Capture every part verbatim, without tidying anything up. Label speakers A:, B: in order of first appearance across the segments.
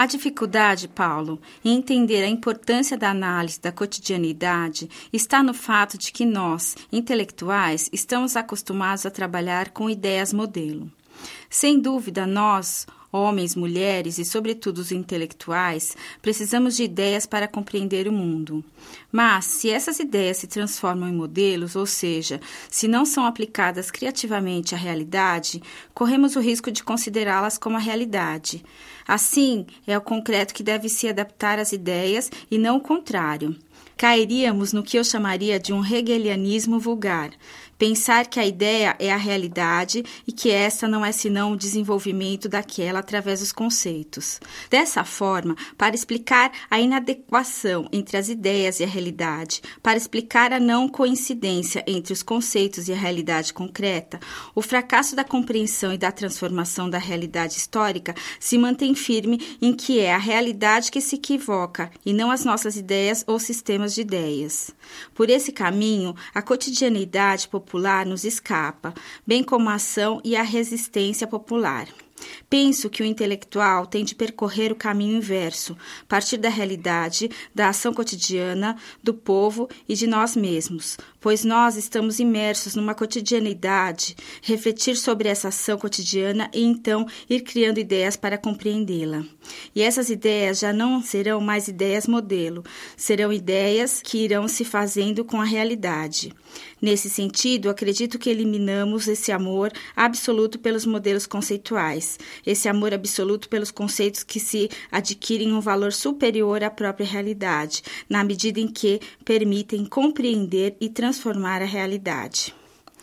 A: A dificuldade, Paulo, em entender a importância da análise da cotidianidade está no fato de que nós, intelectuais, estamos acostumados a trabalhar com ideias modelo. Sem dúvida, nós, homens, mulheres e, sobretudo, os intelectuais, precisamos de ideias para compreender o mundo. Mas, se essas ideias se transformam em modelos, ou seja, se não são aplicadas criativamente à realidade, corremos o risco de considerá-las como a realidade. Assim, é o concreto que deve se adaptar às ideias e não o contrário. Cairíamos no que eu chamaria de um hegelianismo vulgar. Pensar que a ideia é a realidade e que essa não é senão o desenvolvimento daquela através dos conceitos. Dessa forma, para explicar a inadequação entre as ideias e a realidade, para explicar a não coincidência entre os conceitos e a realidade concreta, o fracasso da compreensão e da transformação da realidade histórica se mantém firme em que é a realidade que se equivoca e não as nossas ideias ou sistemas de ideias. Por esse caminho, a cotidianidade popular nos escapa, bem como a ação e a resistência popular. Penso que o intelectual tem de percorrer o caminho inverso, partir da realidade, da ação cotidiana, do povo e de nós mesmos, pois nós estamos imersos numa cotidianidade, refletir sobre essa ação cotidiana e então ir criando ideias para compreendê-la. E essas ideias já não serão mais ideias modelo, serão ideias que irão se fazendo com a realidade. Nesse sentido, acredito que eliminamos esse amor absoluto pelos modelos conceituais, esse amor absoluto pelos conceitos que se adquirem um valor superior à própria realidade, na medida em que permitem compreender e transformar a realidade.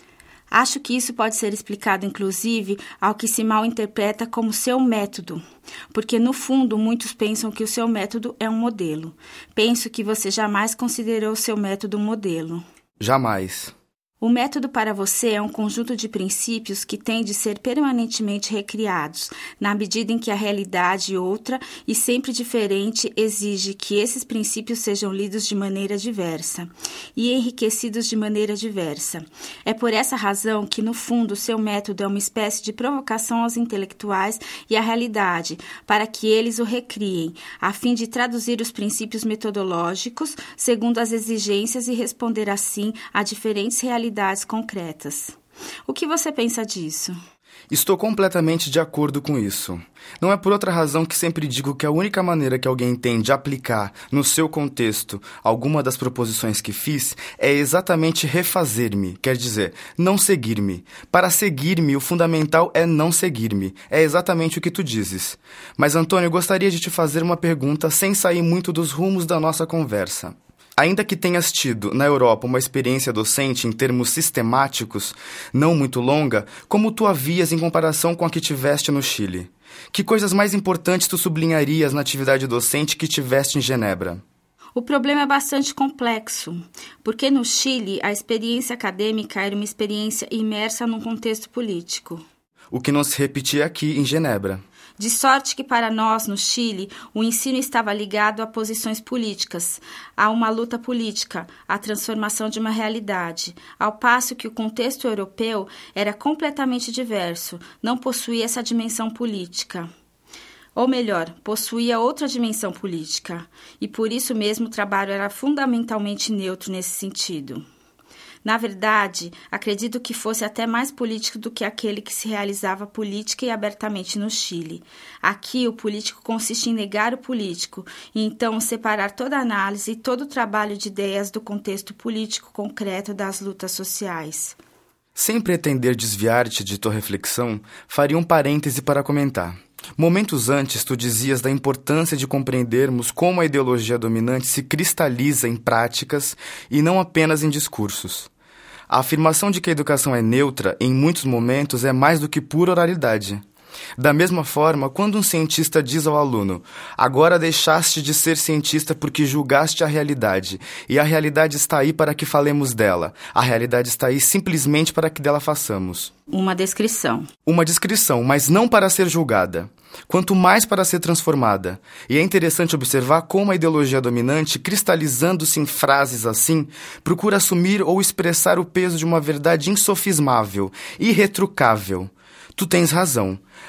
A: Acho que isso pode ser explicado, inclusive, ao que se mal interpreta como seu método, porque, no fundo, muitos pensam que o seu método é um modelo. Penso que você jamais considerou o seu método um modelo.
B: Jamais.
A: O método para você é um conjunto de princípios que tem de ser permanentemente recriados, na medida em que a realidade outra e sempre diferente exige que esses princípios sejam lidos de maneira diversa e enriquecidos de maneira diversa. É por essa razão que, no fundo, seu método é uma espécie de provocação aos intelectuais e à realidade, para que eles o recriem, a fim de traduzir os princípios metodológicos segundo as exigências e responder assim a diferentes realidades concretas. O que você pensa disso?
B: Estou completamente de acordo com isso. Não é por outra razão que sempre digo que a única maneira que alguém tem de aplicar, no seu contexto, alguma das proposições que fiz é exatamente refazer-me, quer dizer, não seguir-me. Para seguir-me, o fundamental é não seguir-me. É exatamente o que tu dizes. Mas, Antônio, gostaria de te fazer uma pergunta sem sair muito dos rumos da nossa conversa. Ainda que tenhas tido, na Europa, uma experiência docente em termos sistemáticos, não muito longa, como tu havias em comparação com a que tiveste no Chile? Que coisas mais importantes tu sublinharias na atividade docente que tiveste em Genebra?
A: O problema é bastante complexo, porque no Chile a experiência acadêmica era uma experiência imersa num contexto político.
B: O que não se repetia aqui em Genebra.
A: De sorte que para nós, no Chile, o ensino estava ligado a posições políticas, a uma luta política, à transformação de uma realidade, ao passo que o contexto europeu era completamente diverso, não possuía essa dimensão política. Ou melhor, possuía outra dimensão política, e por isso mesmo o trabalho era fundamentalmente neutro nesse sentido. Na verdade, acredito que fosse até mais político do que aquele que se realizava política e abertamente no Chile. Aqui, o político consiste em negar o político e então separar toda a análise e todo o trabalho de ideias do contexto político concreto das lutas sociais.
B: Sem pretender desviar-te de tua reflexão, faria um parêntese para comentar. Momentos antes, tu dizias da importância de compreendermos como a ideologia dominante se cristaliza em práticas e não apenas em discursos. A afirmação de que a educação é neutra, em muitos momentos, é mais do que pura oralidade. Da mesma forma, quando um cientista diz ao aluno: agora deixaste de ser cientista porque julgaste a realidade, e a realidade está aí para que falemos dela, a realidade está aí simplesmente para que dela façamos.
A: Uma descrição.
B: Uma descrição, mas não para ser julgada. Quanto mais para ser transformada. E é interessante observar como a ideologia dominante, cristalizando-se em frases assim, procura assumir ou expressar o peso de uma verdade insofismável, irretrucável. Tu tens razão.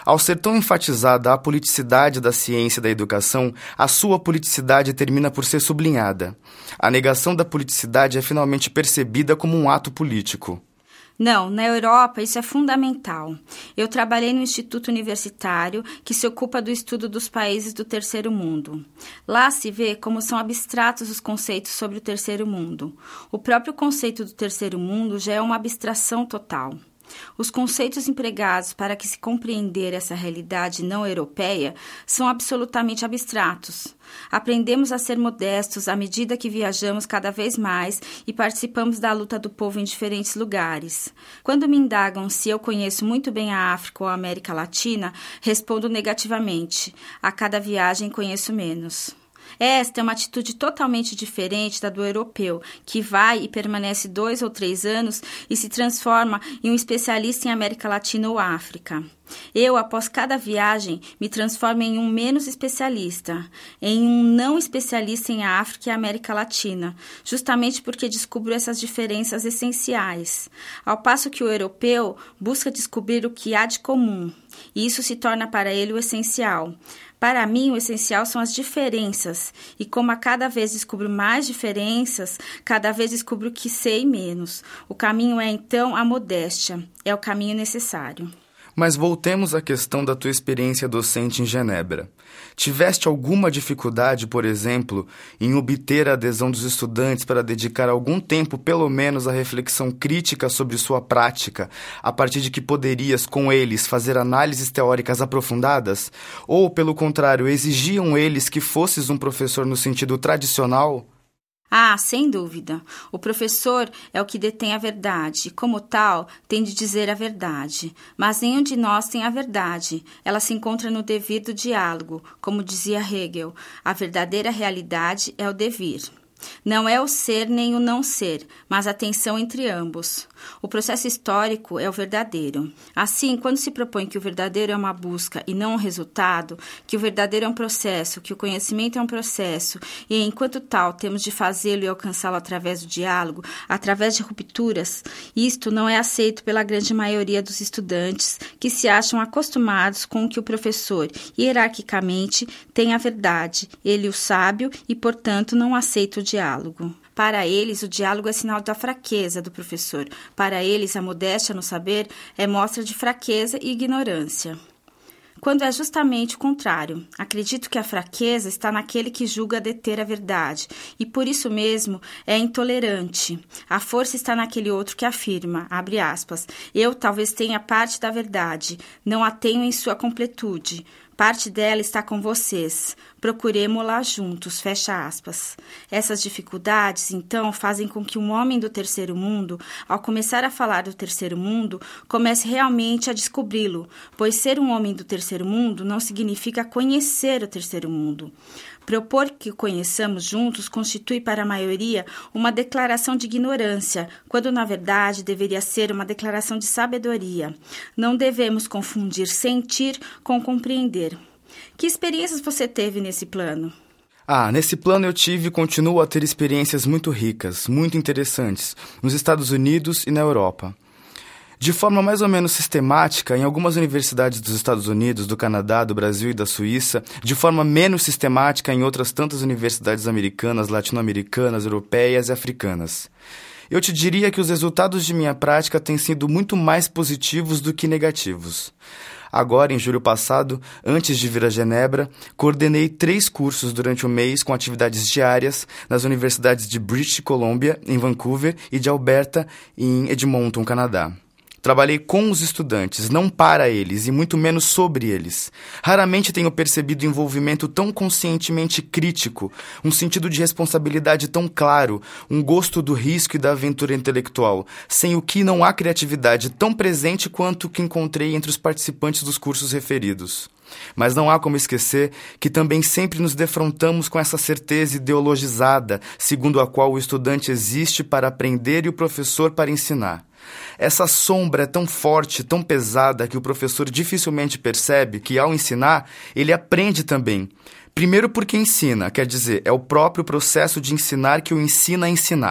B: Ao ser tão enfatizada a politicidade da ciência e da educação, a sua politicidade termina por ser sublinhada. A negação da politicidade é finalmente percebida como um ato político.
A: Não, na Europa isso é fundamental. Eu trabalhei no Instituto Universitário, que se ocupa do estudo dos países do terceiro mundo. Lá se vê como são abstratos os conceitos sobre o terceiro mundo. O próprio conceito do terceiro mundo já é uma abstração total. Os conceitos empregados para que se compreender essa realidade não europeia são absolutamente abstratos. Aprendemos a ser modestos à medida que viajamos cada vez mais e participamos da luta do povo em diferentes lugares. Quando me indagam se eu conheço muito bem a África ou a América Latina, respondo negativamente. A cada viagem conheço menos. Esta é uma atitude totalmente diferente da do europeu, que vai e permanece dois ou três anos e se transforma em um especialista em América Latina ou África. Eu, após cada viagem, me transformo em um menos especialista, em um não especialista em África e América Latina, justamente porque descubro essas diferenças essenciais, ao passo que o europeu busca descobrir o que há de comum, e isso se torna para ele o essencial. Para mim, o essencial são as diferenças, e como a cada vez descubro mais diferenças, cada vez descubro que sei menos. O caminho é, então, a modéstia, é o caminho necessário.
B: Mas voltemos à questão da tua experiência docente em Genebra. Tiveste alguma dificuldade, por exemplo, em obter a adesão dos estudantes para dedicar algum tempo, pelo menos, à reflexão crítica sobre sua prática, a partir de que poderias, com eles, fazer análises teóricas aprofundadas? Ou, pelo contrário, exigiam eles que fosses um professor no sentido tradicional?
A: Ah, sem dúvida. O professor é o que detém a verdade e, como tal, tem de dizer a verdade. Mas nenhum de nós tem a verdade. Ela se encontra no devir do diálogo. Como dizia Hegel, a verdadeira realidade é o devir. Não é o ser nem o não ser, mas a tensão entre ambos. O processo histórico é o verdadeiro. Assim, quando se propõe que o verdadeiro é uma busca e não um resultado, que o verdadeiro é um processo, que o conhecimento é um processo, e enquanto tal temos de fazê-lo e alcançá-lo através do diálogo, através de rupturas, isto não é aceito pela grande maioria dos estudantes que se acham acostumados com que o professor, hierarquicamente, tem a verdade, ele o sábio e, portanto, não aceita o diálogo. Para eles, o diálogo é sinal da fraqueza do professor. Para eles, a modéstia no saber é mostra de fraqueza e ignorância. Quando é justamente o contrário. Acredito que a fraqueza está naquele que julga deter a verdade, e por isso mesmo é intolerante. A força está naquele outro que afirma, abre aspas, eu talvez tenha parte da verdade, não a tenho em sua completude. Parte dela está com vocês. Procuremo-la juntos, fecha aspas. Essas dificuldades, então, fazem com que um homem do terceiro mundo, ao começar a falar do terceiro mundo, comece realmente a descobri-lo, pois ser um homem do terceiro mundo não significa conhecer o terceiro mundo. Propor que o conheçamos juntos constitui para a maioria uma declaração de ignorância, quando na verdade deveria ser uma declaração de sabedoria. Não devemos confundir sentir com compreender. Que experiências você teve nesse plano?
B: Ah, nesse plano eu tive e continuo a ter experiências muito ricas, muito interessantes, nos Estados Unidos e na Europa. De forma mais ou menos sistemática, em algumas universidades dos Estados Unidos, do Canadá, do Brasil e da Suíça, de forma menos sistemática em outras tantas universidades americanas, latino-americanas, europeias e africanas. Eu te diria que os resultados de minha prática têm sido muito mais positivos do que negativos. Agora, em julho passado, antes de vir a Genebra, coordenei três cursos durante o mês com atividades diárias nas universidades de British Columbia, em Vancouver, e de Alberta, em Edmonton, Canadá. Trabalhei com os estudantes, não para eles, e muito menos sobre eles. Raramente tenho percebido envolvimento tão conscientemente crítico, um sentido de responsabilidade tão claro, um gosto do risco e da aventura intelectual, sem o que não há criatividade tão presente quanto o que encontrei entre os participantes dos cursos referidos. Mas não há como esquecer que também sempre nos defrontamos com essa certeza ideologizada, segundo a qual o estudante existe para aprender e o professor para ensinar. Essa sombra é tão forte, tão pesada, que o professor dificilmente percebe que, ao ensinar, ele aprende também. Primeiro porque ensina, quer dizer, é o próprio processo de ensinar que o ensina a ensinar.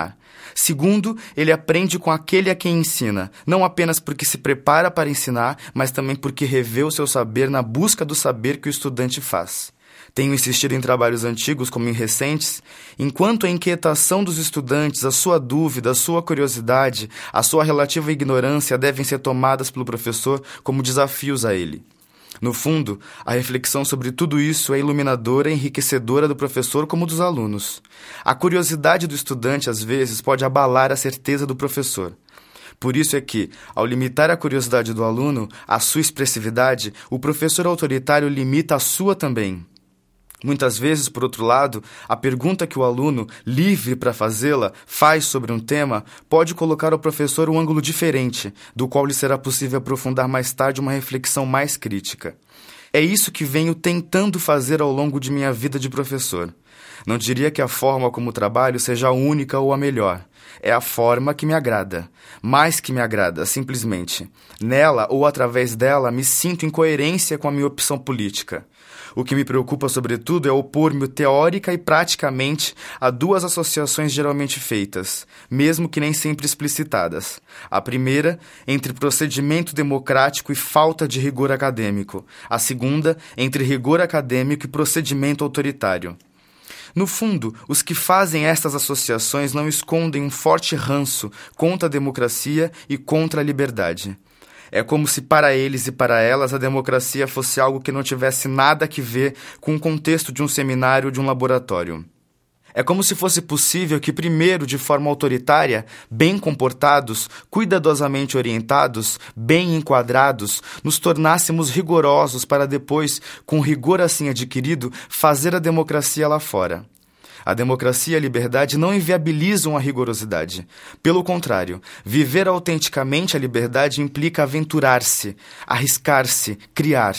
B: Segundo, ele aprende com aquele a quem ensina, não apenas porque se prepara para ensinar, mas também porque revê o seu saber na busca do saber que o estudante faz. Tenho insistido em trabalhos antigos como em recentes, enquanto a inquietação dos estudantes, a sua dúvida, a sua curiosidade, a sua relativa ignorância devem ser tomadas pelo professor como desafios a ele. No fundo, a reflexão sobre tudo isso é iluminadora e enriquecedora do professor como dos alunos. A curiosidade do estudante, às vezes, pode abalar a certeza do professor. Por isso é que, ao limitar a curiosidade do aluno, a sua expressividade, o professor autoritário limita a sua também. Muitas vezes, por outro lado, a pergunta que o aluno, livre para fazê-la, faz sobre um tema, pode colocar ao professor um ângulo diferente, do qual lhe será possível aprofundar mais tarde uma reflexão mais crítica. É isso que venho tentando fazer ao longo de minha vida de professor. Não diria que a forma como trabalho seja a única ou a melhor. É a forma que me agrada. Mais que me agrada, simplesmente. Nela ou através dela, me sinto em coerência com a minha opção política. O que me preocupa, sobretudo, é opor-me teórica e praticamente a duas associações geralmente feitas, mesmo que nem sempre explicitadas. A primeira, entre procedimento democrático e falta de rigor acadêmico. A segunda, entre rigor acadêmico e procedimento autoritário. No fundo, os que fazem estas associações não escondem um forte ranço contra a democracia e contra a liberdade. É como se para eles e para elas a democracia fosse algo que não tivesse nada a ver com o contexto de um seminário ou de um laboratório. É como se fosse possível que primeiro, de forma autoritária, bem comportados, cuidadosamente orientados, bem enquadrados, nos tornássemos rigorosos para depois, com rigor assim adquirido, fazer a democracia lá fora. A democracia e a liberdade não inviabilizam a rigorosidade. Pelo contrário, viver autenticamente a liberdade implica aventurar-se, arriscar-se, criar.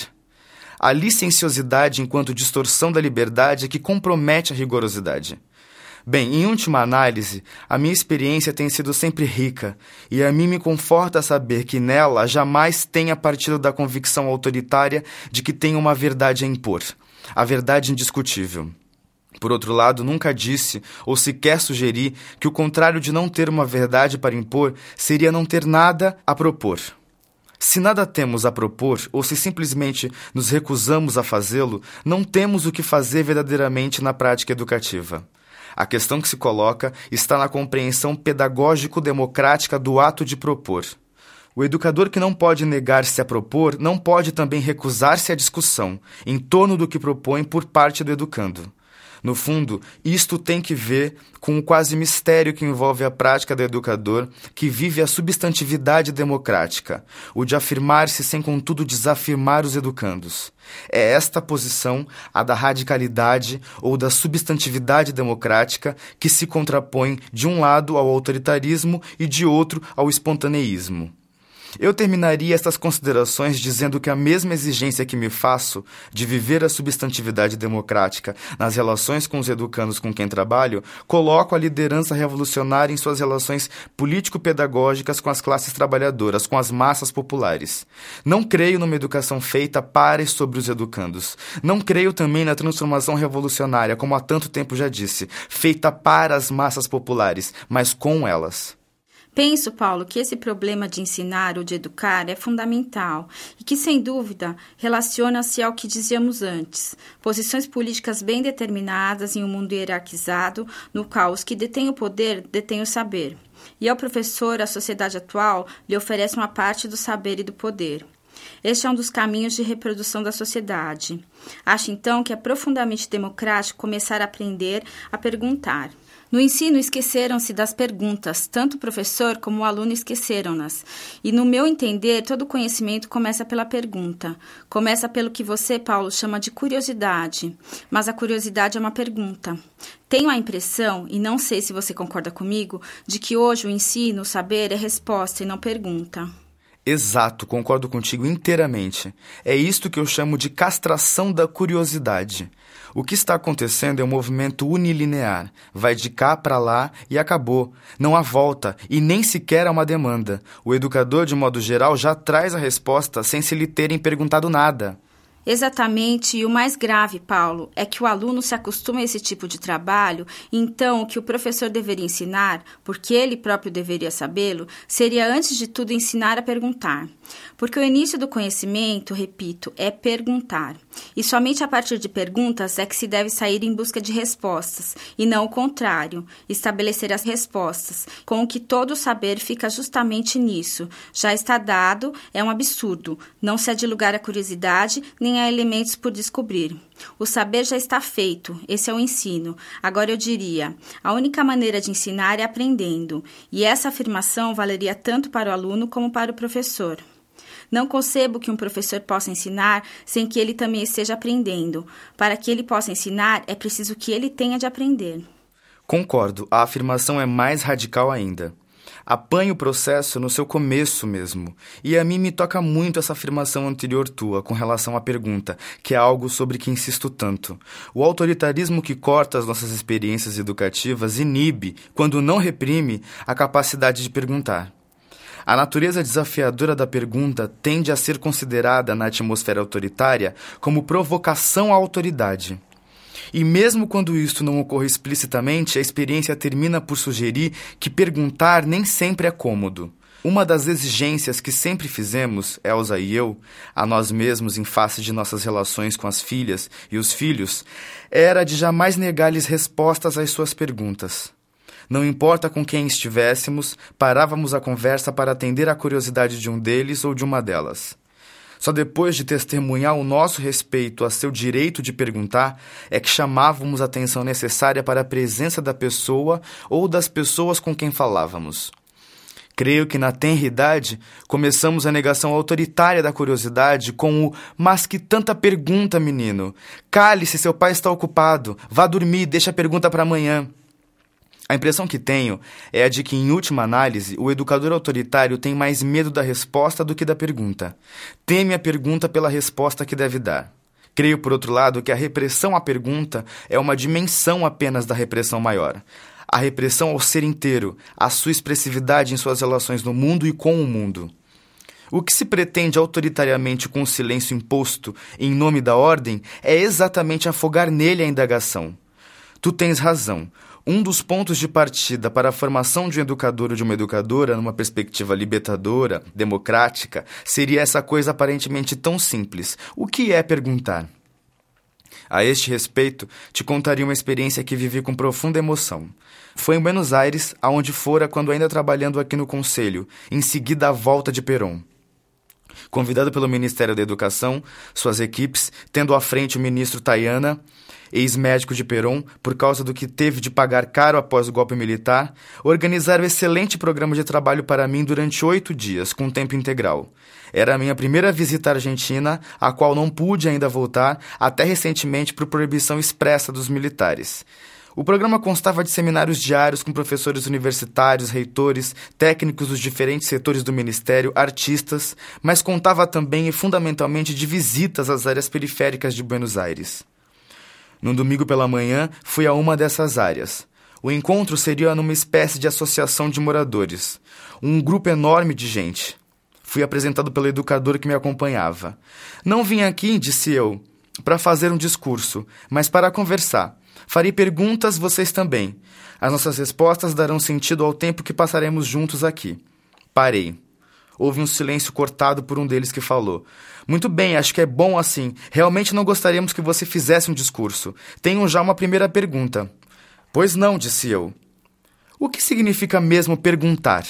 B: A licenciosidade enquanto distorção da liberdade é que compromete a rigorosidade. Bem, em última análise, a minha experiência tem sido sempre rica, e a mim me conforta saber que nela jamais tenha partido da convicção autoritária de que tenho uma verdade a impor, a verdade indiscutível. Por outro lado, nunca disse, ou sequer sugeri, que o contrário de não ter uma verdade para impor seria não ter nada a propor. Se nada temos a propor, ou se simplesmente nos recusamos a fazê-lo, não temos o que fazer verdadeiramente na prática educativa. A questão que se coloca está na compreensão pedagógico-democrática do ato de propor. O educador que não pode negar-se a propor não pode também recusar-se à discussão em torno do que propõe por parte do educando. No fundo, isto tem que ver com o quase mistério que envolve a prática do educador que vive a substantividade democrática, o de afirmar-se sem contudo desafirmar os educandos. É esta posição, a da radicalidade ou da substantividade democrática, que se contrapõe de um lado ao autoritarismo e de outro ao espontaneísmo. Eu terminaria estas considerações dizendo que a mesma exigência que me faço de viver a substantividade democrática nas relações com os educandos com quem trabalho, coloco a liderança revolucionária em suas relações político-pedagógicas com as classes trabalhadoras, com as massas populares. Não creio numa educação feita para e sobre os educandos. Não creio também na transformação revolucionária, como há tanto tempo já disse, feita para as massas populares, mas com elas.
A: Penso, Paulo, que esse problema de ensinar ou de educar é fundamental e que, sem dúvida, relaciona-se ao que dizíamos antes. Posições políticas bem determinadas em um mundo hierarquizado, no qual os que detêm o poder detêm o saber. E ao professor, a sociedade atual lhe oferece uma parte do saber e do poder. Este é um dos caminhos de reprodução da sociedade. Acho, então, que é profundamente democrático começar a aprender a perguntar. No ensino, esqueceram-se das perguntas, tanto o professor como o aluno esqueceram-nas. E, no meu entender, todo conhecimento começa pela pergunta. Começa pelo que você, Paulo, chama de curiosidade. Mas a curiosidade é uma pergunta. Tenho a impressão, e não sei se você concorda comigo, de que hoje o ensino, o saber, é resposta e não pergunta.
B: Exato, concordo contigo inteiramente. É isto que eu chamo de castração da curiosidade. O que está acontecendo é um movimento unilinear. Vai de cá para lá e acabou. Não há volta e nem sequer há uma demanda. O educador, de modo geral, já traz a resposta sem se lhe terem perguntado nada.
A: Exatamente, e o mais grave, Paulo, é que o aluno se acostuma a esse tipo de trabalho, então o que o professor deveria ensinar, porque ele próprio deveria sabê-lo, seria antes de tudo ensinar a perguntar. Porque o início do conhecimento, repito, é perguntar. E somente a partir de perguntas é que se deve sair em busca de respostas, e não o contrário, estabelecer as respostas, com o que todo saber fica justamente nisso. Já está dado, é um absurdo, não se há de lugar à curiosidade, nem há elementos por descobrir. O saber já está feito, esse é o ensino. Agora eu diria, a única maneira de ensinar é aprendendo, e essa afirmação valeria tanto para o aluno como para o professor. Não concebo que um professor possa ensinar sem que ele também esteja aprendendo. Para que ele possa ensinar, é preciso que ele tenha de aprender.
B: Concordo, a afirmação é mais radical ainda. Apanhe o processo no seu começo mesmo. E a mim me toca muito essa afirmação anterior tua com relação à pergunta, que é algo sobre que insisto tanto. O autoritarismo que corta as nossas experiências educativas inibe, quando não reprime, a capacidade de perguntar. A natureza desafiadora da pergunta tende a ser considerada na atmosfera autoritária como provocação à autoridade. E mesmo quando isto não ocorre explicitamente, a experiência termina por sugerir que perguntar nem sempre é cômodo. Uma das exigências que sempre fizemos, Elza e eu, a nós mesmos em face de nossas relações com as filhas e os filhos, era de jamais negar-lhes respostas às suas perguntas. Não importa com quem estivéssemos, parávamos a conversa para atender à curiosidade de um deles ou de uma delas. Só depois de testemunhar o nosso respeito a seu direito de perguntar, é que chamávamos a atenção necessária para a presença da pessoa ou das pessoas com quem falávamos. Creio que na tenridade começamos a negação autoritária da curiosidade com o "mas que tanta pergunta, menino! Cale-se, seu pai está ocupado. Vá dormir, deixa a pergunta para amanhã." A impressão que tenho é a de que, em última análise, o educador autoritário tem mais medo da resposta do que da pergunta. Teme a pergunta pela resposta que deve dar. Creio, por outro lado, que a repressão à pergunta é uma dimensão apenas da repressão maior. A repressão ao ser inteiro, à sua expressividade em suas relações no mundo e com o mundo. O que se pretende autoritariamente com o silêncio imposto em nome da ordem é exatamente afogar nele a indagação. Tu tens razão. Um dos pontos de partida para a formação de um educador ou de uma educadora numa perspectiva libertadora, democrática, seria essa coisa aparentemente tão simples. O que é perguntar? A este respeito, te contaria uma experiência que vivi com profunda emoção. Foi em Buenos Aires, aonde fora quando ainda trabalhando aqui no Conselho, em seguida à volta de Perón. Convidado pelo Ministério da Educação, suas equipes, tendo à frente o ministro Tayana, ex-médico de Perón, por causa do que teve de pagar caro após o golpe militar, organizaram um excelente programa de trabalho para mim durante oito dias, com tempo integral. Era a minha primeira visita à Argentina, a qual não pude ainda voltar, até recentemente por proibição expressa dos militares. O programa constava de seminários diários com professores universitários, reitores, técnicos dos diferentes setores do Ministério, artistas, mas contava também e fundamentalmente de visitas às áreas periféricas de Buenos Aires. No domingo pela manhã, fui a uma dessas áreas. O encontro seria numa espécie de associação de moradores. Um grupo enorme de gente. Fui apresentado pelo educador que me acompanhava. Não vim aqui, disse eu, para fazer um discurso, mas para conversar. Farei perguntas, vocês também. As nossas respostas darão sentido ao tempo que passaremos juntos aqui. Parei. Houve um silêncio cortado por um deles que falou. Muito bem, acho que é bom assim. Realmente não gostaríamos que você fizesse um discurso. Tenho já uma primeira pergunta. Pois não, disse eu. O que significa mesmo perguntar?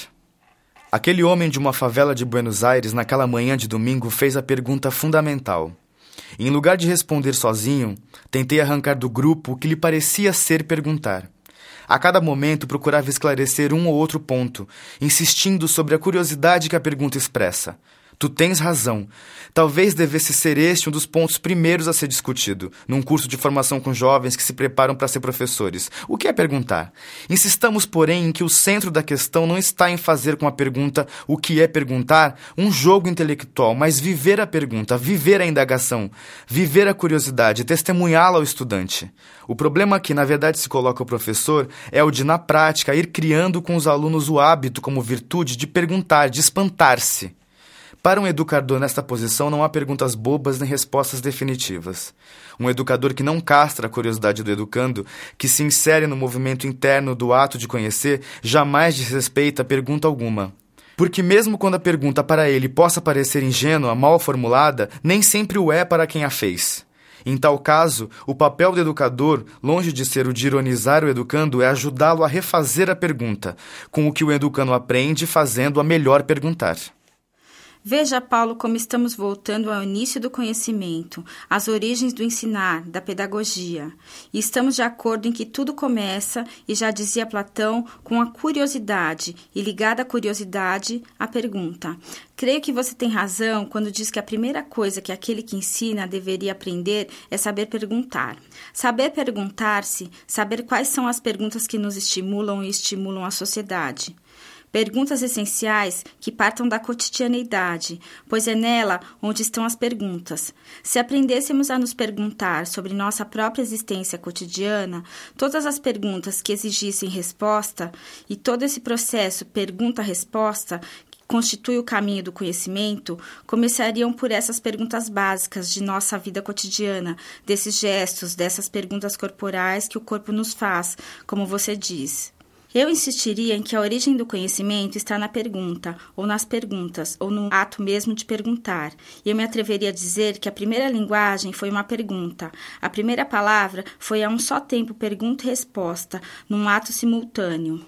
B: Aquele homem de uma favela de Buenos Aires, naquela manhã de domingo, fez a pergunta fundamental. Em lugar de responder sozinho, tentei arrancar do grupo o que lhe parecia ser perguntar. A cada momento procurava esclarecer um ou outro ponto, insistindo sobre a curiosidade que a pergunta expressa. Tu tens razão. Talvez devesse ser este um dos pontos primeiros a ser discutido, num curso de formação com jovens que se preparam para ser professores. O que é perguntar? Insistamos, porém, em que o centro da questão não está em fazer com a pergunta o que é perguntar um jogo intelectual, mas viver a pergunta, viver a indagação, viver a curiosidade, testemunhá-la ao estudante. O problema que, na verdade, se coloca ao professor é o de, na prática, ir criando com os alunos o hábito como virtude de perguntar, de espantar-se. Para um educador nesta posição não há perguntas bobas nem respostas definitivas. Um educador que não castra a curiosidade do educando, que se insere no movimento interno do ato de conhecer, jamais desrespeita pergunta alguma. Porque mesmo quando a pergunta para ele possa parecer ingênua, mal formulada, nem sempre o é para quem a fez. Em tal caso, o papel do educador, longe de ser o de ironizar o educando, é ajudá-lo a refazer a pergunta, com o que o educando aprende fazendo-a melhor perguntar.
A: Veja, Paulo, como estamos voltando ao início do conhecimento, às origens do ensinar, da pedagogia. E estamos de acordo em que tudo começa, e já dizia Platão, com a curiosidade, e ligada à curiosidade, a pergunta. Creio que você tem razão quando diz que a primeira coisa que aquele que ensina deveria aprender é saber perguntar. Saber perguntar-se, saber quais são as perguntas que nos estimulam e estimulam a sociedade. Perguntas essenciais que partam da cotidianeidade, pois é nela onde estão as perguntas. Se aprendêssemos a nos perguntar sobre nossa própria existência cotidiana, todas as perguntas que exigissem resposta e todo esse processo pergunta-resposta que constitui o caminho do conhecimento, começariam por essas perguntas básicas de nossa vida cotidiana, desses gestos, dessas perguntas corporais que o corpo nos faz, como você diz. Eu insistiria em que a origem do conhecimento está na pergunta, ou nas perguntas, ou no ato mesmo de perguntar. E eu me atreveria a dizer que a primeira linguagem foi uma pergunta. A primeira palavra foi a um só tempo pergunta e resposta, num ato simultâneo.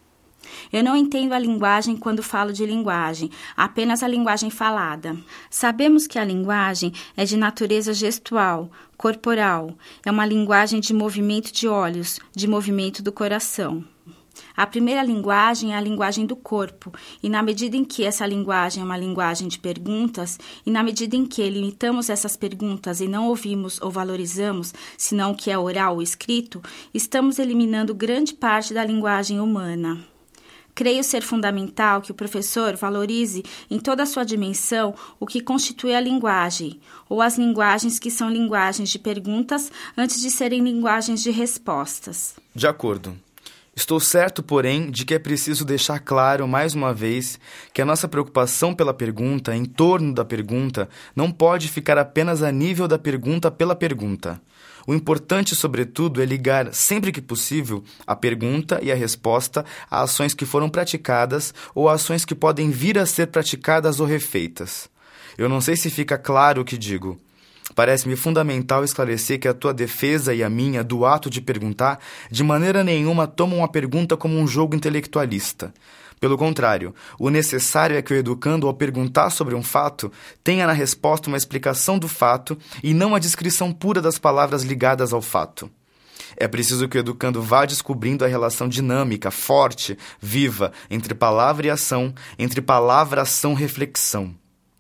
A: Eu não entendo a linguagem quando falo de linguagem, apenas a linguagem falada. Sabemos que a linguagem é de natureza gestual, corporal. É uma linguagem de movimento de olhos, de movimento do coração. A primeira linguagem é a linguagem do corpo, e na medida em que essa linguagem é uma linguagem de perguntas, e na medida em que limitamos essas perguntas e não ouvimos ou valorizamos, senão o que é oral ou escrito, estamos eliminando grande parte da linguagem humana. Creio ser fundamental que o professor valorize em toda a sua dimensão o que constitui a linguagem, ou as linguagens que são linguagens de perguntas antes de serem linguagens de respostas.
B: De acordo. Estou certo, porém, de que é preciso deixar claro, mais uma vez, que a nossa preocupação pela pergunta, em torno da pergunta, não pode ficar apenas a nível da pergunta pela pergunta. O importante, sobretudo, é ligar, sempre que possível, a pergunta e a resposta a ações que foram praticadas ou a ações que podem vir a ser praticadas ou refeitas. Eu não sei se fica claro o que digo. Parece-me fundamental esclarecer que a tua defesa e a minha do ato de perguntar de maneira nenhuma tomam a pergunta como um jogo intelectualista. Pelo contrário, o necessário é que o educando, ao perguntar sobre um fato, tenha na resposta uma explicação do fato e não a descrição pura das palavras ligadas ao fato. É preciso que o educando vá descobrindo a relação dinâmica, forte, viva, entre palavra e ação, entre palavra, ação, reflexão.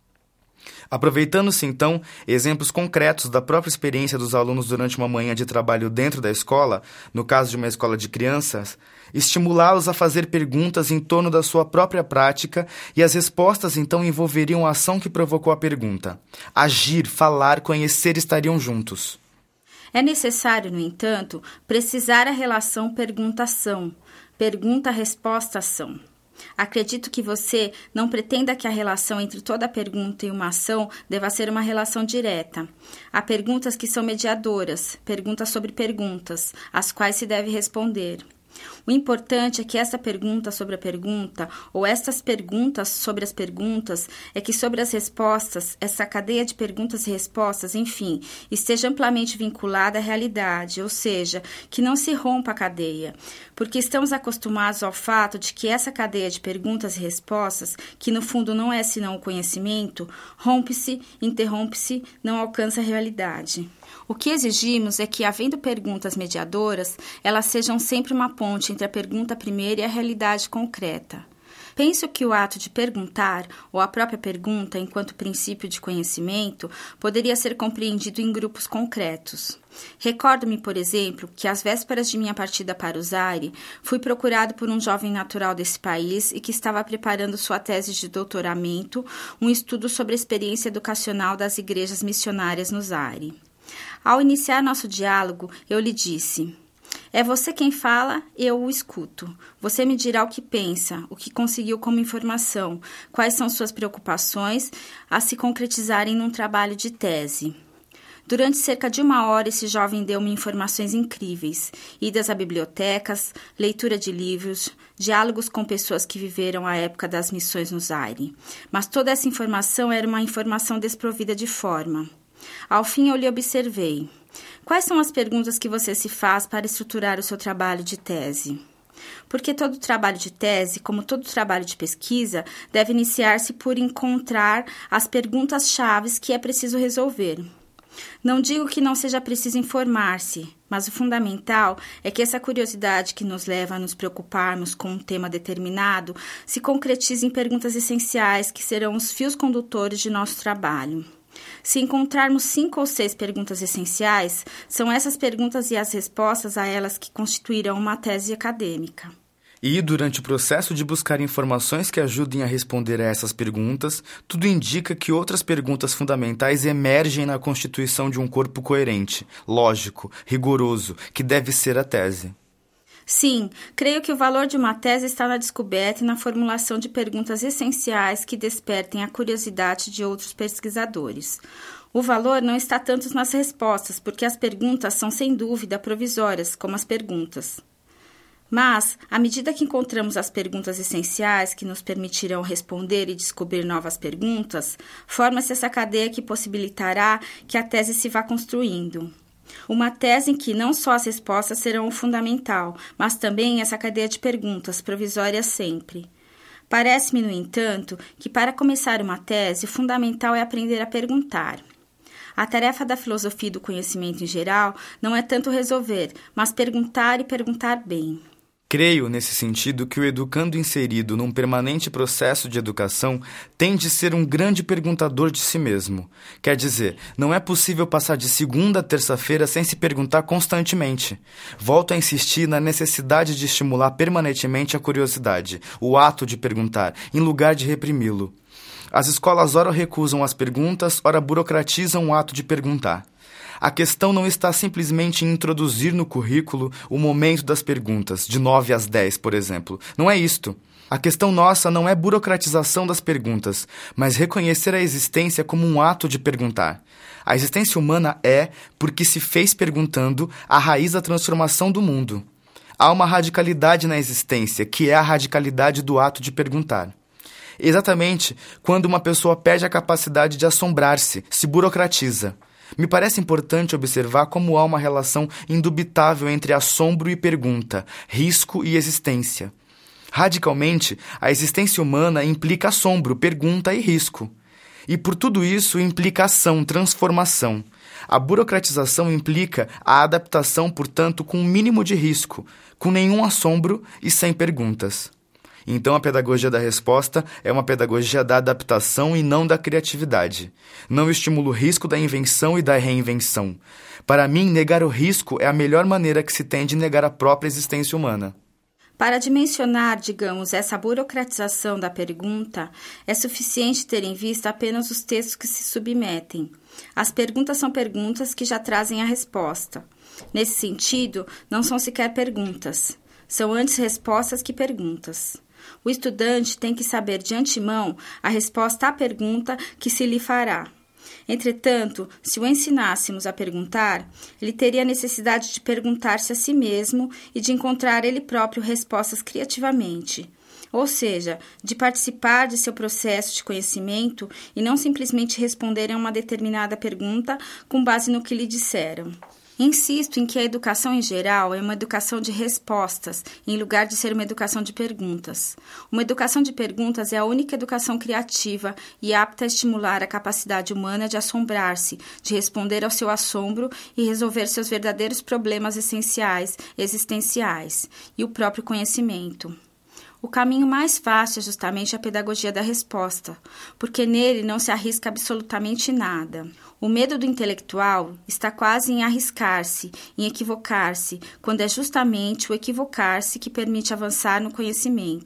B: Aproveitando-se, então, exemplos concretos da própria experiência dos alunos durante uma manhã de trabalho dentro da escola, no caso de uma escola de crianças, estimulá-los a fazer perguntas em torno da sua própria prática e as respostas, então, envolveriam a ação que provocou a pergunta. Agir, falar, conhecer estariam juntos.
A: É necessário, no entanto, precisar a relação pergunta-ação, pergunta-resposta-ação. Acredito que você não pretenda que a relação entre toda pergunta e uma ação deva ser uma relação direta. Há perguntas que são mediadoras, perguntas sobre perguntas, às quais se deve responder. O importante é que essa pergunta sobre a pergunta, ou estas perguntas sobre as perguntas, é que sobre as respostas, essa cadeia de perguntas e respostas, enfim, esteja amplamente vinculada à realidade, ou seja, que não se rompa a cadeia, porque estamos acostumados ao fato de que essa cadeia de perguntas e respostas, que no fundo não é senão o conhecimento, rompe-se, interrompe-se, não alcança a realidade. O que exigimos é que, havendo perguntas mediadoras, elas sejam sempre uma ponte entre a pergunta primeira e a realidade concreta. Penso que o ato de perguntar, ou a própria pergunta enquanto princípio de conhecimento, poderia ser compreendido em grupos concretos. Recordo-me, por exemplo, que às vésperas de minha partida para o Zaire, fui procurado por um jovem natural desse país e que estava preparando sua tese de doutoramento, um estudo sobre a experiência educacional das igrejas missionárias no Zaire. Ao iniciar nosso diálogo, eu lhe disse: É você quem fala, eu o escuto. Você me dirá o que pensa, o que conseguiu como informação, quais são suas preocupações a se concretizarem num trabalho de tese. Durante cerca de uma hora, esse jovem deu-me informações incríveis, idas a bibliotecas, leitura de livros, diálogos com pessoas que viveram a época das missões no Zaire. Mas toda essa informação era uma informação desprovida de forma. Ao fim, eu lhe observei. Quais são as perguntas que você se faz para estruturar o seu trabalho de tese? Porque todo trabalho de tese, como todo trabalho de pesquisa, deve iniciar-se por encontrar as perguntas-chave que é preciso resolver. Não digo que não seja preciso informar-se, mas o fundamental é que essa curiosidade que nos leva a nos preocuparmos com um tema determinado se concretize em perguntas essenciais que serão os fios condutores de nosso trabalho. Se encontrarmos cinco ou seis perguntas essenciais, são essas perguntas e as respostas a elas que constituirão uma tese acadêmica.
B: E, durante o processo de buscar informações que ajudem a responder a essas perguntas, tudo indica que outras perguntas fundamentais emergem na constituição de um corpo coerente, lógico, rigoroso, que deve ser a tese.
A: Sim, creio que o valor de uma tese está na descoberta e na formulação de perguntas essenciais que despertem a curiosidade de outros pesquisadores. O valor não está tanto nas respostas, porque as perguntas são sem dúvida provisórias, como as perguntas. Mas, à medida que encontramos as perguntas essenciais que nos permitirão responder e descobrir novas perguntas, forma-se essa cadeia que possibilitará que a tese se vá construindo. Uma tese em que não só as respostas serão o fundamental, mas também essa cadeia de perguntas, provisórias sempre. Parece-me, no entanto, que para começar uma tese, o fundamental é aprender a perguntar. A tarefa da filosofia e do conhecimento em geral não é tanto resolver, mas perguntar e perguntar bem.
B: Creio, nesse sentido, que o educando inserido num permanente processo de educação tem de ser um grande perguntador de si mesmo. Quer dizer, não é possível passar de segunda a terça-feira sem se perguntar constantemente. Volto a insistir na necessidade de estimular permanentemente a curiosidade, o ato de perguntar, em lugar de reprimi-lo. As escolas ora recusam as perguntas, ora burocratizam o ato de perguntar. A questão não está simplesmente em introduzir no currículo o momento das perguntas, de nove às dez, por exemplo. Não é isto. A questão nossa não é burocratização das perguntas, mas reconhecer a existência como um ato de perguntar. A existência humana é, porque se fez perguntando, a raiz da transformação do mundo. Há uma radicalidade na existência, que é a radicalidade do ato de perguntar. Exatamente quando uma pessoa perde a capacidade de assombrar-se, se burocratiza. Me parece importante observar como há uma relação indubitável entre assombro e pergunta, risco e existência. Radicalmente, a existência humana implica assombro, pergunta e risco. E por tudo isso implica ação, transformação. A burocratização implica a adaptação, portanto, com um mínimo de risco, com nenhum assombro e sem perguntas. Então a pedagogia da resposta é uma pedagogia da adaptação e não da criatividade. Não estimula o risco da invenção e da reinvenção. Para mim, negar o risco é a melhor maneira que se tem de negar a própria existência humana.
A: Para dimensionar, digamos, essa burocratização da pergunta, é suficiente ter em vista apenas os textos que se submetem. As perguntas são perguntas que já trazem a resposta. Nesse sentido, não são sequer perguntas. São antes respostas que perguntas. O estudante tem que saber de antemão a resposta à pergunta que se lhe fará. Entretanto, se o ensinássemos a perguntar, ele teria a necessidade de perguntar-se a si mesmo e de encontrar ele próprio respostas criativamente, ou seja, de participar de seu processo de conhecimento e não simplesmente responder a uma determinada pergunta com base no que lhe disseram. Insisto em que a educação em geral é uma educação de respostas, em lugar de ser uma educação de perguntas. Uma educação de perguntas é a única educação criativa e apta a estimular a capacidade humana de assombrar-se, de responder ao seu assombro e resolver seus verdadeiros problemas essenciais, existenciais, e o próprio conhecimento. O caminho mais fácil é justamente a pedagogia da resposta, porque nele não se arrisca absolutamente nada. O medo do intelectual está quase em arriscar-se, em equivocar-se, quando é justamente o equivocar-se que permite avançar no conhecimento.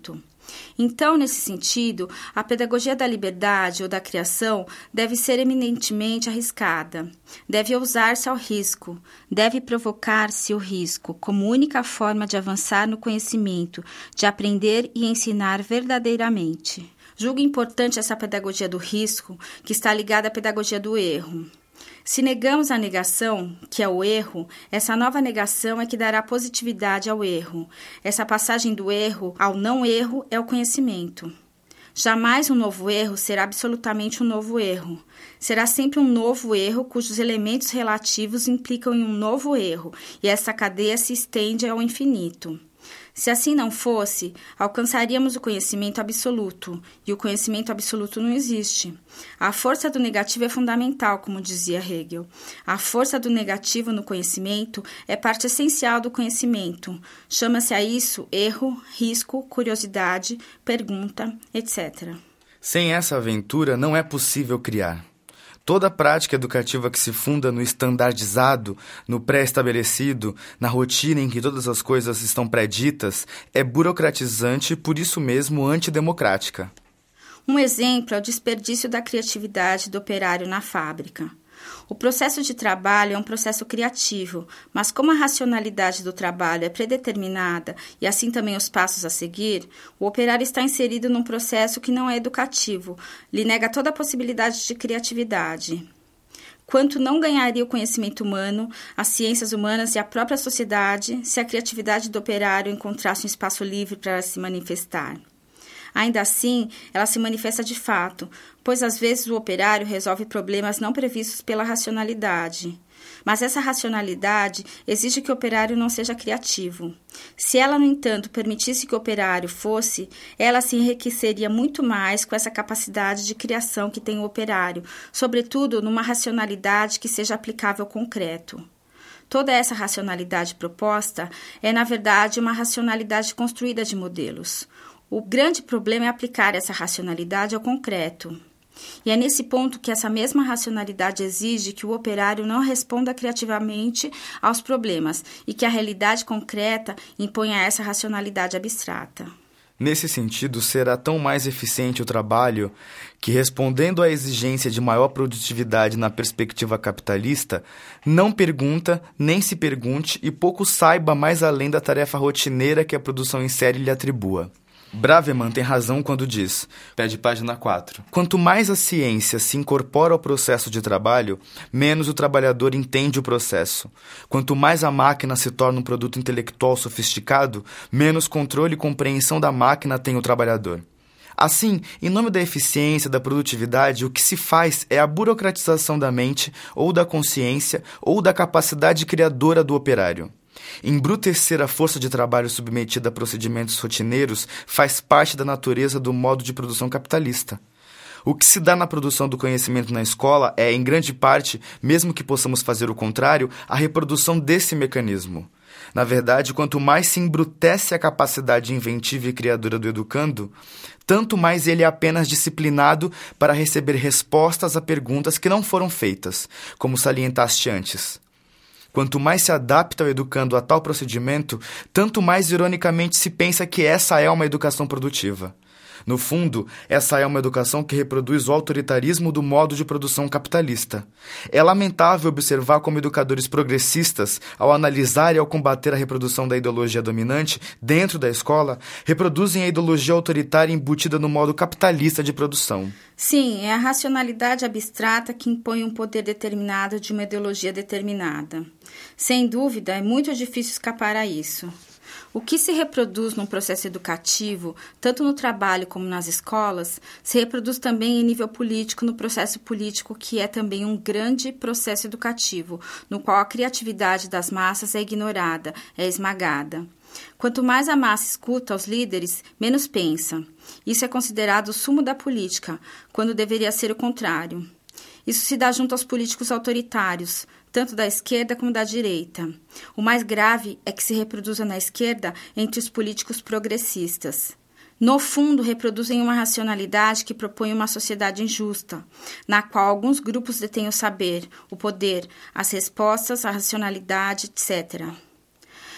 A: Então, nesse sentido, a pedagogia da liberdade ou da criação deve ser eminentemente arriscada, deve ousar-se ao risco, deve provocar-se o risco como única forma de avançar no conhecimento, de aprender e ensinar verdadeiramente. Julgo importante essa pedagogia do risco, que está ligada à pedagogia do erro. Se negamos a negação, que é o erro, essa nova negação é que dará positividade ao erro. Essa passagem do erro ao não erro é o conhecimento. Jamais um novo erro será absolutamente um novo erro. Será sempre um novo erro cujos elementos relativos implicam em um novo erro, e essa cadeia se estende ao infinito. Se assim não fosse, alcançaríamos o conhecimento absoluto, e o conhecimento absoluto não existe. A força do negativo é fundamental, como dizia Hegel. A força do negativo no conhecimento é parte essencial do conhecimento. Chama-se a isso erro, risco, curiosidade, pergunta, etcétera.
B: Sem essa aventura, não é possível criar. Toda prática educativa que se funda no estandardizado, no pré-estabelecido, na rotina em que todas as coisas estão pré-ditas, é burocratizante e, por isso mesmo, antidemocrática.
A: Um exemplo é o desperdício da criatividade do operário na fábrica. O processo de trabalho é um processo criativo, mas como a racionalidade do trabalho é predeterminada e assim também os passos a seguir, o operário está inserido num processo que não é educativo, lhe nega toda a possibilidade de criatividade. Quanto não ganharia o conhecimento humano, as ciências humanas e a própria sociedade se a criatividade do operário encontrasse um espaço livre para se manifestar. Ainda assim, ela se manifesta de fato, pois às vezes o operário resolve problemas não previstos pela racionalidade. Mas essa racionalidade exige que o operário não seja criativo. Se ela, no entanto, permitisse que o operário fosse, ela se enriqueceria muito mais com essa capacidade de criação que tem o operário, sobretudo numa racionalidade que seja aplicável ao concreto. Toda essa racionalidade proposta é, na verdade, uma racionalidade construída de modelos. O grande problema é aplicar essa racionalidade ao concreto. E é nesse ponto que essa mesma racionalidade exige que o operário não responda criativamente aos problemas e que a realidade concreta imponha essa racionalidade abstrata.
B: Nesse sentido, será tão mais eficiente o trabalho que, respondendo à exigência de maior produtividade na perspectiva capitalista, não pergunta, nem se pergunte e pouco saiba mais além da tarefa rotineira que a produção em série lhe atribua. Braverman tem razão quando diz, pede página quatro, quanto mais a ciência se incorpora ao processo de trabalho, menos o trabalhador entende o processo. Quanto mais a máquina se torna um produto intelectual sofisticado, menos controle e compreensão da máquina tem o trabalhador. Assim, em nome da eficiência, da produtividade, o que se faz é a burocratização da mente, ou da consciência, ou da capacidade criadora do operário. Embrutecer a força de trabalho submetida a procedimentos rotineiros faz parte da natureza do modo de produção capitalista. O que se dá na produção do conhecimento na escola é, em grande parte, mesmo que possamos fazer o contrário, a reprodução desse mecanismo. Na verdade, quanto mais se embrutece a capacidade inventiva e criadora do educando, tanto mais ele é apenas disciplinado para receber respostas a perguntas que não foram feitas, como salientaste antes. Quanto mais se adapta o educando a tal procedimento, tanto mais ironicamente se pensa que essa é uma educação produtiva. No fundo, essa é uma educação que reproduz o autoritarismo do modo de produção capitalista. É lamentável observar como educadores progressistas, ao analisar e ao combater a reprodução da ideologia dominante dentro da escola, reproduzem a ideologia autoritária embutida no modo capitalista de produção.
A: Sim, é a racionalidade abstrata que impõe um poder determinado de uma ideologia determinada. Sem dúvida, é muito difícil escapar a isso. O que se reproduz num processo educativo, tanto no trabalho como nas escolas, se reproduz também em nível político no processo político, que é também um grande processo educativo, no qual a criatividade das massas é ignorada, é esmagada. Quanto mais a massa escuta os líderes, menos pensa. Isso é considerado o sumo da política, quando deveria ser o contrário. Isso se dá junto aos políticos autoritários, tanto da esquerda como da direita. O mais grave é que se reproduza na esquerda entre os políticos progressistas. No fundo, reproduzem uma racionalidade que propõe uma sociedade injusta, na qual alguns grupos detêm o saber, o poder, as respostas, a racionalidade, etcétera.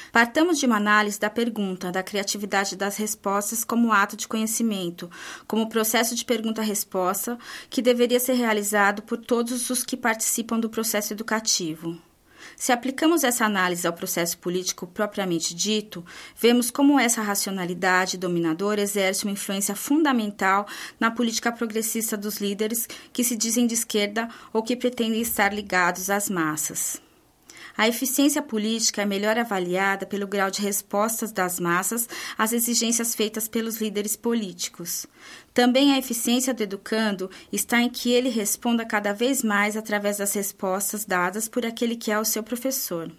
A: Partamos de uma análise da pergunta, da criatividade das respostas como ato de conhecimento, como processo de pergunta-resposta que deveria ser realizado por todos os que participam do processo educativo. Se aplicamos essa análise ao processo político propriamente dito, vemos como essa racionalidade dominadora exerce uma influência fundamental na política progressista dos líderes que se dizem de esquerda ou que pretendem estar ligados às massas. A eficiência política é melhor avaliada pelo grau de respostas das massas às exigências feitas pelos líderes políticos. Também a eficiência do educando está em que ele responda cada vez mais através das respostas dadas por aquele que é o seu professor.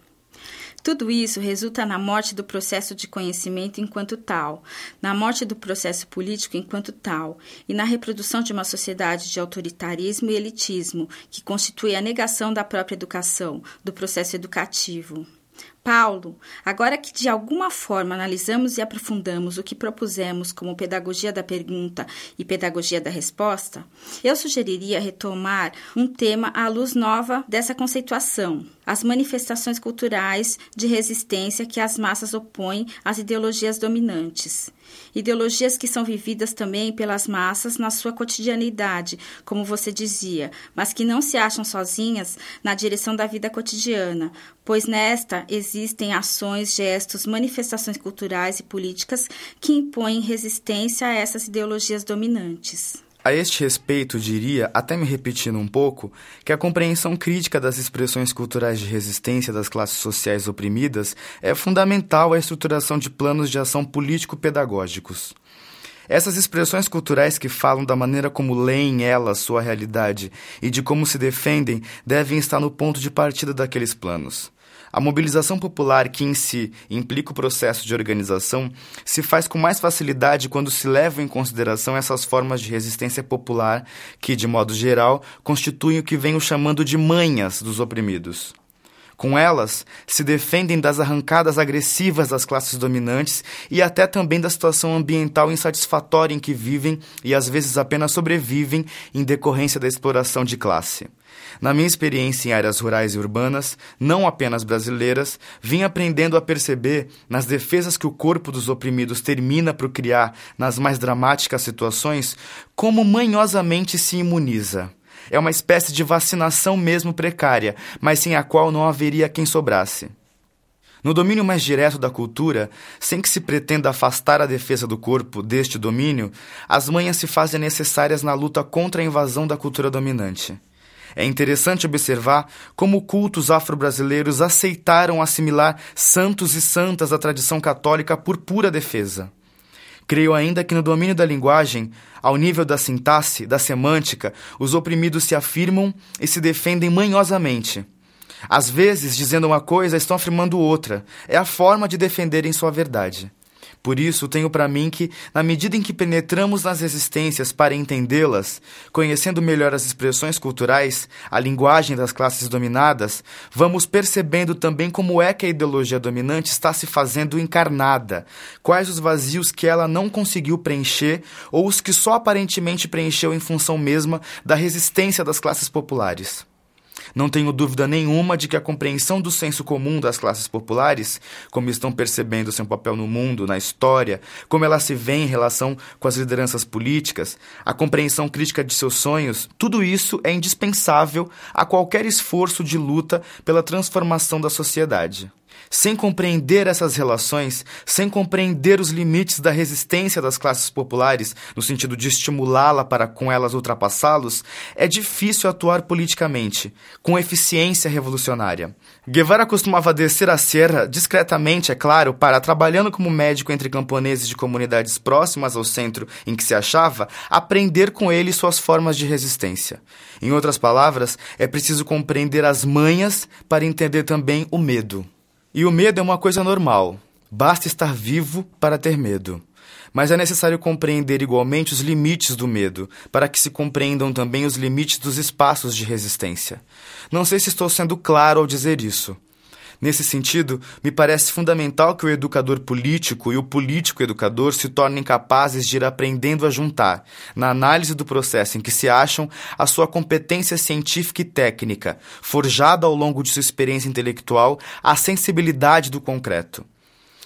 A: Tudo isso resulta na morte do processo de conhecimento enquanto tal, na morte do processo político enquanto tal e na reprodução de uma sociedade de autoritarismo e elitismo que constitui a negação da própria educação, do processo educativo. Paulo, agora que de alguma forma analisamos e aprofundamos o que propusemos como pedagogia da pergunta e pedagogia da resposta, eu sugeriria retomar um tema à luz nova dessa conceituação: as manifestações culturais de resistência que as massas opõem às ideologias dominantes. Ideologias que são vividas também pelas massas na sua cotidianidade, como você dizia, mas que não se acham sozinhas na direção da vida cotidiana, pois nesta existem ações, gestos, manifestações culturais e políticas que impõem resistência a essas ideologias dominantes.
B: A este respeito, diria, até me repetindo um pouco, que a compreensão crítica das expressões culturais de resistência das classes sociais oprimidas é fundamental à estruturação de planos de ação político-pedagógicos. Essas expressões culturais que falam da maneira como leem elas sua realidade e de como se defendem devem estar no ponto de partida daqueles planos. A mobilização popular, que em si implica o processo de organização, se faz com mais facilidade quando se levam em consideração essas formas de resistência popular que, de modo geral, constituem o que venho chamando de manhas dos oprimidos. Com elas, se defendem das arrancadas agressivas das classes dominantes e até também da situação ambiental insatisfatória em que vivem e às vezes apenas sobrevivem em decorrência da exploração de classe. Na minha experiência em áreas rurais e urbanas, não apenas brasileiras, vim aprendendo a perceber, nas defesas que o corpo dos oprimidos termina por criar nas mais dramáticas situações, como manhosamente se imuniza. É uma espécie de vacinação mesmo precária, mas sem a qual não haveria quem sobrasse. No domínio mais direto da cultura, sem que se pretenda afastar a defesa do corpo deste domínio, as manhas se fazem necessárias na luta contra a invasão da cultura dominante. É interessante observar como cultos afro-brasileiros aceitaram assimilar santos e santas da tradição católica por pura defesa. Creio ainda que no domínio da linguagem, ao nível da sintaxe, da semântica, os oprimidos se afirmam e se defendem manhosamente. Às vezes, dizendo uma coisa, estão afirmando outra. É a forma de defenderem sua verdade. Por isso, tenho para mim que, na medida em que penetramos nas resistências para entendê-las, conhecendo melhor as expressões culturais, a linguagem das classes dominadas, vamos percebendo também como é que a ideologia dominante está se fazendo encarnada, quais os vazios que ela não conseguiu preencher ou os que só aparentemente preencheu em função mesma da resistência das classes populares. Não tenho dúvida nenhuma de que a compreensão do senso comum das classes populares, como estão percebendo seu papel no mundo, na história, como ela se vê em relação com as lideranças políticas, a compreensão crítica de seus sonhos, tudo isso é indispensável a qualquer esforço de luta pela transformação da sociedade. Sem compreender essas relações, sem compreender os limites da resistência das classes populares, no sentido de estimulá-la para com elas ultrapassá-los, é difícil atuar politicamente, com eficiência revolucionária. Guevara costumava descer a serra, discretamente, é claro, para, trabalhando como médico entre camponeses de comunidades próximas ao centro em que se achava, aprender com ele suas formas de resistência. Em outras palavras, é preciso compreender as manhas para entender também o medo. E o medo é uma coisa normal. Basta estar vivo para ter medo. Mas é necessário compreender igualmente os limites do medo, para que se compreendam também os limites dos espaços de resistência. Não sei se estou sendo claro ao dizer isso. Nesse sentido, me parece fundamental que o educador político e o político educador se tornem capazes de ir aprendendo a juntar, na análise do processo em que se acham, a sua competência científica e técnica, forjada ao longo de sua experiência intelectual, à sensibilidade do concreto.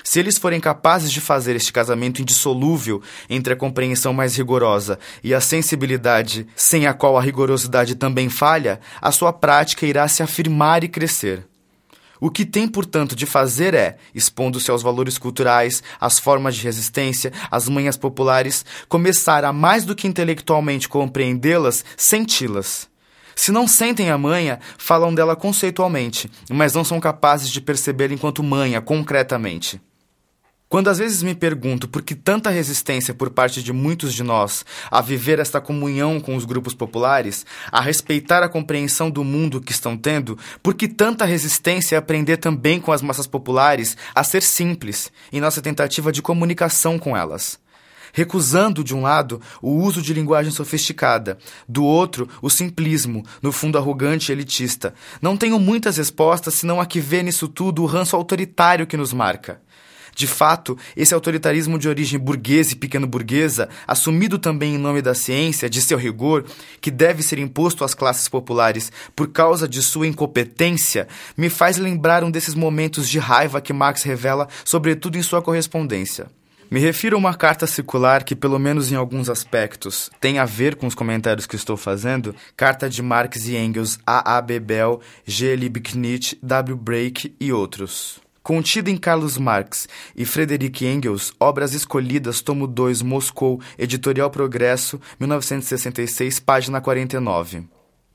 B: Se eles forem capazes de fazer este casamento indissolúvel entre a compreensão mais rigorosa e a sensibilidade sem a qual a rigorosidade também falha, a sua prática irá se afirmar e crescer. O que tem, portanto, de fazer é, expondo-se aos valores culturais, às formas de resistência, às manhas populares, começar a mais do que intelectualmente compreendê-las, senti-las. Se não sentem a manha, falam dela conceitualmente, mas não são capazes de percebê-la enquanto manha, concretamente. Quando às vezes me pergunto por que tanta resistência por parte de muitos de nós a viver esta comunhão com os grupos populares, a respeitar a compreensão do mundo que estão tendo, por que tanta resistência a aprender também com as massas populares a ser simples em nossa tentativa de comunicação com elas? Recusando, de um lado, o uso de linguagem sofisticada, do outro, o simplismo, no fundo arrogante e elitista. Não tenho muitas respostas, senão a que vê nisso tudo o ranço autoritário que nos marca. De fato, esse autoritarismo de origem burguesa e pequeno-burguesa, assumido também em nome da ciência, de seu rigor, que deve ser imposto às classes populares por causa de sua incompetência, me faz lembrar um desses momentos de raiva que Marx revela, sobretudo em sua correspondência. Me refiro a uma carta circular que, pelo menos em alguns aspectos, tem a ver com os comentários que estou fazendo, carta de Marx e Engels a A. Bebel, G. Liebknecht, W. Brake e outros. Contida em Carlos Marx e Friedrich Engels, Obras Escolhidas, tomo dois, Moscou, Editorial Progresso, mil novecentos e sessenta e seis, página quarenta e nove.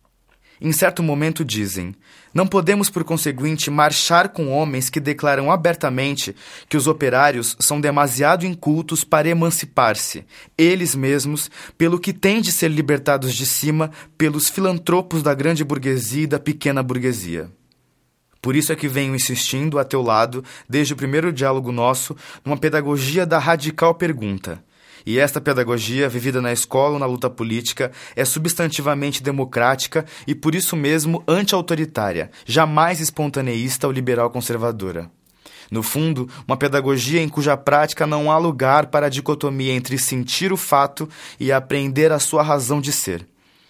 B: Em certo momento dizem: não podemos, por conseguinte, marchar com homens que declaram abertamente que os operários são demasiado incultos para emancipar-se, eles mesmos, pelo que têm de ser libertados de cima pelos filantropos da grande burguesia e da pequena burguesia. Por isso é que venho insistindo a teu lado, desde o primeiro diálogo nosso, numa pedagogia da radical pergunta. E esta pedagogia, vivida na escola ou na luta política, é substantivamente democrática e, por isso mesmo, anti-autoritária, jamais espontaneísta ou liberal conservadora. No fundo, uma pedagogia em cuja prática não há lugar para a dicotomia entre sentir o fato e aprender a sua razão de ser.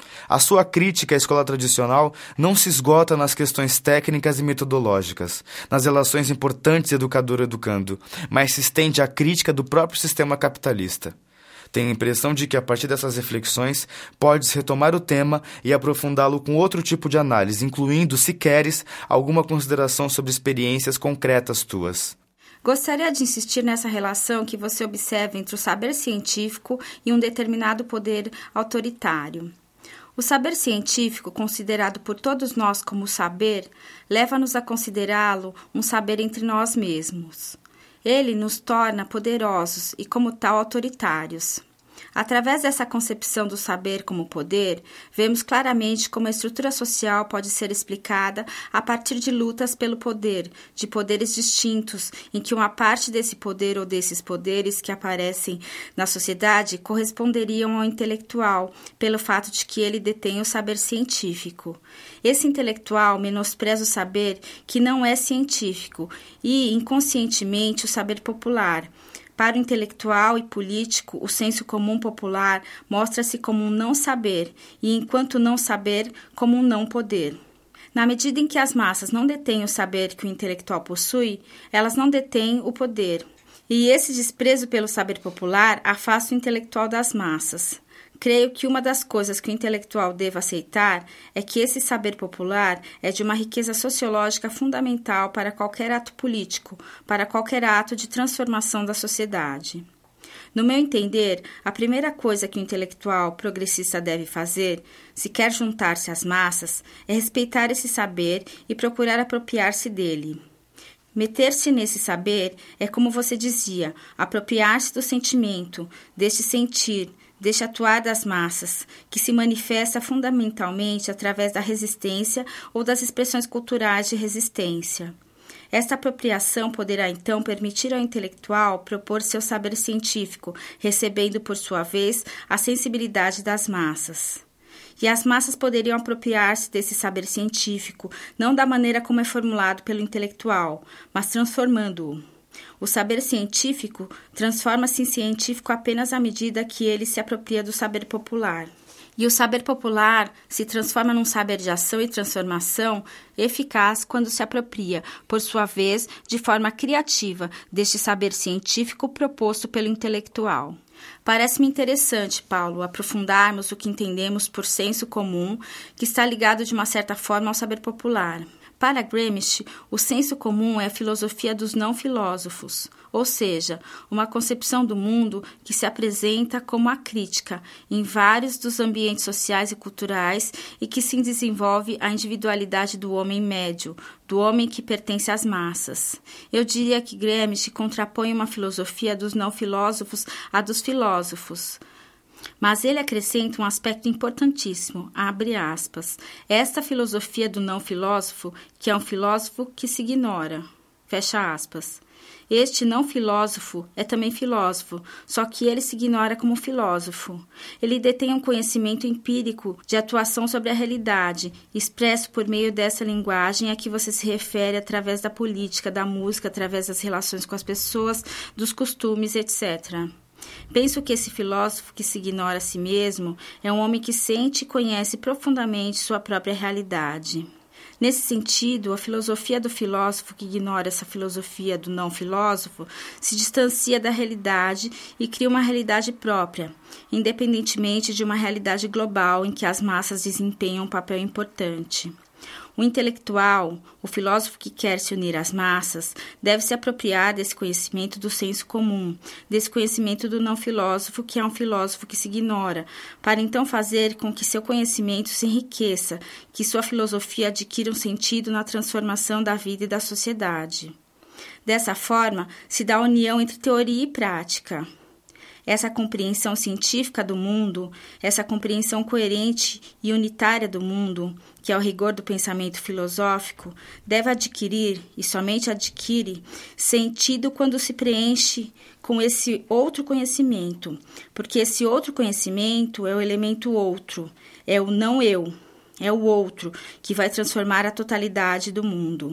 B: A sua crítica à escola tradicional não se esgota nas questões técnicas e metodológicas, nas relações importantes educador-educando, mas se estende à crítica do próprio sistema capitalista. Tenho a impressão de que, a partir dessas reflexões, podes retomar o tema e aprofundá-lo com outro tipo de análise, incluindo, se queres, alguma consideração sobre experiências concretas tuas.
A: Gostaria de insistir nessa relação que você observa entre o saber científico e um determinado poder autoritário. O saber científico, considerado por todos nós como saber, leva-nos a considerá-lo um saber entre nós mesmos. Ele nos torna poderosos e, como tal, autoritários. Através dessa concepção do saber como poder, vemos claramente como a estrutura social pode ser explicada a partir de lutas pelo poder, de poderes distintos, em que uma parte desse poder ou desses poderes que aparecem na sociedade corresponderiam ao intelectual, pelo fato de que ele detém o saber científico. Esse intelectual menospreza o saber que não é científico e, inconscientemente, o saber popular. Para o intelectual e político, o senso comum popular mostra-se como um não saber e, enquanto não saber, como um não poder. Na medida em que as massas não detêm o saber que o intelectual possui, elas não detêm o poder. E esse desprezo pelo saber popular afasta o intelectual das massas. Creio que uma das coisas que o intelectual deve aceitar é que esse saber popular é de uma riqueza sociológica fundamental para qualquer ato político, para qualquer ato de transformação da sociedade. No meu entender, a primeira coisa que o intelectual progressista deve fazer, se quer juntar-se às massas, é respeitar esse saber e procurar apropriar-se dele. Meter-se nesse saber é, como você dizia, apropriar-se do sentimento, deste sentir, deste atuar das massas, que se manifesta fundamentalmente através da resistência ou das expressões culturais de resistência. Esta apropriação poderá, então, permitir ao intelectual propor seu saber científico, recebendo, por sua vez, a sensibilidade das massas. E as massas poderiam apropriar-se desse saber científico, não da maneira como é formulado pelo intelectual, mas transformando-o. O saber científico transforma-se em científico apenas à medida que ele se apropria do saber popular. E o saber popular se transforma num saber de ação e transformação eficaz quando se apropria, por sua vez, de forma criativa, deste saber científico proposto pelo intelectual. Parece-me interessante, Paulo, aprofundarmos o que entendemos por senso comum, que está ligado de uma certa forma ao saber popular. Para Gramsci, o senso comum é a filosofia dos não-filósofos, ou seja, uma concepção do mundo que se apresenta como a crítica em vários dos ambientes sociais e culturais e que se desenvolve a individualidade do homem médio, do homem que pertence às massas. Eu diria que Gramsci contrapõe uma filosofia dos não-filósofos à dos filósofos. Mas ele acrescenta um aspecto importantíssimo, abre aspas, esta filosofia do não-filósofo, que é um filósofo que se ignora, fecha aspas. Este não-filósofo é também filósofo, só que ele se ignora como filósofo. Ele detém um conhecimento empírico de atuação sobre a realidade, expresso por meio dessa linguagem a que você se refere através da política, da música, através das relações com as pessoas, dos costumes, etcétera. Penso que esse filósofo que se ignora a si mesmo é um homem que sente e conhece profundamente sua própria realidade. Nesse sentido, a filosofia do filósofo que ignora essa filosofia do não-filósofo se distancia da realidade e cria uma realidade própria, independentemente de uma realidade global em que as massas desempenham um papel importante. O intelectual, o filósofo que quer se unir às massas, deve se apropriar desse conhecimento do senso comum, desse conhecimento do não-filósofo, que é um filósofo que se ignora, para então fazer com que seu conhecimento se enriqueça, que sua filosofia adquira um sentido na transformação da vida e da sociedade. Dessa forma, se dá a união entre teoria e prática. Essa compreensão científica do mundo, essa compreensão coerente e unitária do mundo, que é o rigor do pensamento filosófico, deve adquirir, e somente adquire, sentido quando se preenche com esse outro conhecimento, porque esse outro conhecimento é o elemento outro, é o não eu, é o outro, que vai transformar a totalidade do mundo.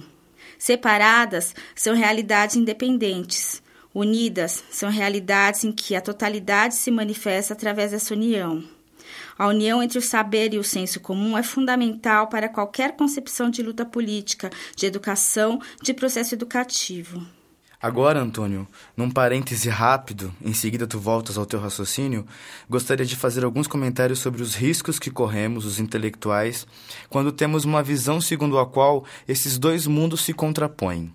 A: Separadas, são realidades independentes. Unidas, são realidades em que a totalidade se manifesta através dessa união. A união entre o saber e o senso comum é fundamental para qualquer concepção de luta política, de educação, de processo educativo.
B: Agora, Antônio, num parêntese rápido, em seguida tu voltas ao teu raciocínio, gostaria de fazer alguns comentários sobre os riscos que corremos, os intelectuais, quando temos uma visão segundo a qual esses dois mundos se contrapõem.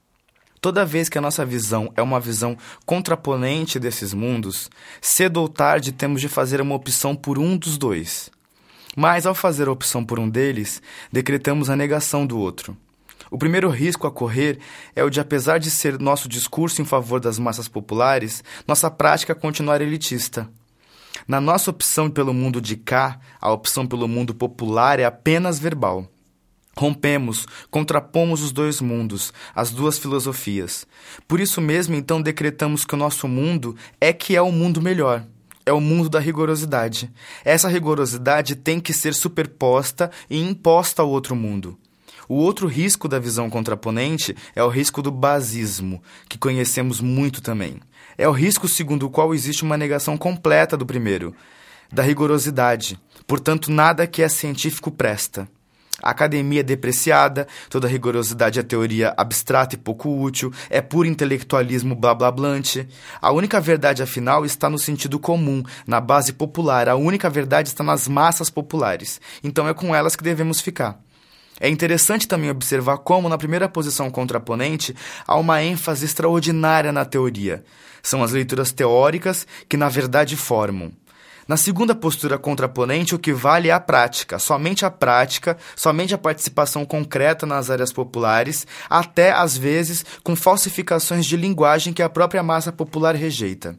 B: Toda vez que a nossa visão é uma visão contraponente desses mundos, cedo ou tarde temos de fazer uma opção por um dos dois. Mas, ao fazer a opção por um deles, decretamos a negação do outro. O primeiro risco a correr é o de, apesar de ser nosso discurso em favor das massas populares, nossa prática continuar elitista. Na nossa opção pelo mundo de cá, a opção pelo mundo popular é apenas verbal. Rompemos, contrapomos os dois mundos, as duas filosofias. Por isso mesmo, então, decretamos que o nosso mundo é que é o mundo melhor. É o mundo da rigorosidade. Essa rigorosidade tem que ser superposta e imposta ao outro mundo. O outro risco da visão contraponente é o risco do basismo, que conhecemos muito também. É o risco segundo o qual existe uma negação completa do primeiro, da rigorosidade. Portanto, nada que é científico presta. A academia é depreciada, toda rigorosidade é teoria abstrata e pouco útil, é puro intelectualismo blá-blá-blante. A única verdade, afinal, está no sentido comum, na base popular. A única verdade está nas massas populares. Então é com elas que devemos ficar. É interessante também observar como, na primeira posição contraponente, há uma ênfase extraordinária na teoria. São as leituras teóricas que, na verdade, formam. Na segunda postura contraponente, o que vale é a prática, somente a prática, somente a participação concreta nas áreas populares, até, às vezes, com falsificações de linguagem que a própria massa popular rejeita.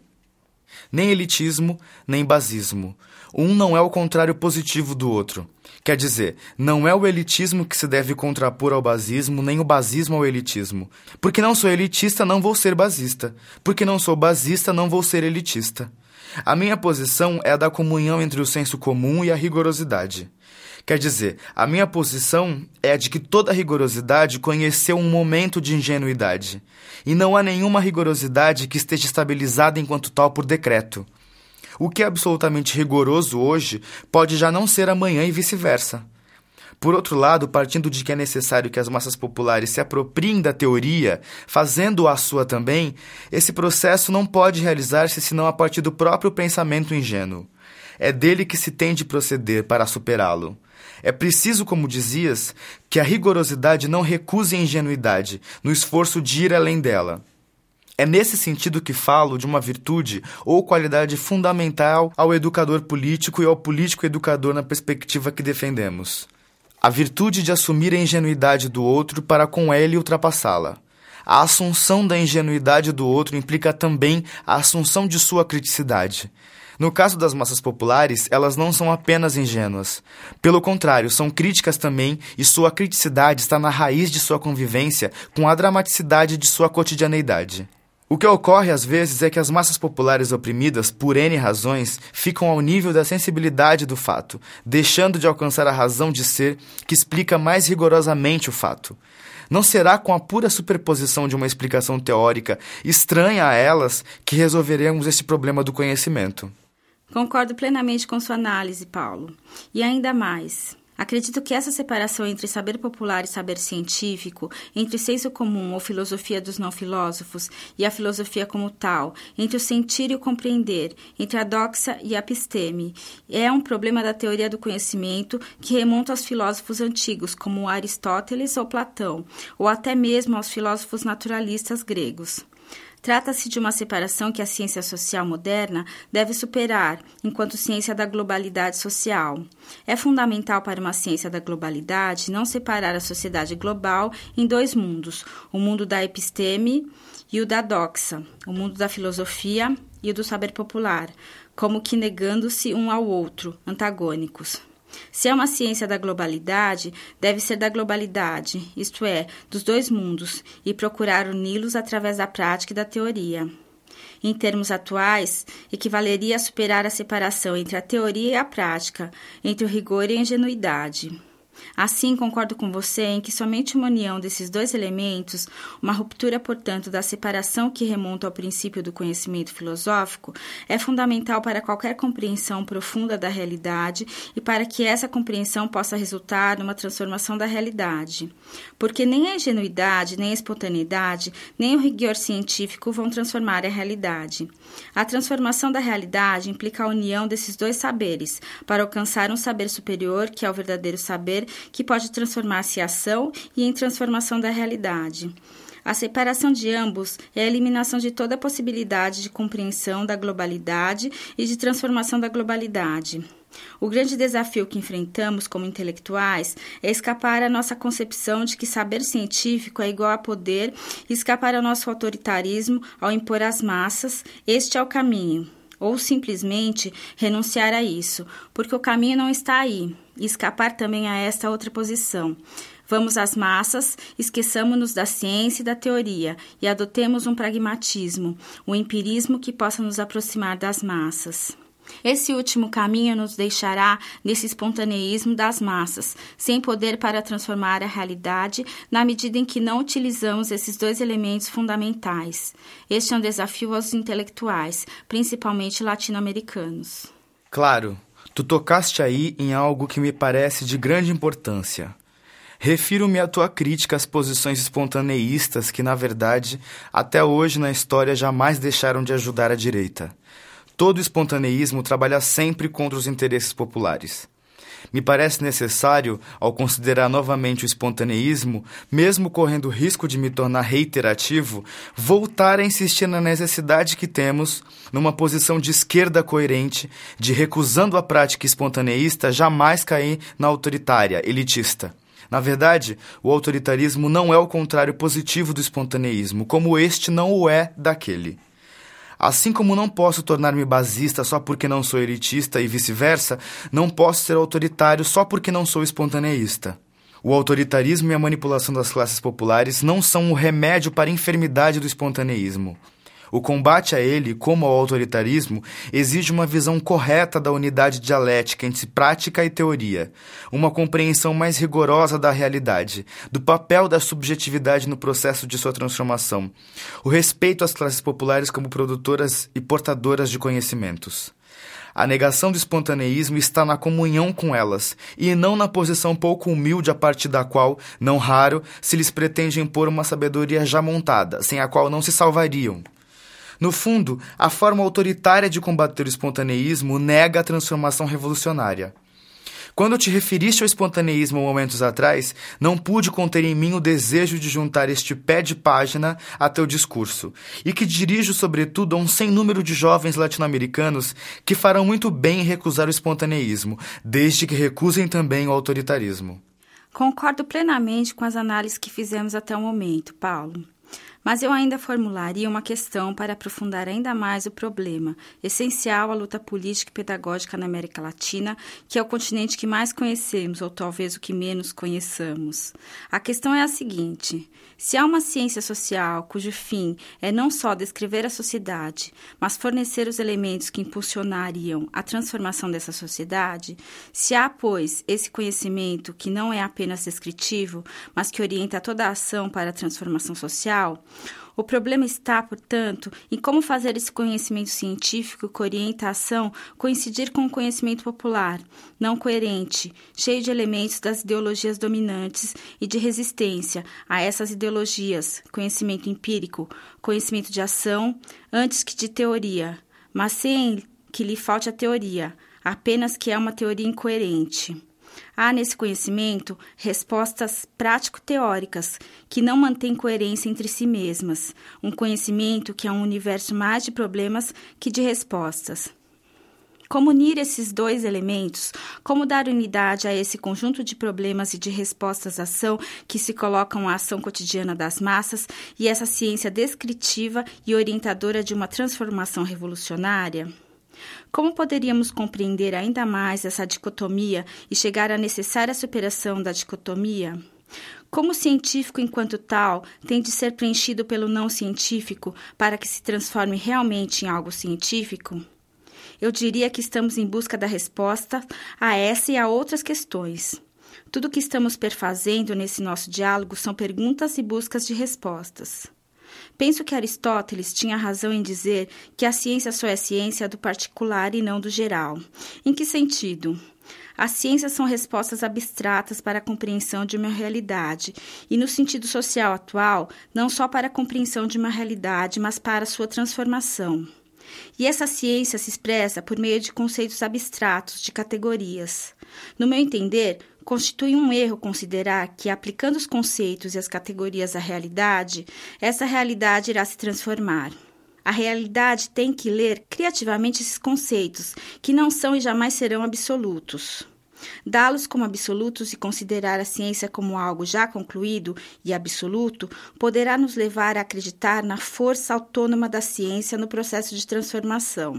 B: Nem elitismo, nem basismo. Um não é o contrário positivo do outro. Quer dizer, não é o elitismo que se deve contrapor ao basismo, nem o basismo ao elitismo. Porque não sou elitista, não vou ser basista. Porque não sou basista, não vou ser elitista. A minha posição é a da comunhão entre o senso comum e a rigorosidade. Quer dizer, a minha posição é a de que toda rigorosidade conheceu um momento de ingenuidade. E não há nenhuma rigorosidade que esteja estabilizada enquanto tal por decreto. O que é absolutamente rigoroso hoje pode já não ser amanhã e vice-versa. Por outro lado, partindo de que é necessário que as massas populares se apropriem da teoria, fazendo-a a sua também, esse processo não pode realizar-se senão a partir do próprio pensamento ingênuo. É dele que se tem de proceder para superá-lo. É preciso, como dizias, que a rigorosidade não recuse a ingenuidade, no esforço de ir além dela. É nesse sentido que falo de uma virtude ou qualidade fundamental ao educador político e ao político educador na perspectiva que defendemos. A virtude de assumir a ingenuidade do outro para com ele ultrapassá-la. A assunção da ingenuidade do outro implica também a assunção de sua criticidade. No caso das massas populares, elas não são apenas ingênuas. Pelo contrário, são críticas também, e sua criticidade está na raiz de sua convivência com a dramaticidade de sua cotidianeidade. O que ocorre às vezes é que as massas populares oprimidas, por N razões, ficam ao nível da sensibilidade do fato, deixando de alcançar a razão de ser que explica mais rigorosamente o fato. Não será com a pura superposição de uma explicação teórica estranha a elas que resolveremos esse problema do conhecimento.
A: Concordo plenamente com sua análise, Paulo. E ainda mais. Acredito que essa separação entre saber popular e saber científico, entre senso comum ou filosofia dos não-filósofos e a filosofia como tal, entre o sentir e o compreender, entre a doxa e a episteme, é um problema da teoria do conhecimento que remonta aos filósofos antigos, como Aristóteles ou Platão, ou até mesmo aos filósofos naturalistas gregos. Trata-se de uma separação que a ciência social moderna deve superar, enquanto ciência da globalidade social. É fundamental para uma ciência da globalidade não separar a sociedade global em dois mundos, o mundo da episteme e o da doxa, o mundo da filosofia e o do saber popular, como que negando-se um ao outro, antagônicos. Se é uma ciência da globalidade, deve ser da globalidade, isto é, dos dois mundos, e procurar uni-los através da prática e da teoria. Em termos atuais, equivaleria a superar a separação entre a teoria e a prática, entre o rigor e a ingenuidade. Assim, concordo com você em que somente uma união desses dois elementos, uma ruptura, portanto, da separação que remonta ao princípio do conhecimento filosófico, é fundamental para qualquer compreensão profunda da realidade e para que essa compreensão possa resultar numa transformação da realidade. Porque nem a ingenuidade, nem a espontaneidade, nem o rigor científico vão transformar a realidade. A transformação da realidade implica a união desses dois saberes, para alcançar um saber superior, que é o verdadeiro saber, que pode transformar-se em ação e em transformação da realidade. A separação de ambos é a eliminação de toda a possibilidade de compreensão da globalidade e de transformação da globalidade. O grande desafio que enfrentamos como intelectuais é escapar à nossa concepção de que saber científico é igual a poder e escapar ao nosso autoritarismo ao impor às massas: este é o caminho. Ou simplesmente renunciar a isso, porque o caminho não está aí, e escapar também a esta outra posição. Vamos às massas, esqueçamos-nos da ciência e da teoria e adotemos um pragmatismo, um empirismo que possa nos aproximar das massas. Esse último caminho nos deixará nesse espontaneísmo das massas, sem poder para transformar a realidade, na medida em que não utilizamos esses dois elementos fundamentais. Este é um desafio aos intelectuais, principalmente latino-americanos.
B: Claro, tu tocaste aí em algo que me parece de grande importância. Refiro-me à tua crítica às posições espontaneístas que, na verdade, até hoje na história jamais deixaram de ajudar a direita. Todo espontaneísmo trabalha sempre contra os interesses populares. Me parece necessário, ao considerar novamente o espontaneísmo, mesmo correndo o risco de me tornar reiterativo, voltar a insistir na necessidade que temos, numa posição de esquerda coerente, de, recusando a prática espontaneísta, jamais cair na autoritária, elitista. Na verdade, o autoritarismo não é o contrário positivo do espontaneísmo, como este não o é daquele. Assim como não posso tornar-me basista só porque não sou elitista e vice-versa, não posso ser autoritário só porque não sou espontaneísta. O autoritarismo e a manipulação das classes populares não são o remédio para a enfermidade do espontaneísmo. O combate a ele, como ao autoritarismo, exige uma visão correta da unidade dialética entre prática e teoria, uma compreensão mais rigorosa da realidade, do papel da subjetividade no processo de sua transformação, o respeito às classes populares como produtoras e portadoras de conhecimentos. A negação do espontaneísmo está na comunhão com elas, e não na posição pouco humilde a partir da qual, não raro, se lhes pretende impor uma sabedoria já montada, sem a qual não se salvariam. No fundo, a forma autoritária de combater o espontaneísmo nega a transformação revolucionária. Quando te referiste ao espontaneísmo momentos atrás, não pude conter em mim o desejo de juntar este pé de página a teu discurso, e que dirijo sobretudo a um sem número de jovens latino-americanos que farão muito bem em recusar o espontaneísmo, desde que recusem também o autoritarismo.
A: Concordo plenamente com as análises que fizemos até o momento, Paulo. Mas eu ainda formularia uma questão para aprofundar ainda mais o problema, essencial à luta política e pedagógica na América Latina, que é o continente que mais conhecemos, ou talvez o que menos conheçamos. A questão é a seguinte: se há uma ciência social cujo fim é não só descrever a sociedade, mas fornecer os elementos que impulsionariam a transformação dessa sociedade, se há, pois, esse conhecimento que não é apenas descritivo, mas que orienta toda a ação para a transformação social, o problema está, portanto, em como fazer esse conhecimento científico que orienta a ação coincidir com o conhecimento popular, não coerente, cheio de elementos das ideologias dominantes e de resistência a essas ideologias, conhecimento empírico, conhecimento de ação, antes que de teoria, mas sem que lhe falte a teoria, apenas que é uma teoria incoerente. Há nesse conhecimento respostas prático-teóricas que não mantêm coerência entre si mesmas, um conhecimento que é um universo mais de problemas que de respostas. Como unir esses dois elementos? Como dar unidade a esse conjunto de problemas e de respostas à ação que se colocam à ação cotidiana das massas e essa ciência descritiva e orientadora de uma transformação revolucionária? Como poderíamos compreender ainda mais essa dicotomia e chegar à necessária superação da dicotomia? Como o científico, enquanto tal, tem de ser preenchido pelo não científico para que se transforme realmente em algo científico? Eu diria que estamos em busca da resposta a essa e a outras questões. Tudo o que estamos perfazendo nesse nosso diálogo são perguntas e buscas de respostas. Penso que Aristóteles tinha razão em dizer que a ciência só é ciência do particular e não do geral. Em que sentido? As ciências são respostas abstratas para a compreensão de uma realidade e, no sentido social atual, não só para a compreensão de uma realidade, mas para a sua transformação. E essa ciência se expressa por meio de conceitos abstratos, de categorias. No meu entender, constitui um erro considerar que, aplicando os conceitos e as categorias à realidade, essa realidade irá se transformar. A realidade tem que ler criativamente esses conceitos, que não são e jamais serão absolutos. Dá-los como absolutos e considerar a ciência como algo já concluído e absoluto poderá nos levar a acreditar na força autônoma da ciência no processo de transformação.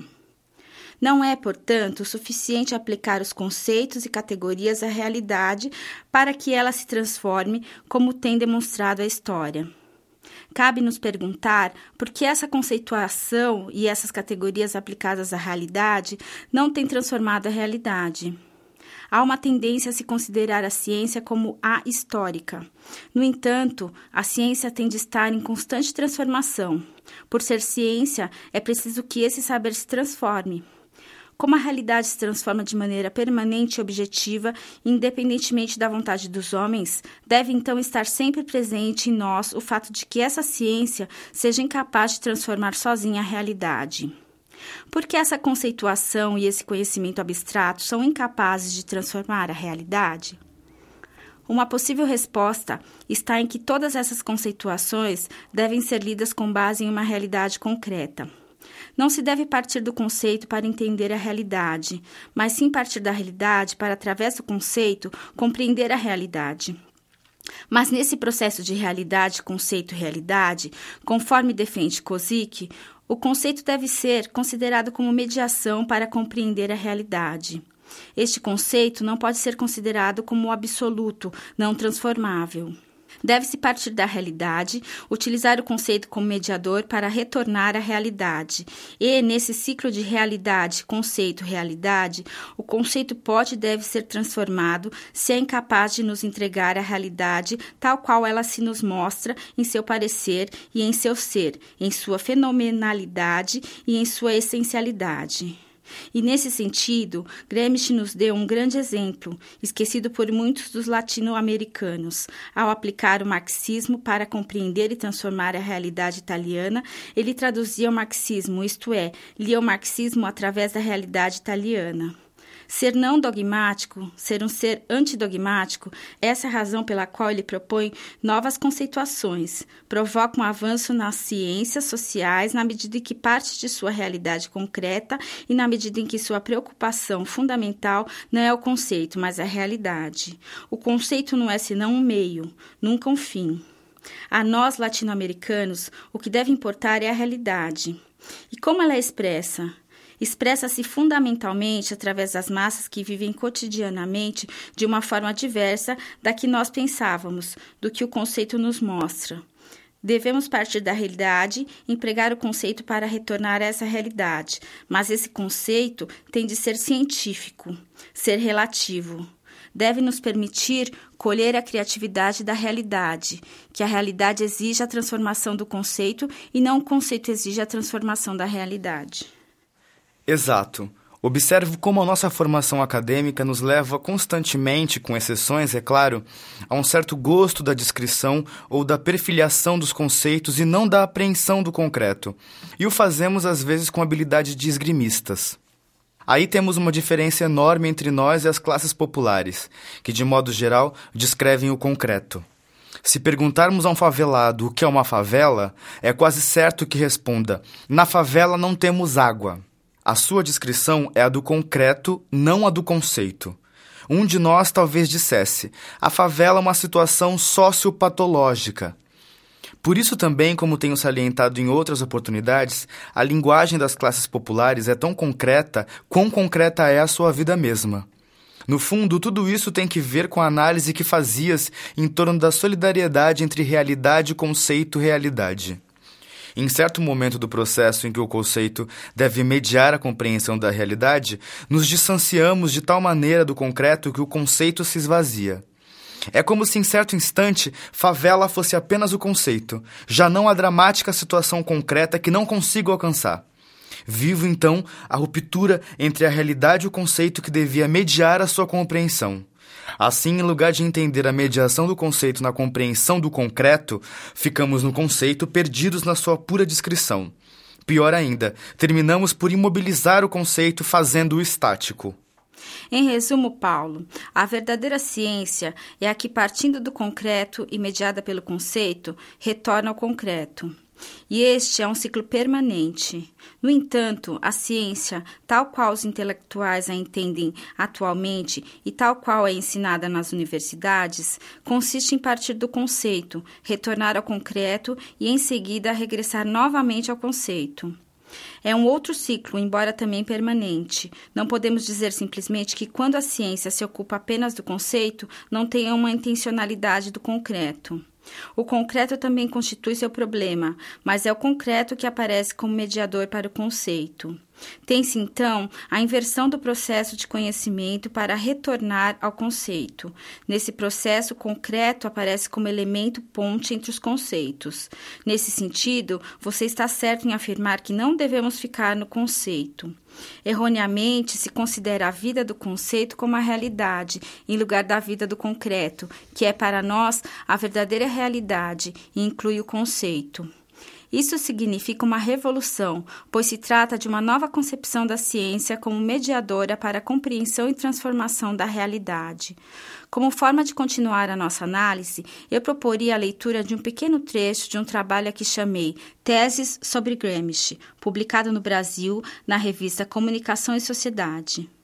A: Não é, portanto, suficiente aplicar os conceitos e categorias à realidade para que ela se transforme, como tem demonstrado a história. Cabe nos perguntar por que essa conceituação e essas categorias aplicadas à realidade não têm transformado a realidade. Há uma tendência a se considerar a ciência como ahistórica. No entanto, a ciência tem de estar em constante transformação. Por ser ciência, é preciso que esse saber se transforme. Como a realidade se transforma de maneira permanente e objetiva, independentemente da vontade dos homens, deve então estar sempre presente em nós o fato de que essa ciência seja incapaz de transformar sozinha a realidade. Por que essa conceituação e esse conhecimento abstrato são incapazes de transformar a realidade? Uma possível resposta está em que todas essas conceituações devem ser lidas com base em uma realidade concreta. Não se deve partir do conceito para entender a realidade, mas sim partir da realidade para, através do conceito, compreender a realidade. Mas nesse processo de realidade, conceito, realidade, conforme defende Kozik, o conceito deve ser considerado como mediação para compreender a realidade. Este conceito não pode ser considerado como absoluto, não transformável. Deve-se partir da realidade, utilizar o conceito como mediador para retornar à realidade. E, nesse ciclo de realidade, conceito, realidade, o conceito pode e deve ser transformado se é incapaz de nos entregar a realidade tal qual ela se nos mostra em seu parecer e em seu ser, em sua fenomenalidade e em sua essencialidade. E, nesse sentido, Gramsci nos deu um grande exemplo, esquecido por muitos dos latino-americanos. Ao aplicar o marxismo para compreender e transformar a realidade italiana, ele traduzia o marxismo, isto é, lia o marxismo através da realidade italiana. Ser não dogmático, ser um ser antidogmático, essa é a razão pela qual ele propõe novas conceituações, provoca um avanço nas ciências sociais na medida em que parte de sua realidade concreta e na medida em que sua preocupação fundamental não é o conceito, mas a realidade. O conceito não é senão um meio, nunca um fim. A nós, latino-americanos, o que deve importar é a realidade. E como ela é expressa? Expressa-se fundamentalmente através das massas que vivem cotidianamente de uma forma diversa da que nós pensávamos, do que o conceito nos mostra. Devemos partir da realidade e empregar o conceito para retornar a essa realidade, mas esse conceito tem de ser científico, ser relativo. Deve nos permitir colher a criatividade da realidade, que a realidade exige a transformação do conceito e não o conceito exige a transformação da realidade.
B: Exato. Observo como a nossa formação acadêmica nos leva constantemente, com exceções, é claro, a um certo gosto da descrição ou da perfilhação dos conceitos e não da apreensão do concreto. E o fazemos, às vezes, com habilidade de esgrimistas. Aí temos uma diferença enorme entre nós e as classes populares, que, de modo geral, descrevem o concreto. Se perguntarmos a um favelado o que é uma favela, é quase certo que responda: na favela não temos água. A sua descrição é a do concreto, não a do conceito. Um de nós talvez dissesse: a favela é uma situação sociopatológica. Por isso também, como tenho salientado em outras oportunidades, a linguagem das classes populares é tão concreta quão concreta é a sua vida mesma. No fundo, tudo isso tem que ver com a análise que fazias em torno da solidariedade entre realidade, conceito e realidade. Em certo momento do processo em que o conceito deve mediar a compreensão da realidade, nos distanciamos de tal maneira do concreto que o conceito se esvazia. É como se em certo instante favela fosse apenas o conceito, já não a dramática situação concreta que não consigo alcançar. Vivo, então, a ruptura entre a realidade e o conceito que devia mediar a sua compreensão. Assim, em lugar de entender a mediação do conceito na compreensão do concreto, ficamos no conceito perdidos na sua pura descrição. Pior ainda, terminamos por imobilizar o conceito fazendo-o estático.
A: Em resumo, Paulo, a verdadeira ciência é a que, partindo do concreto e mediada pelo conceito, retorna ao concreto. E este é um ciclo permanente. No entanto, a ciência, tal qual os intelectuais a entendem atualmente e tal qual é ensinada nas universidades, consiste em partir do conceito, retornar ao concreto e, em seguida, regressar novamente ao conceito. É um outro ciclo, embora também permanente. Não podemos dizer simplesmente que, quando a ciência se ocupa apenas do conceito, não tenha uma intencionalidade do concreto. O concreto também constitui seu problema, mas é o concreto que aparece como mediador para o conceito. Tem-se, então, a inversão do processo de conhecimento para retornar ao conceito. Nesse processo, o concreto aparece como elemento ponte entre os conceitos. Nesse sentido, você está certo em afirmar que não devemos ficar no conceito. Erroneamente, se considera a vida do conceito como a realidade, em lugar da vida do concreto, que é para nós a verdadeira realidade e inclui o conceito. Isso significa uma revolução, pois se trata de uma nova concepção da ciência como mediadora para a compreensão e transformação da realidade. Como forma de continuar a nossa análise, eu proporia a leitura de um pequeno trecho de um trabalho a que chamei Teses sobre Gramsci, publicado no Brasil na revista Comunicação e Sociedade.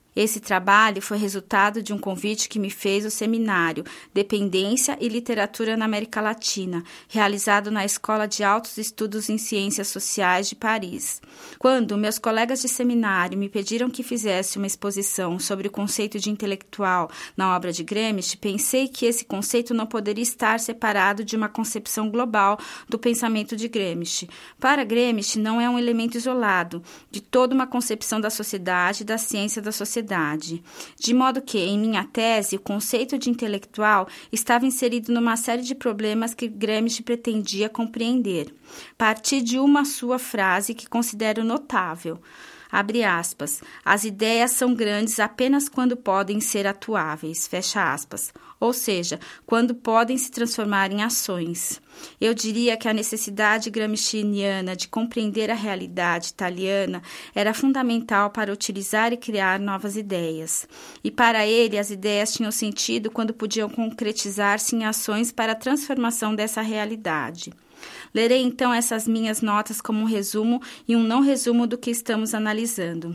A: Esse trabalho foi resultado de um convite que me fez o seminário Dependência e Literatura na América Latina, realizado na Escola de Altos Estudos em Ciências Sociais de Paris. Quando meus colegas de seminário me pediram que fizesse uma exposição sobre o conceito de intelectual na obra de Gramsci, pensei que esse conceito não poderia estar separado de uma concepção global do pensamento de Gramsci. Para Gramsci, não é um elemento isolado de toda uma concepção da sociedade e da ciência da sociedade. De modo que, em minha tese, o conceito de intelectual estava inserido numa série de problemas que Gramsci pretendia compreender. Parti de uma sua frase que considero notável. Abre aspas, as ideias são grandes apenas quando podem ser atuáveis, fecha aspas, ou seja, quando podem se transformar em ações. Eu diria que a necessidade gramsciana de compreender a realidade italiana era fundamental para utilizar e criar novas ideias. E para ele, as ideias tinham sentido quando podiam concretizar-se em ações para a transformação dessa realidade. Lerei então essas minhas notas como um resumo e um não resumo do que estamos analisando.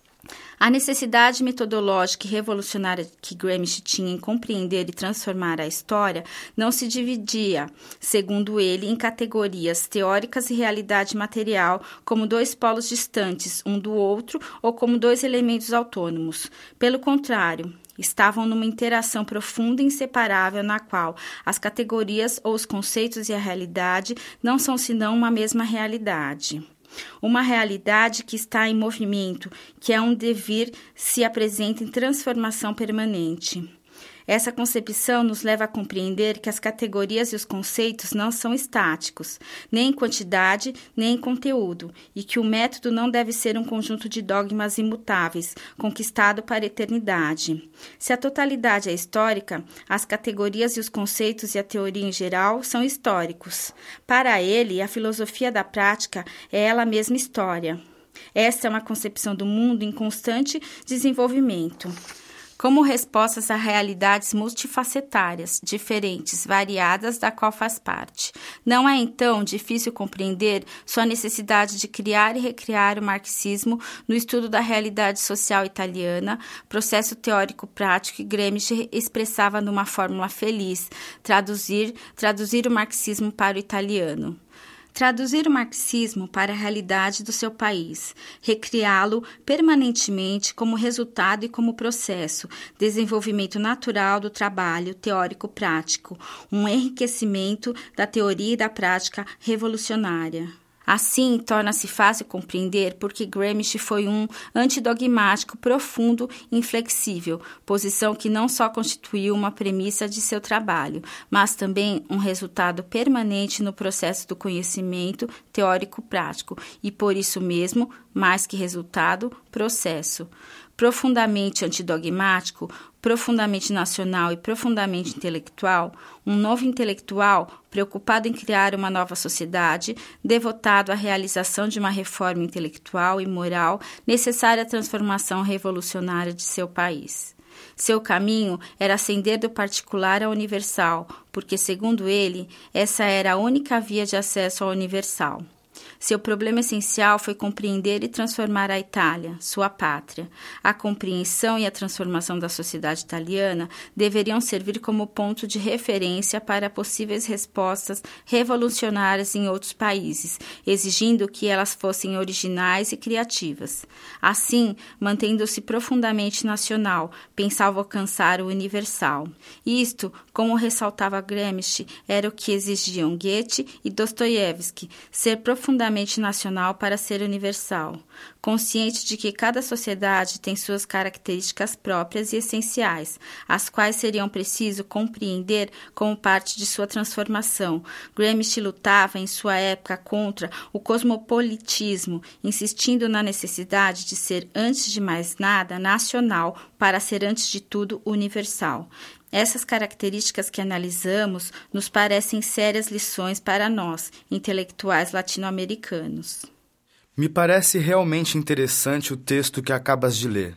A: A necessidade metodológica e revolucionária que Gramsci tinha em compreender e transformar a história não se dividia, segundo ele, em categorias teóricas e realidade material como dois polos distantes um do outro ou como dois elementos autônomos. Pelo contrário, estavam numa interação profunda e inseparável na qual as categorias ou os conceitos e a realidade não são senão uma mesma realidade. Uma realidade que está em movimento, que é um devir, se apresenta em transformação permanente. Essa concepção nos leva a compreender que as categorias e os conceitos não são estáticos, nem em quantidade, nem em conteúdo, e que o método não deve ser um conjunto de dogmas imutáveis, conquistado para a eternidade. Se a totalidade é histórica, as categorias e os conceitos e a teoria em geral são históricos. Para ele, a filosofia da prática é ela mesma história. Esta é uma concepção do mundo em constante desenvolvimento. Como respostas a realidades multifacetárias, diferentes, variadas, da qual faz parte. Não é, então, difícil compreender sua necessidade de criar e recriar o marxismo no estudo da realidade social italiana, processo teórico-prático que Gramsci expressava numa fórmula feliz, traduzir, traduzir o marxismo para o italiano. Traduzir o marxismo para a realidade do seu país, recriá-lo permanentemente como resultado e como processo, desenvolvimento natural do trabalho teórico-prático, um enriquecimento da teoria e da prática revolucionária. Assim, torna-se fácil compreender porque Gramsci foi um antidogmático profundo e inflexível, posição que não só constituiu uma premissa de seu trabalho, mas também um resultado permanente no processo do conhecimento teórico-prático e, por isso mesmo, mais que resultado, processo. Profundamente antidogmático, profundamente nacional e profundamente intelectual, um novo intelectual preocupado em criar uma nova sociedade, devotado à realização de uma reforma intelectual e moral necessária à transformação revolucionária de seu país. Seu caminho era ascender do particular ao universal, porque, segundo ele, essa era a única via de acesso ao universal. Seu problema essencial foi compreender e transformar a Itália, sua pátria. A compreensão e a transformação da sociedade italiana deveriam servir como ponto de referência para possíveis respostas revolucionárias em outros países, exigindo que elas fossem originais e criativas. Assim, mantendo-se profundamente nacional, pensava alcançar o universal. Isto, como ressaltava Gramsci, era o que exigiam Goethe e Dostoiévski, ser profundamente nacional para ser universal, consciente de que cada sociedade tem suas características próprias e essenciais, as quais seriam preciso compreender como parte de sua transformação. Gramsci lutava em sua época contra o cosmopolitismo, insistindo na necessidade de ser, antes de mais nada, nacional para ser, antes de tudo, universal. Essas características que analisamos nos parecem sérias lições para nós, intelectuais latino-americanos.
B: Me parece realmente interessante o texto que acabas de ler.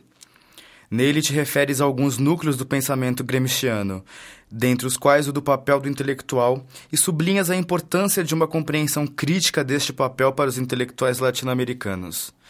B: Nele te referes a alguns núcleos do pensamento gramsciano, dentre os quais o do papel do intelectual, e sublinhas a importância de uma compreensão crítica deste papel para os intelectuais latino-americanos.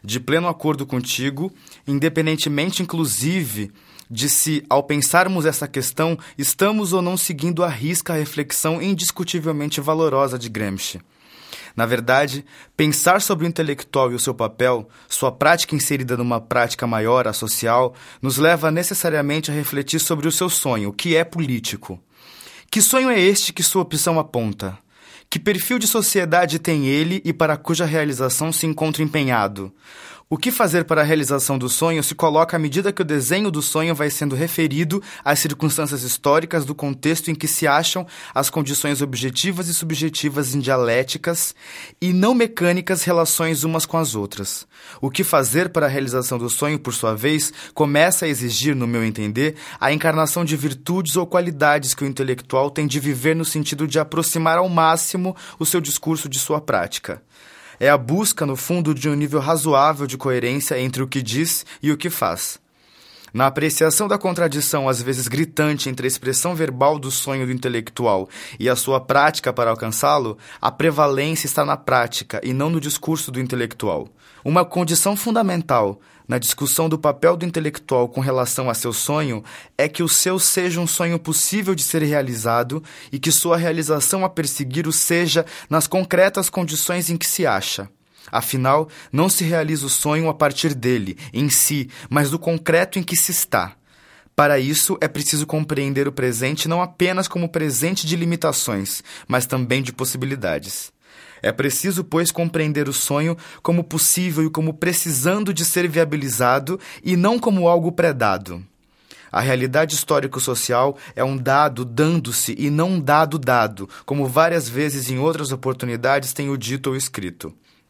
B: de pleno acordo contigo, independentemente, inclusive, de se, ao pensarmos essa questão, estamos ou não seguindo à risca a reflexão indiscutivelmente valorosa de Gramsci. Na verdade, pensar sobre o intelectual e o seu papel, sua prática inserida numa prática maior, a social, nos leva necessariamente a refletir sobre o seu sonho, que é político. Que sonho é este que sua opção aponta? Que perfil de sociedade tem ele e para cuja realização se encontra empenhado? O que fazer para a realização do sonho se coloca à medida que o desenho do sonho vai sendo referido às circunstâncias históricas do contexto em que se acham as condições objetivas e subjetivas em dialéticas e não mecânicas relações umas com as outras. O que fazer para a realização do sonho, por sua vez, começa a exigir, no meu entender, a encarnação de virtudes ou qualidades que o intelectual tem de viver no sentido de aproximar ao máximo o seu discurso de sua prática. É a busca, no fundo, de um nível razoável de coerência entre o que diz e o que faz. Na apreciação da contradição, às vezes gritante, entre a expressão verbal do sonho do intelectual e a sua prática para alcançá-lo, a prevalência está na prática e não no discurso do intelectual. Uma condição fundamental na discussão do papel do intelectual com relação a seu sonho é que o seu seja um sonho possível de ser realizado e que sua realização a perseguir o seja nas concretas condições em que se acha. Afinal, não se realiza o sonho a partir dele, em si, mas do concreto em que se está. Para isso, é preciso compreender o presente não apenas como presente de limitações, mas também de possibilidades. É preciso, pois, compreender o sonho como possível e como precisando de ser viabilizado e não como algo pré-dado. A realidade histórico-social é um dado dando-se e não um dado dado, como várias vezes em outras oportunidades tenho dito ou escrito.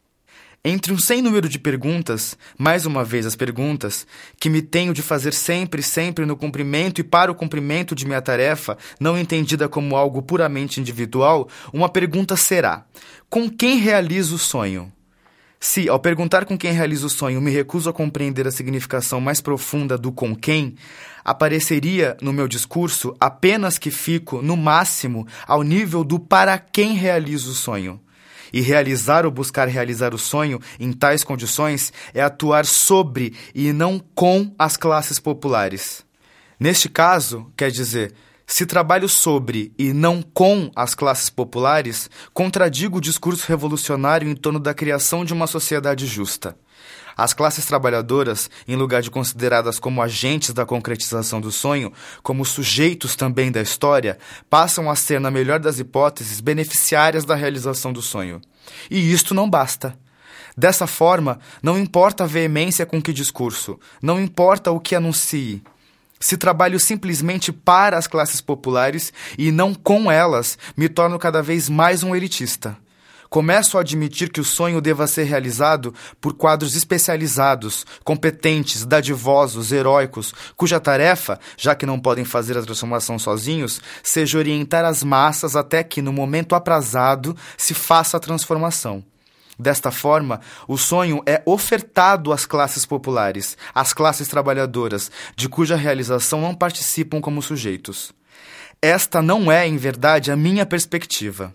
B: Entre um sem número de perguntas, mais uma vez as perguntas, que me tenho de fazer sempre, sempre no cumprimento e para o cumprimento de minha tarefa, não entendida como algo puramente individual, uma pergunta será: com quem realizo o sonho? Se, ao perguntar com quem realizo o sonho, me recuso a compreender a significação mais profunda do com quem, apareceria no meu discurso apenas que fico, no máximo, ao nível do para quem realizo o sonho. E realizar ou buscar realizar o sonho em tais condições é atuar sobre e não com as classes populares. Neste caso, quer dizer, se trabalho sobre e não com as classes populares, contradigo o discurso revolucionário em torno da criação de uma sociedade justa. As classes trabalhadoras, em lugar de consideradas como agentes da concretização do sonho, como sujeitos também da história, passam a ser, na melhor das hipóteses, beneficiárias da realização do sonho. E isto não basta. Dessa forma, não importa a veemência com que discurso, não importa o que anuncie. Se trabalho simplesmente para as classes populares e não com elas, me torno cada vez mais um elitista. Começo a admitir que o sonho deva ser realizado por quadros especializados, competentes, dadivosos, heróicos, cuja tarefa, já que não podem fazer a transformação sozinhos, seja orientar as massas até que, no momento aprazado, se faça a transformação. Desta forma, o sonho é ofertado às classes populares, às classes trabalhadoras, de cuja realização não participam como sujeitos. Esta não é, em verdade, a minha perspectiva.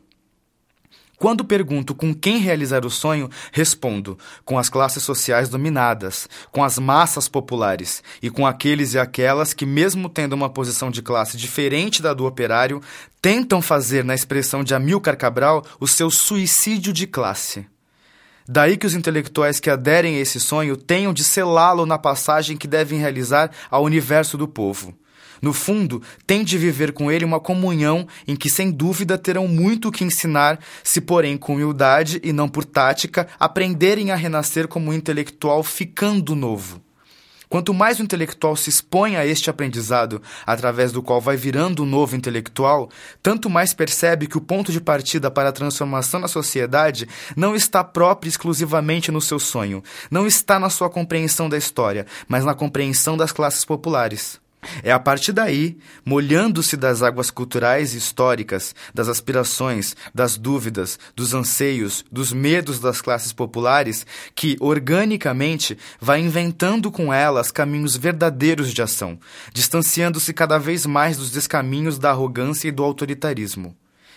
B: Quando pergunto com quem realizar o sonho, respondo com as classes sociais dominadas, com as massas populares e com aqueles e aquelas que, mesmo tendo uma posição de classe diferente da do operário, tentam fazer, na expressão de Amílcar Cabral, o seu suicídio de classe. Daí que os intelectuais que aderem a esse sonho tenham de selá-lo na passagem que devem realizar ao universo do povo. No fundo, têm de viver com ele uma comunhão em que, sem dúvida, terão muito o que ensinar, se, porém, com humildade e não por tática, aprenderem a renascer como um intelectual ficando novo. Quanto mais o intelectual se expõe a este aprendizado, através do qual vai virando um novo intelectual, tanto mais percebe que o ponto de partida para a transformação da sociedade não está próprio exclusivamente no seu sonho, não está na sua compreensão da história, mas na compreensão das classes populares. É a partir daí, molhando-se das águas culturais e históricas, das aspirações, das dúvidas, dos anseios, dos medos das classes populares, que, organicamente, vai inventando com elas caminhos verdadeiros de ação, distanciando-se cada vez mais dos descaminhos da arrogância e do autoritarismo.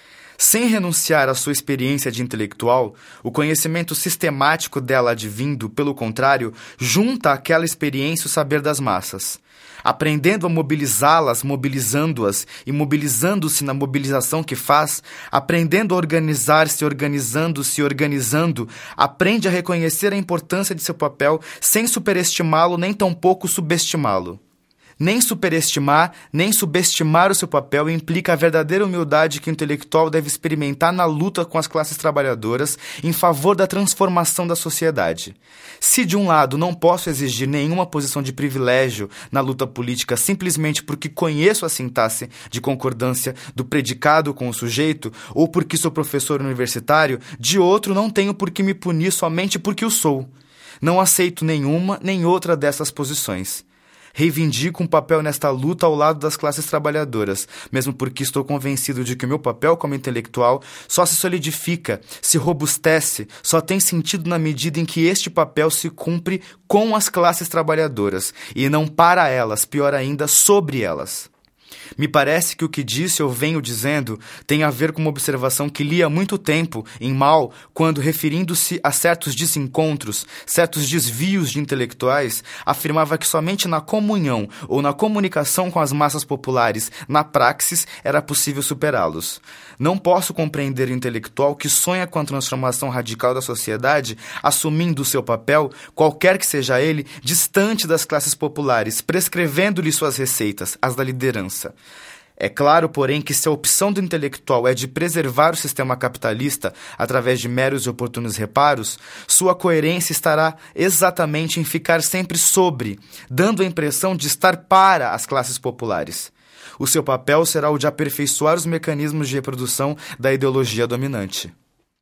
B: Sem renunciar à sua experiência de intelectual, o conhecimento sistemático dela advindo, pelo contrário, junta àquela experiência o saber das massas. Aprendendo a mobilizá-las, mobilizando-as e mobilizando-se na mobilização que faz, aprendendo a organizar-se, organizando-se e organizando, aprende a reconhecer a importância de seu papel sem superestimá-lo nem tampouco subestimá-lo. Nem superestimar, nem subestimar o seu papel implica a verdadeira humildade que o intelectual deve experimentar na luta com as classes trabalhadoras em favor da transformação da sociedade. Se, de um lado, não posso exigir nenhuma posição de privilégio na luta política simplesmente porque conheço a sintaxe de concordância do predicado com o sujeito ou porque sou professor universitário, de outro não tenho por que me punir somente porque o sou. Não aceito nenhuma nem outra dessas posições. Reivindico um papel nesta luta ao lado das classes trabalhadoras, mesmo porque estou convencido de que o meu papel como intelectual só se solidifica, se robustece, só tem sentido na medida em que este papel se cumpre com as classes trabalhadoras, e não para elas, pior ainda, sobre elas. Me parece que o que disse ou venho dizendo tem a ver com uma observação que li há muito tempo em Mao, quando, referindo-se a certos desencontros, certos desvios de intelectuais, afirmava que somente na comunhão ou na comunicação com as massas populares, na praxis, era possível superá-los. Não posso compreender o intelectual que sonha com a transformação radical da sociedade, assumindo o seu papel, qualquer que seja ele, distante das classes populares, prescrevendo-lhe suas receitas, as da liderança. É claro, porém, que se a opção do intelectual é de preservar o sistema capitalista através de meros e oportunos reparos, sua coerência estará exatamente em ficar sempre sobre, dando a impressão de estar para as classes populares. O seu papel será o de aperfeiçoar os mecanismos de reprodução da ideologia dominante.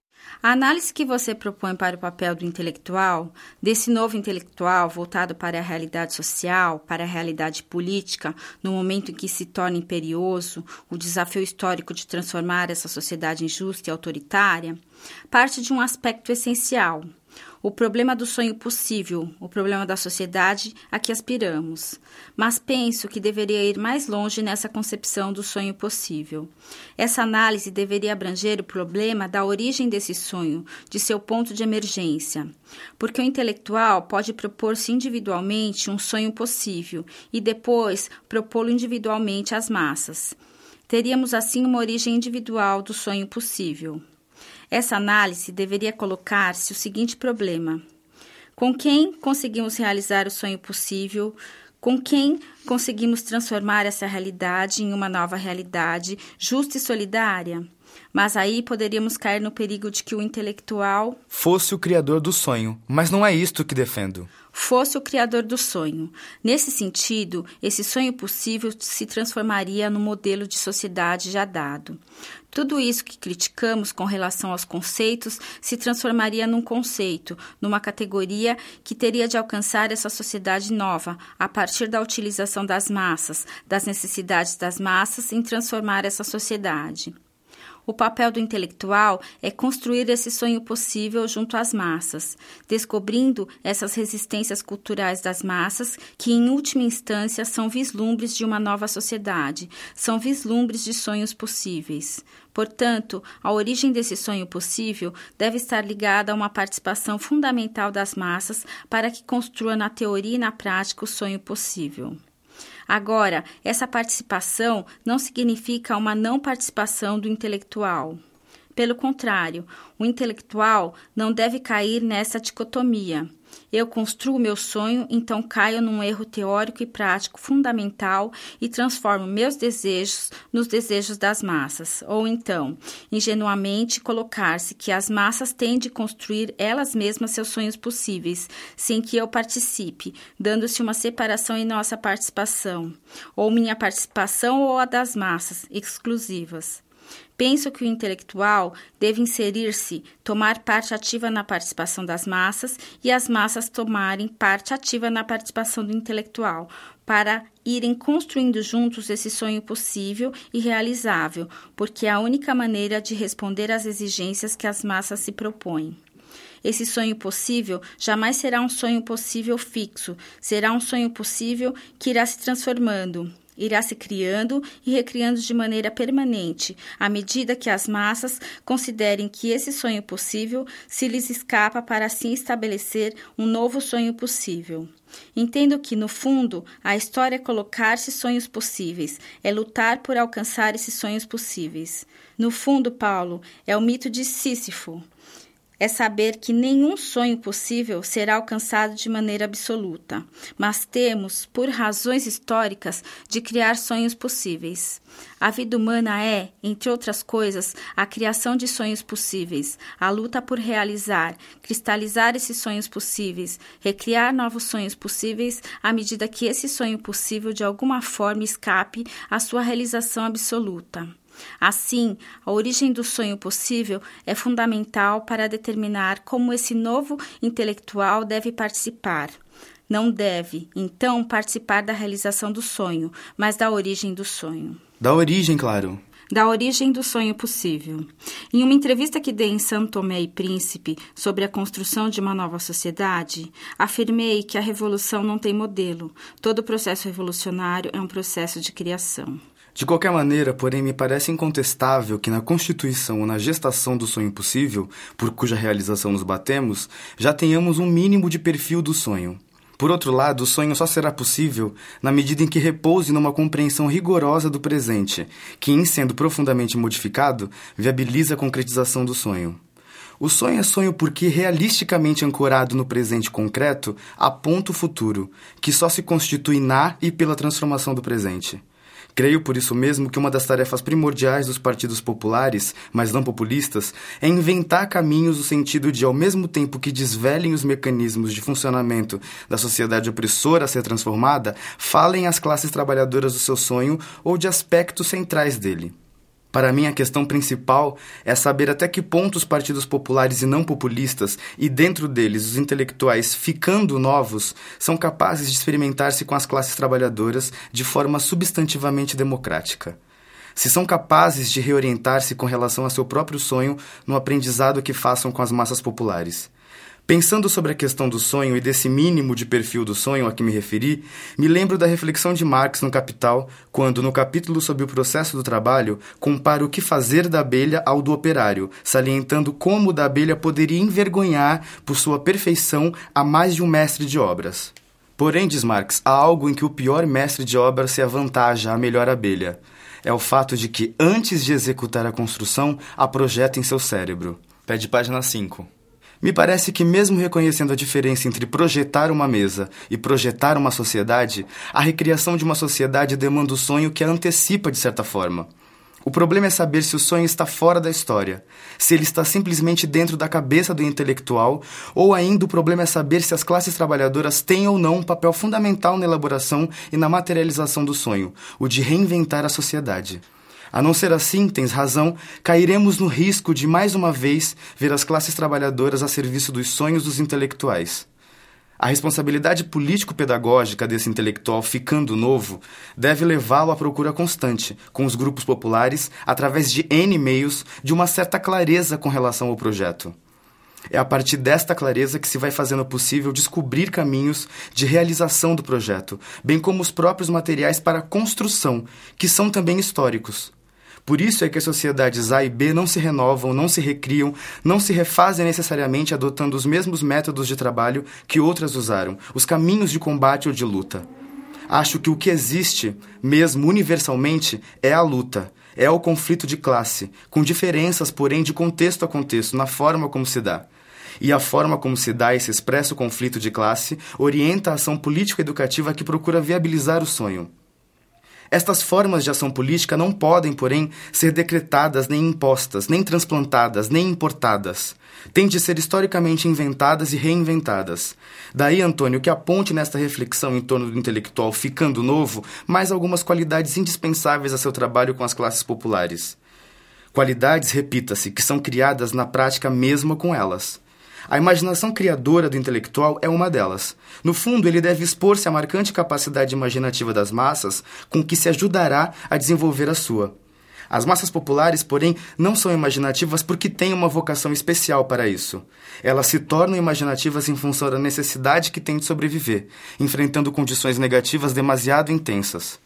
A: A análise que você propõe para o papel do intelectual, desse novo intelectual voltado para a realidade social, para a realidade política, no momento em que se torna imperioso o desafio histórico de transformar essa sociedade injusta e autoritária, parte de um aspecto essencial: o problema do sonho possível, o problema da sociedade a que aspiramos. Mas penso que deveria ir mais longe nessa concepção do sonho possível. Essa análise deveria abranger o problema da origem desse sonho, de seu ponto de emergência. Porque o intelectual pode propor-se individualmente um sonho possível e depois propô-lo individualmente às massas. Teríamos assim uma origem individual do sonho possível. Essa análise deveria colocar-se o seguinte problema: com quem conseguimos realizar o sonho possível? Com quem conseguimos transformar essa realidade em uma nova realidade justa e solidária? Mas aí poderíamos cair no perigo de que o intelectual
B: fosse o criador do sonho, mas não é isto que defendo.
A: Fosse o criador do sonho. Nesse sentido, esse sonho possível se transformaria no modelo de sociedade já dado. Tudo isso que criticamos com relação aos conceitos se transformaria num conceito, numa categoria que teria de alcançar essa sociedade nova, a partir da utilização das massas, das necessidades das massas em transformar essa sociedade. O papel do intelectual é construir esse sonho possível junto às massas, descobrindo essas resistências culturais das massas que, em última instância, são vislumbres de uma nova sociedade, são vislumbres de sonhos possíveis. Portanto, a origem desse sonho possível deve estar ligada a uma participação fundamental das massas para que construa na teoria e na prática o sonho possível. Agora, essa participação não significa uma não participação do intelectual. Pelo contrário, o intelectual não deve cair nessa dicotomia. Eu construo meu sonho, então caio num erro teórico e prático fundamental e transformo meus desejos nos desejos das massas. Ou então, ingenuamente colocar-se que as massas têm de construir elas mesmas seus sonhos possíveis, sem que eu participe, dando-se uma separação em nossa participação, ou minha participação ou a das massas, exclusivas. Penso que o intelectual deve inserir-se, tomar parte ativa na participação das massas e as massas tomarem parte ativa na participação do intelectual, para irem construindo juntos esse sonho possível e realizável, porque é a única maneira de responder às exigências que as massas se propõem. Esse sonho possível jamais será um sonho possível fixo, será um sonho possível que irá se transformando. Irá se criando e recriando de maneira permanente, à medida que as massas considerem que esse sonho possível se lhes escapa para assim estabelecer um novo sonho possível. Entendo que, no fundo, a história é colocar-se sonhos possíveis, é lutar por alcançar esses sonhos possíveis. No fundo, Paulo, é o mito de Sísifo. É saber que nenhum sonho possível será alcançado de maneira absoluta, mas temos, por razões históricas, de criar sonhos possíveis. A vida humana é, entre outras coisas, a criação de sonhos possíveis, a luta por realizar, cristalizar esses sonhos possíveis, recriar novos sonhos possíveis à medida que esse sonho possível de alguma forma escape à sua realização absoluta. Assim, a origem do sonho possível é fundamental para determinar como esse novo intelectual deve participar. Não deve, então, participar da realização do sonho, mas da origem do sonho.
B: Da origem, claro.
A: Da origem do sonho possível. Em uma entrevista que dei em São Tomé e Príncipe sobre a construção de uma nova sociedade, afirmei que a revolução não tem modelo. Todo processo revolucionário é um processo de criação.
B: De qualquer maneira, porém, me parece incontestável que na constituição ou na gestação do sonho possível, por cuja realização nos batemos, já tenhamos um mínimo de perfil do sonho. Por outro lado, o sonho só será possível na medida em que repouse numa compreensão rigorosa do presente, que, em sendo profundamente modificado, viabiliza a concretização do sonho. O sonho é sonho porque, realisticamente ancorado no presente concreto, aponta o futuro, que só se constitui na e pela transformação do presente. Creio, por isso mesmo, que uma das tarefas primordiais dos partidos populares, mas não populistas, é inventar caminhos no sentido de, ao mesmo tempo que desvelem os mecanismos de funcionamento da sociedade opressora a ser transformada, falem às classes trabalhadoras do seu sonho ou de aspectos centrais dele. Para mim, a questão principal é saber até que ponto os partidos populares e não populistas, e dentro deles os intelectuais ficando novos, são capazes de experimentar-se com as classes trabalhadoras de forma substantivamente democrática. Se são capazes de reorientar-se com relação a seu próprio sonho no aprendizado que façam com as massas populares. Pensando sobre a questão do sonho e desse mínimo de perfil do sonho a que me referi, me lembro da reflexão de Marx no Capital, quando, no capítulo sobre o processo do trabalho, compara o que fazer da abelha ao do operário, salientando como o da abelha poderia envergonhar, por sua perfeição, a mais de um mestre de obras. Porém, diz Marx, há algo em que o pior mestre de obras se avantaja à melhor abelha. É o fato de que, antes de executar a construção, a projeta em seu cérebro. Pede página cinco. Me parece que, mesmo reconhecendo a diferença entre projetar uma mesa e projetar uma sociedade, a recriação de uma sociedade demanda o sonho que a antecipa de certa forma. O problema é saber se o sonho está fora da história, se ele está simplesmente dentro da cabeça do intelectual, ou ainda o problema é saber se as classes trabalhadoras têm ou não um papel fundamental na elaboração e na materialização do sonho, o de reinventar a sociedade. A não ser assim, tens razão, cairemos no risco de, mais uma vez, ver as classes trabalhadoras a serviço dos sonhos dos intelectuais. A responsabilidade político-pedagógica desse intelectual ficando novo deve levá-lo à procura constante, com os grupos populares, através de N meios, de uma certa clareza com relação ao projeto. É a partir desta clareza que se vai fazendo possível descobrir caminhos de realização do projeto, bem como os próprios materiais para a construção, que são também históricos. Por isso é que as sociedades A e B não se renovam, não se recriam, não se refazem necessariamente adotando os mesmos métodos de trabalho que outras usaram, os caminhos de combate ou de luta. Acho que o que existe, mesmo universalmente, é a luta, é o conflito de classe, com diferenças, porém, de contexto a contexto, na forma como se dá. E a forma como se dá esse expresso conflito de classe orienta a ação político-educativa que procura viabilizar o sonho. Estas formas de ação política não podem, porém, ser decretadas nem impostas, nem transplantadas, nem importadas. Têm de ser historicamente inventadas e reinventadas. Daí, Antônio, que aponte nesta reflexão em torno do intelectual ficando novo mais algumas qualidades indispensáveis a seu trabalho com as classes populares. Qualidades, repita-se, que são criadas na prática mesmo com elas. A imaginação criadora do intelectual é uma delas. No fundo, ele deve expor-se à marcante capacidade imaginativa das massas, com que se ajudará a desenvolver a sua. As massas populares, porém, não são imaginativas porque têm uma vocação especial para isso. Elas se tornam imaginativas em função da necessidade que têm de sobreviver, enfrentando condições negativas demasiado intensas.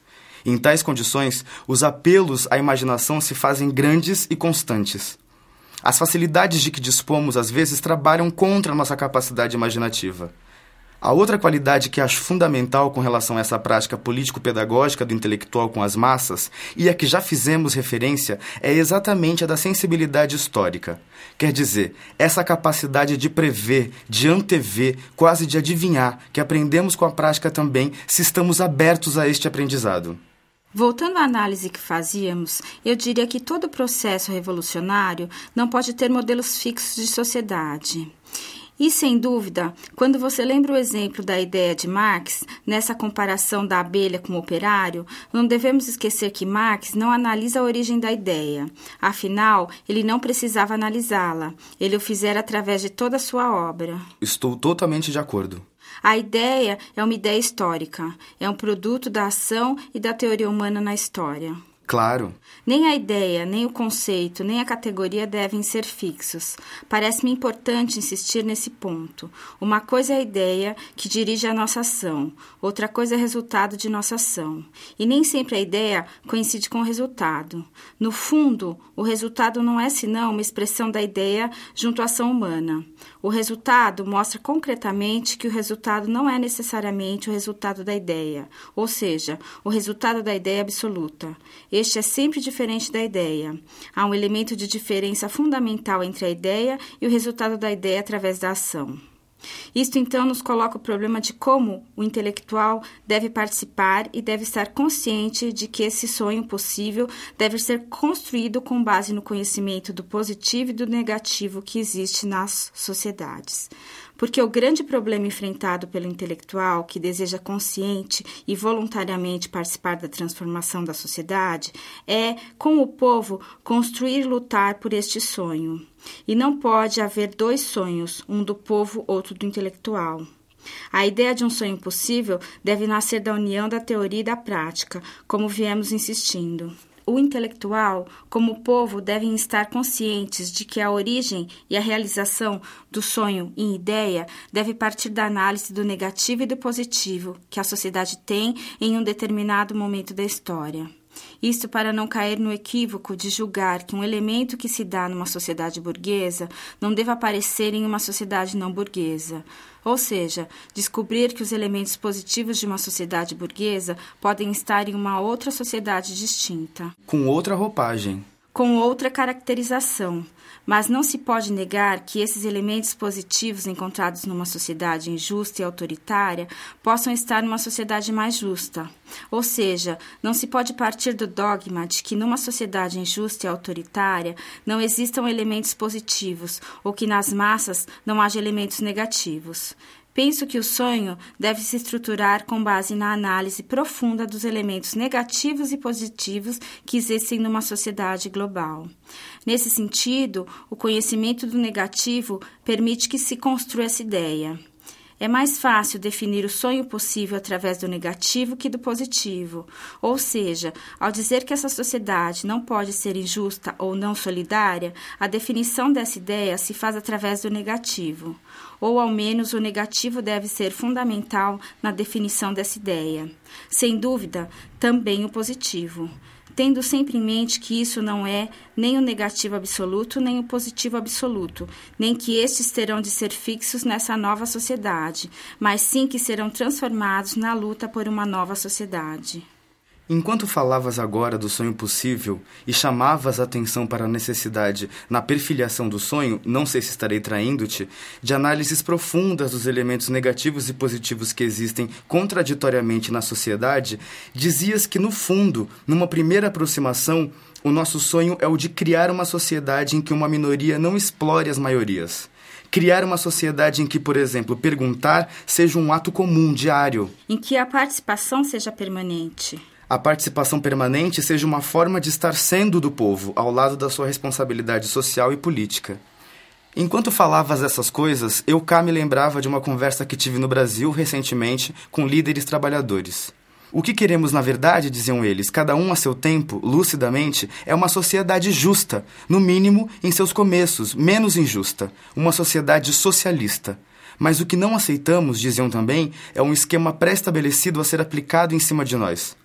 B: Em tais condições, os apelos à imaginação se fazem grandes e constantes. As facilidades de que dispomos, às vezes, trabalham contra a nossa capacidade imaginativa. A outra qualidade que acho fundamental com relação a essa prática político-pedagógica do intelectual com as massas, e a que já fizemos referência, é exatamente a da sensibilidade histórica. Quer dizer, essa capacidade de prever, de antever, quase de adivinhar, que aprendemos com a prática também, se estamos abertos a este aprendizado.
A: Voltando à análise que fazíamos, eu diria que todo processo revolucionário não pode ter modelos fixos de sociedade. E, sem dúvida, quando você lembra o exemplo da ideia de Marx, nessa comparação da abelha com o operário, não devemos esquecer que Marx não analisa a origem da ideia. Afinal, ele não precisava analisá-la. Ele o fizera através de toda a sua obra.
B: Estou totalmente de acordo.
A: A ideia é uma ideia histórica. É um produto da ação e da teoria humana na história.
B: Claro.
A: Nem a ideia, nem o conceito, nem a categoria devem ser fixos. Parece-me importante insistir nesse ponto. Uma coisa é a ideia que dirige a nossa ação, outra coisa é o resultado de nossa ação. E nem sempre a ideia coincide com o resultado. No fundo, o resultado não é senão uma expressão da ideia junto à ação humana. O resultado mostra concretamente que o resultado não é necessariamente o resultado da ideia, ou seja, o resultado da ideia absoluta. Este é sempre diferente da ideia. Há um elemento de diferença fundamental entre a ideia e o resultado da ideia através da ação. Isto, então, nos coloca o problema de como o intelectual deve participar e deve estar consciente de que esse sonho possível deve ser construído com base no conhecimento do positivo e do negativo que existe nas sociedades. Porque o grande problema enfrentado pelo intelectual que deseja consciente e voluntariamente participar da transformação da sociedade é, com o povo, construir e lutar por este sonho. E não pode haver dois sonhos, um do povo, outro do intelectual. A ideia de um sonho possível deve nascer da união da teoria e da prática, como viemos insistindo. O intelectual, como o povo, devem estar conscientes de que a origem e a realização do sonho em ideia deve partir da análise do negativo e do positivo que a sociedade tem em um determinado momento da história. Isto para não cair no equívoco de julgar que um elemento que se dá numa sociedade burguesa não deva aparecer em uma sociedade não burguesa. Ou seja, descobrir que os elementos positivos de uma sociedade burguesa podem estar em uma outra sociedade distinta.
B: Com outra roupagem.
A: Com outra caracterização. Mas não se pode negar que esses elementos positivos encontrados numa sociedade injusta e autoritária possam estar numa sociedade mais justa. Ou seja, não se pode partir do dogma de que numa sociedade injusta e autoritária não existam elementos positivos ou que nas massas não haja elementos negativos. Penso que o sonho deve se estruturar com base na análise profunda dos elementos negativos e positivos que existem numa sociedade global. Nesse sentido, o conhecimento do negativo permite que se construa essa ideia. É mais fácil definir o sonho possível através do negativo que do positivo. Ou seja, ao dizer que essa sociedade não pode ser injusta ou não solidária, a definição dessa ideia se faz através do negativo. Ou, ao menos, o negativo deve ser fundamental na definição dessa ideia. Sem dúvida, também o positivo. Tendo sempre em mente que isso não é nem o negativo absoluto, nem o positivo absoluto, nem que estes terão de ser fixos nessa nova sociedade, mas sim que serão transformados na luta por uma nova sociedade.
B: Enquanto falavas agora do sonho possível e chamavas a atenção para a necessidade, na perfilhação do sonho, não sei se estarei traindo-te, de análises profundas dos elementos negativos e positivos que existem contraditoriamente na sociedade, dizias que, no fundo, numa primeira aproximação, o nosso sonho é o de criar uma sociedade em que uma minoria não explore as maiorias. Criar uma sociedade em que, por exemplo, perguntar seja um ato comum, diário.
A: Em que a participação seja permanente.
B: A participação permanente seja uma forma de estar sendo do povo, ao lado da sua responsabilidade social e política. Enquanto falavas essas coisas, eu cá me lembrava de uma conversa que tive no Brasil recentemente com líderes trabalhadores. O que queremos, na verdade, diziam eles, cada um a seu tempo, lucidamente, é uma sociedade justa, no mínimo em seus começos, menos injusta, uma sociedade socialista. Mas o que não aceitamos, diziam também, é um esquema pré-estabelecido a ser aplicado em cima de nós.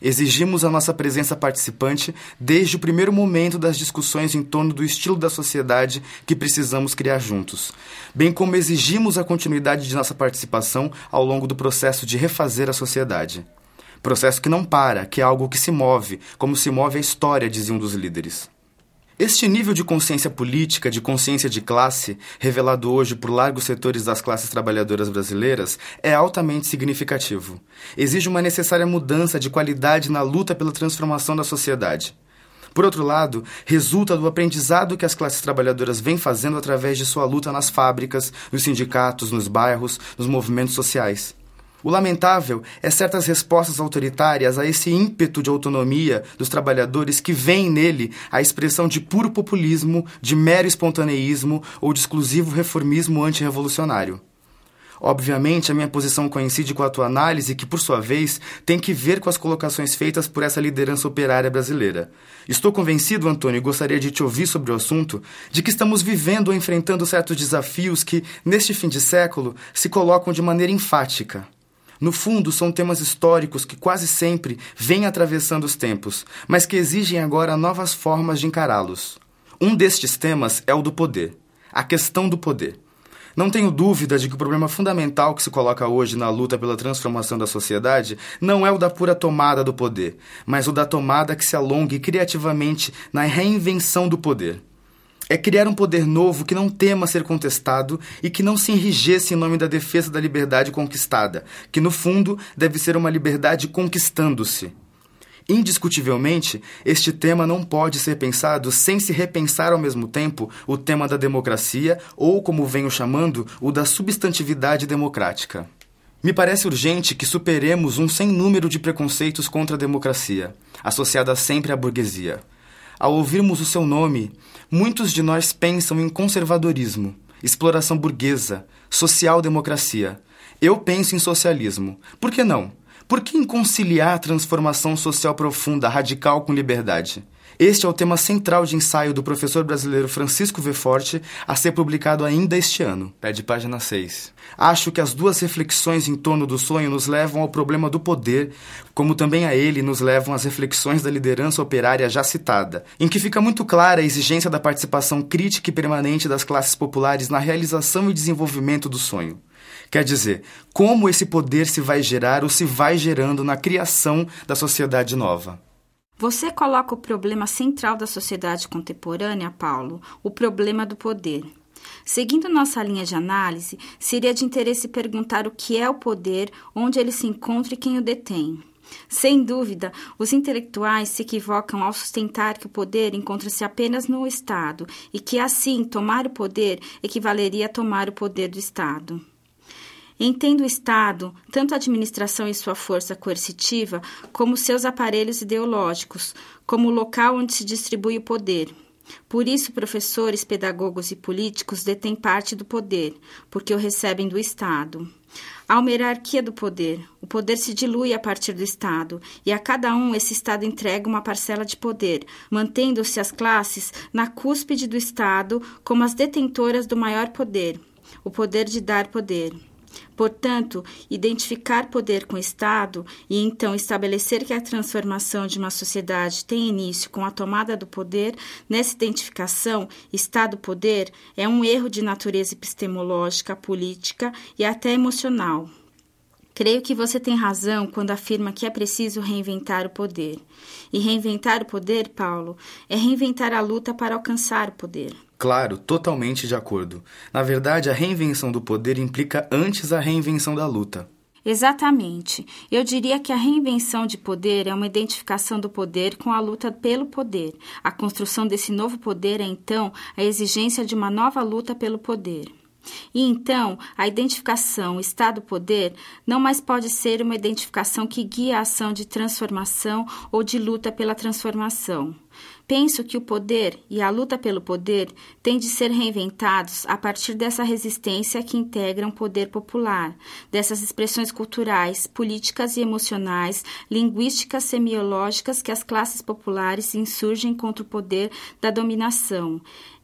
B: Exigimos a nossa presença participante desde o primeiro momento das discussões em torno do estilo da sociedade que precisamos criar juntos, bem como exigimos a continuidade de nossa participação ao longo do processo de refazer a sociedade. Processo que não para, que é algo que se move, como se move a história, dizia um dos líderes. Este nível de consciência política, de consciência de classe, revelado hoje por largos setores das classes trabalhadoras brasileiras, é altamente significativo. Exige uma necessária mudança de qualidade na luta pela transformação da sociedade. Por outro lado, resulta do aprendizado que as classes trabalhadoras vêm fazendo através de sua luta nas fábricas, nos sindicatos, nos bairros, nos movimentos sociais. O lamentável é certas respostas autoritárias a esse ímpeto de autonomia dos trabalhadores que vêem nele a expressão de puro populismo, de mero espontaneísmo ou de exclusivo reformismo antirrevolucionário. Obviamente, a minha posição coincide com a tua análise, que, por sua vez, tem que ver com as colocações feitas por essa liderança operária brasileira. Estou convencido, Antônio, e gostaria de te ouvir sobre o assunto, de que estamos vivendo ou enfrentando certos desafios que, neste fim de século, se colocam de maneira enfática. No fundo, são temas históricos que quase sempre vêm atravessando os tempos, mas que exigem agora novas formas de encará-los. Um destes temas é o do poder, a questão do poder. Não tenho dúvida de que o problema fundamental que se coloca hoje na luta pela transformação da sociedade não é o da pura tomada do poder, mas o da tomada que se alongue criativamente na reinvenção do poder. É criar um poder novo que não tema ser contestado e que não se enrijece em nome da defesa da liberdade conquistada, que, no fundo, deve ser uma liberdade conquistando-se. Indiscutivelmente, este tema não pode ser pensado sem se repensar ao mesmo tempo o tema da democracia ou, como venho chamando, o da substantividade democrática. Me parece urgente que superemos um sem número de preconceitos contra a democracia, associada sempre à burguesia. Ao ouvirmos o seu nome, muitos de nós pensam em conservadorismo, exploração burguesa, social-democracia. Eu penso em socialismo. Por que não? Por que em conciliar transformação social profunda, radical com liberdade? Este é o tema central de ensaio do professor brasileiro Francisco V. Forte, a ser publicado ainda este ano. Pede página seis. Acho que as duas reflexões em torno do sonho nos levam ao problema do poder, como também a ele nos levam as reflexões da liderança operária já citada, em que fica muito clara a exigência da participação crítica e permanente das classes populares na realização e desenvolvimento do sonho. Quer dizer, como esse poder se vai gerar ou se vai gerando na criação da sociedade nova.
A: Você coloca o problema central da sociedade contemporânea, Paulo, o problema do poder. Seguindo nossa linha de análise, seria de interesse perguntar o que é o poder, onde ele se encontra e quem o detém. Sem dúvida, os intelectuais se equivocam ao sustentar que o poder encontra-se apenas no Estado e que, assim, tomar o poder equivaleria a tomar o poder do Estado. Entendo o Estado, tanto a administração e sua força coercitiva, como seus aparelhos ideológicos, como o local onde se distribui o poder. Por isso, professores, pedagogos e políticos detêm parte do poder, porque o recebem do Estado. Há uma hierarquia do poder. O poder se dilui a partir do Estado, e a cada um esse Estado entrega uma parcela de poder, mantendo-se as classes na cúspide do Estado como as detentoras do maior poder, o poder de dar poder. Portanto, identificar poder com o Estado e então estabelecer que a transformação de uma sociedade tem início com a tomada do poder, nessa identificação, Estado-poder, é um erro de natureza epistemológica, política e até emocional. Creio que você tem razão quando afirma que é preciso reinventar o poder. E reinventar o poder, Paulo, é reinventar a luta para alcançar o poder.
B: Claro, totalmente de acordo. Na verdade, a reinvenção do poder implica antes a reinvenção da luta.
A: Exatamente. Eu diria que a reinvenção de poder é uma identificação do poder com a luta pelo poder. A construção desse novo poder é, então, a exigência de uma nova luta pelo poder. E então, a identificação Estado-poder não mais pode ser uma identificação que guia a ação de transformação ou de luta pela transformação. Penso que o poder e a luta pelo poder têm de ser reinventados a partir dessa resistência que integra um poder popular, dessas expressões culturais, políticas e emocionais, linguísticas, semiológicas que as classes populares insurgem contra o poder da dominação.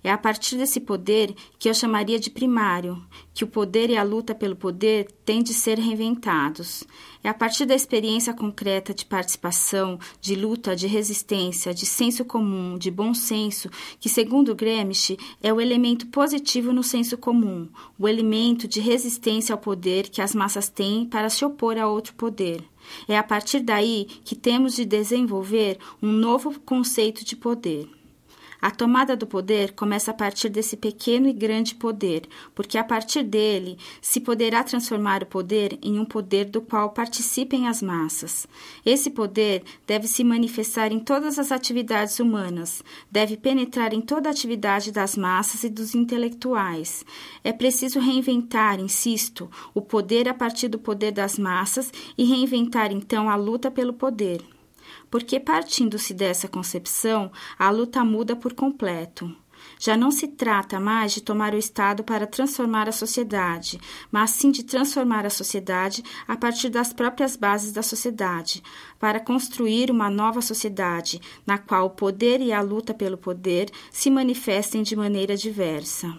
A: É a partir desse poder que eu chamaria de primário, que o poder e a luta pelo poder têm de ser reinventados. É a partir da experiência concreta de participação, de luta, de resistência, de senso comum, de bom senso, que, segundo Gramsci, é o elemento positivo no senso comum, o elemento de resistência ao poder que as massas têm para se opor a outro poder. É a partir daí que temos de desenvolver um novo conceito de poder. A tomada do poder começa a partir desse pequeno e grande poder, porque a partir dele se poderá transformar o poder em um poder do qual participem as massas. Esse poder deve se manifestar em todas as atividades humanas, deve penetrar em toda a atividade das massas e dos intelectuais. É preciso reinventar, insisto, o poder a partir do poder das massas e reinventar então a luta pelo poder. Porque, partindo-se dessa concepção, a luta muda por completo. Já não se trata mais de tomar o Estado para transformar a sociedade, mas sim de transformar a sociedade a partir das próprias bases da sociedade, para construir uma nova sociedade, na qual o poder e a luta pelo poder se manifestem de maneira diversa.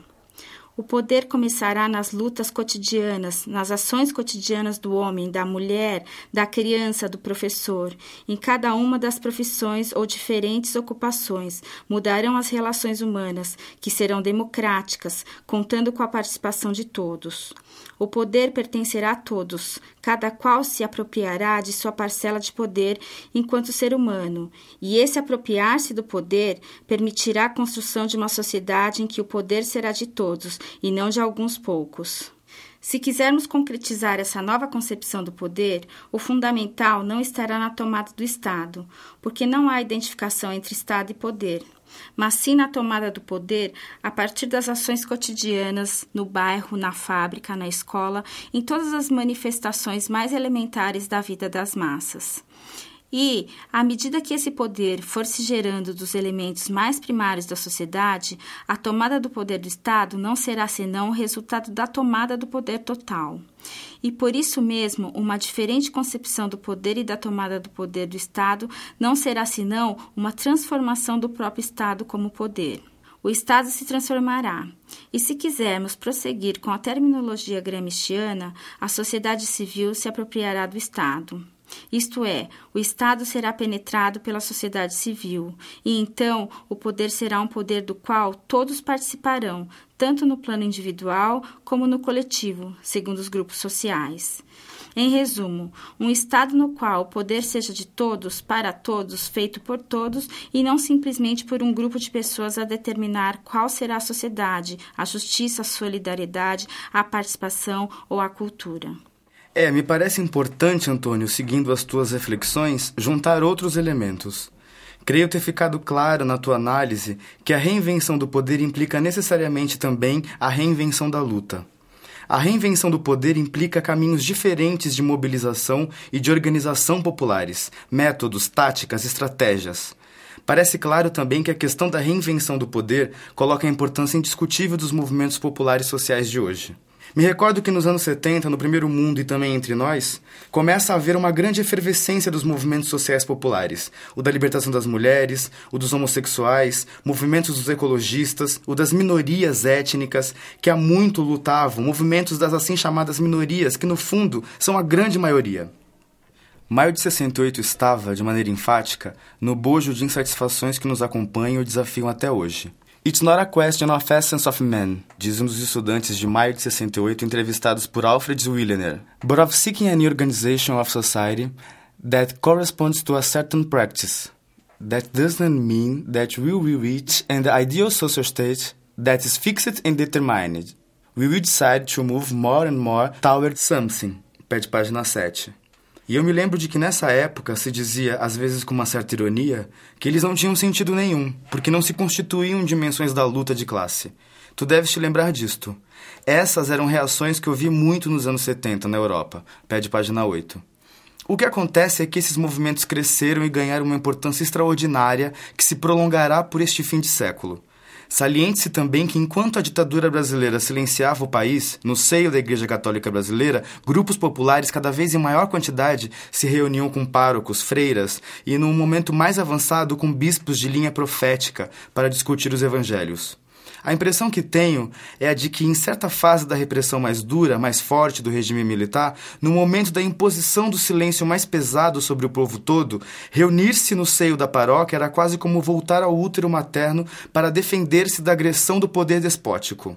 A: O poder começará nas lutas cotidianas, nas ações cotidianas do homem, da mulher, da criança, do professor. Em cada uma das profissões ou diferentes ocupações, mudarão as relações humanas, que serão democráticas, contando com a participação de todos. O poder pertencerá a todos, cada qual se apropriará de sua parcela de poder enquanto ser humano, e esse apropriar-se do poder permitirá a construção de uma sociedade em que o poder será de todos, e não de alguns poucos. Se quisermos concretizar essa nova concepção do poder, o fundamental não estará na tomada do Estado, porque não há identificação entre Estado e poder, mas sim na tomada do poder a partir das ações cotidianas, no bairro, na fábrica, na escola, em todas as manifestações mais elementares da vida das massas. E, à medida que esse poder for se gerando dos elementos mais primários da sociedade, a tomada do poder do Estado não será senão o resultado da tomada do poder total. E por isso mesmo, uma diferente concepção do poder e da tomada do poder do Estado não será senão uma transformação do próprio Estado como poder. O Estado se transformará. E se quisermos prosseguir com a terminologia gramsciana, a sociedade civil se apropriará do Estado. Isto é, o Estado será penetrado pela sociedade civil, e então o poder será um poder do qual todos participarão, tanto no plano individual como no coletivo, segundo os grupos sociais. Em resumo, um Estado no qual o poder seja de todos, para todos, feito por todos, e não simplesmente por um grupo de pessoas a determinar qual será a sociedade, a justiça, a solidariedade, a participação ou a cultura.
B: É, me parece importante, Antônio, seguindo as tuas reflexões, juntar outros elementos. Creio ter ficado claro na tua análise que a reinvenção do poder implica necessariamente também a reinvenção da luta. A reinvenção do poder implica caminhos diferentes de mobilização e de organização populares, métodos, táticas, estratégias. Parece claro também que a questão da reinvenção do poder coloca a importância indiscutível dos movimentos populares sociais de hoje. Me recordo que nos anos setenta, no primeiro mundo e também entre nós, começa a haver uma grande efervescência dos movimentos sociais populares, o da libertação das mulheres, o dos homossexuais, movimentos dos ecologistas, o das minorias étnicas, que há muito lutavam, movimentos das assim chamadas minorias, que no fundo são a grande maioria. Maio de sessenta e oito estava, de maneira enfática, no bojo de insatisfações que nos acompanham e desafiam até hoje. It's not a question of essence of man, dizem os estudantes de maio de sessenta e oito entrevistados por Alfred Willener, but of seeking an organization of society that corresponds to a certain practice. That doesn't mean that we will reach an ideal social state that is fixed and determined. We will decide to move more and more toward something, pede página sete. E eu me lembro de que nessa época se dizia, às vezes com uma certa ironia, que eles não tinham sentido nenhum, porque não se constituíam dimensões da luta de classe. Tu deves te lembrar disto. Essas eram reações que eu vi muito nos anos setenta na Europa, pede página oito. O que acontece é que esses movimentos cresceram e ganharam uma importância extraordinária que se prolongará por este fim de século. Saliente-se também que, enquanto a ditadura brasileira silenciava o país, no seio da Igreja Católica Brasileira, grupos populares cada vez em maior quantidade se reuniam com párocos, freiras e, num momento mais avançado, com bispos de linha profética para discutir os evangelhos. A impressão que tenho é a de que, em certa fase da repressão mais dura, mais forte do regime militar, no momento da imposição do silêncio mais pesado sobre o povo todo, reunir-se no seio da paróquia era quase como voltar ao útero materno para defender-se da agressão do poder despótico.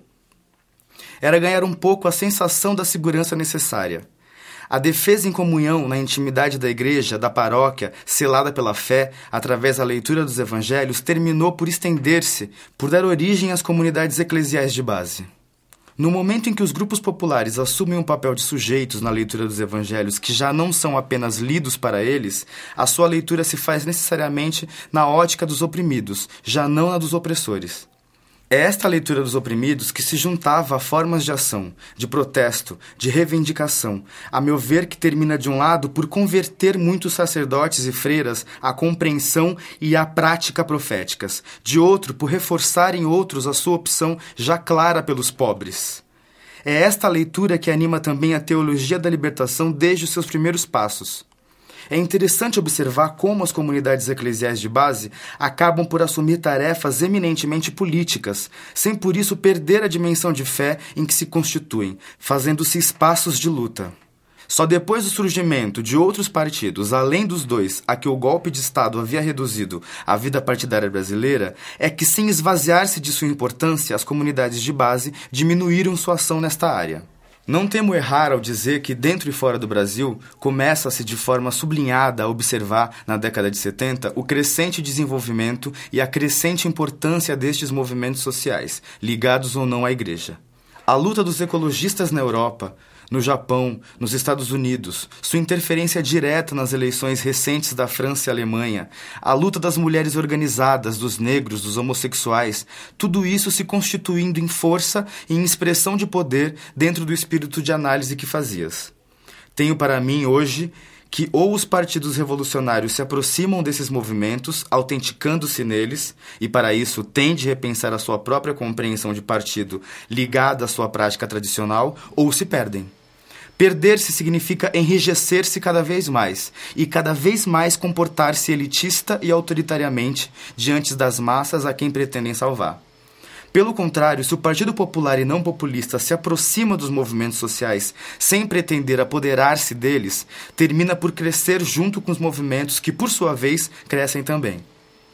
B: Era ganhar um pouco a sensação da segurança necessária. A defesa em comunhão na intimidade da igreja, da paróquia, selada pela fé, através da leitura dos evangelhos, terminou por estender-se, por dar origem às comunidades eclesiais de base. No momento em que os grupos populares assumem um papel de sujeitos na leitura dos evangelhos que já não são apenas lidos para eles, a sua leitura se faz necessariamente na ótica dos oprimidos, já não na dos opressores. É esta leitura dos oprimidos que se juntava a formas de ação, de protesto, de reivindicação, a meu ver que termina de um lado por converter muitos sacerdotes e freiras à compreensão e à prática proféticas, de outro por reforçar em outros a sua opção já clara pelos pobres. É esta leitura que anima também a teologia da libertação desde os seus primeiros passos. É interessante observar como as comunidades eclesiais de base acabam por assumir tarefas eminentemente políticas, sem por isso perder a dimensão de fé em que se constituem, fazendo-se espaços de luta. Só depois do surgimento de outros partidos, além dos dois a que o golpe de Estado havia reduzido a vida partidária brasileira, é que, sem esvaziar-se de sua importância, as comunidades de base diminuíram sua ação nesta área. Não temo errar ao dizer que, dentro e fora do Brasil, começa-se de forma sublinhada a observar, na década de setenta, o crescente desenvolvimento e a crescente importância destes movimentos sociais, ligados ou não à Igreja. A luta dos ecologistas na Europa, no Japão, nos Estados Unidos, sua interferência direta nas eleições recentes da França e Alemanha, a luta das mulheres organizadas, dos negros, dos homossexuais, tudo isso se constituindo em força e em expressão de poder dentro do espírito de análise que fazias. Tenho para mim hoje que ou os partidos revolucionários se aproximam desses movimentos, autenticando-se neles, e para isso têm de repensar a sua própria compreensão de partido ligada à sua prática tradicional, ou se perdem. Perder-se significa enrijecer-se cada vez mais, e cada vez mais comportar-se elitista e autoritariamente diante das massas a quem pretendem salvar. Pelo contrário, se o Partido Popular e não populista se aproxima dos movimentos sociais sem pretender apoderar-se deles, termina por crescer junto com os movimentos que, por sua vez, crescem também.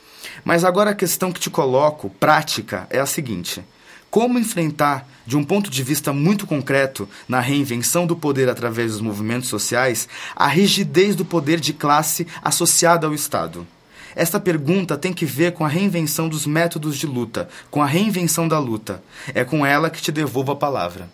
B: Mas agora a questão que te coloco, prática, é a seguinte: como enfrentar, de um ponto de vista muito concreto, na reinvenção do poder através dos movimentos sociais, a rigidez do poder de classe associada ao Estado? Esta pergunta tem que ver com a reinvenção dos métodos de luta, com a reinvenção da luta. É com ela que te devolvo a palavra.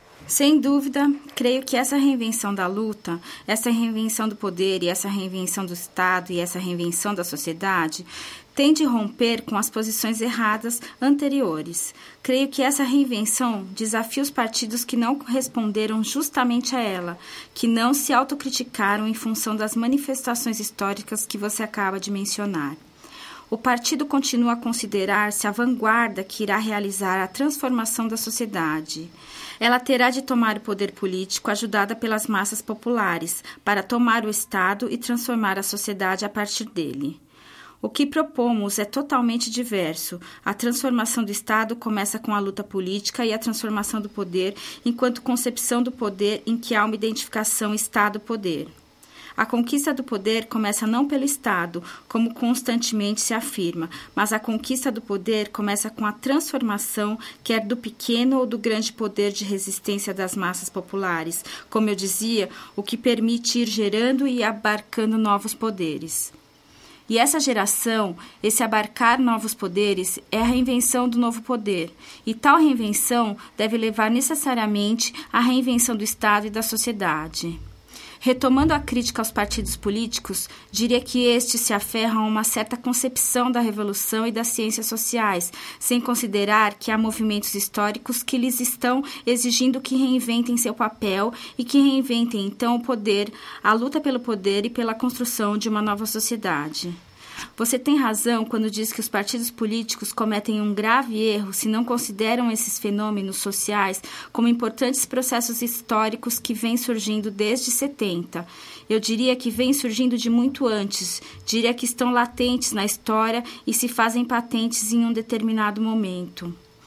A: Sem dúvida, creio que essa reinvenção da luta, essa reinvenção do poder e essa reinvenção do Estado e essa reinvenção da sociedade tem de romper com as posições erradas anteriores. Creio que essa reinvenção desafia os partidos que não responderam justamente a ela, que não se autocriticaram em função das manifestações históricas que você acaba de mencionar. O partido continua a considerar-se a vanguarda que irá realizar a transformação da sociedade. Ela terá de tomar o poder político ajudada pelas massas populares para tomar o Estado e transformar a sociedade a partir dele. O que propomos é totalmente diverso. A transformação do Estado começa com a luta política e a transformação do poder enquanto concepção do poder em que há uma identificação Estado-poder. A conquista do poder começa não pelo Estado, como constantemente se afirma, mas a conquista do poder começa com a transformação, quer do pequeno ou do grande poder de resistência das massas populares, como eu dizia, o que permite ir gerando e abarcando novos poderes. E essa geração, esse abarcar novos poderes, é a reinvenção do novo poder. E tal reinvenção deve levar necessariamente à reinvenção do Estado e da sociedade. Retomando a crítica aos partidos políticos, diria que estes se aferram a uma certa concepção da revolução e das ciências sociais, sem considerar que há movimentos históricos que lhes estão exigindo que reinventem seu papel e que reinventem, então, o poder, a luta pelo poder e pela construção de uma nova sociedade. Você tem razão quando diz que os partidos políticos cometem um grave erro se não consideram esses fenômenos sociais como importantes processos históricos que vêm surgindo desde setenta. Eu diria que vêm surgindo de muito antes, diria que estão latentes na história e se fazem patentes em um determinado momento.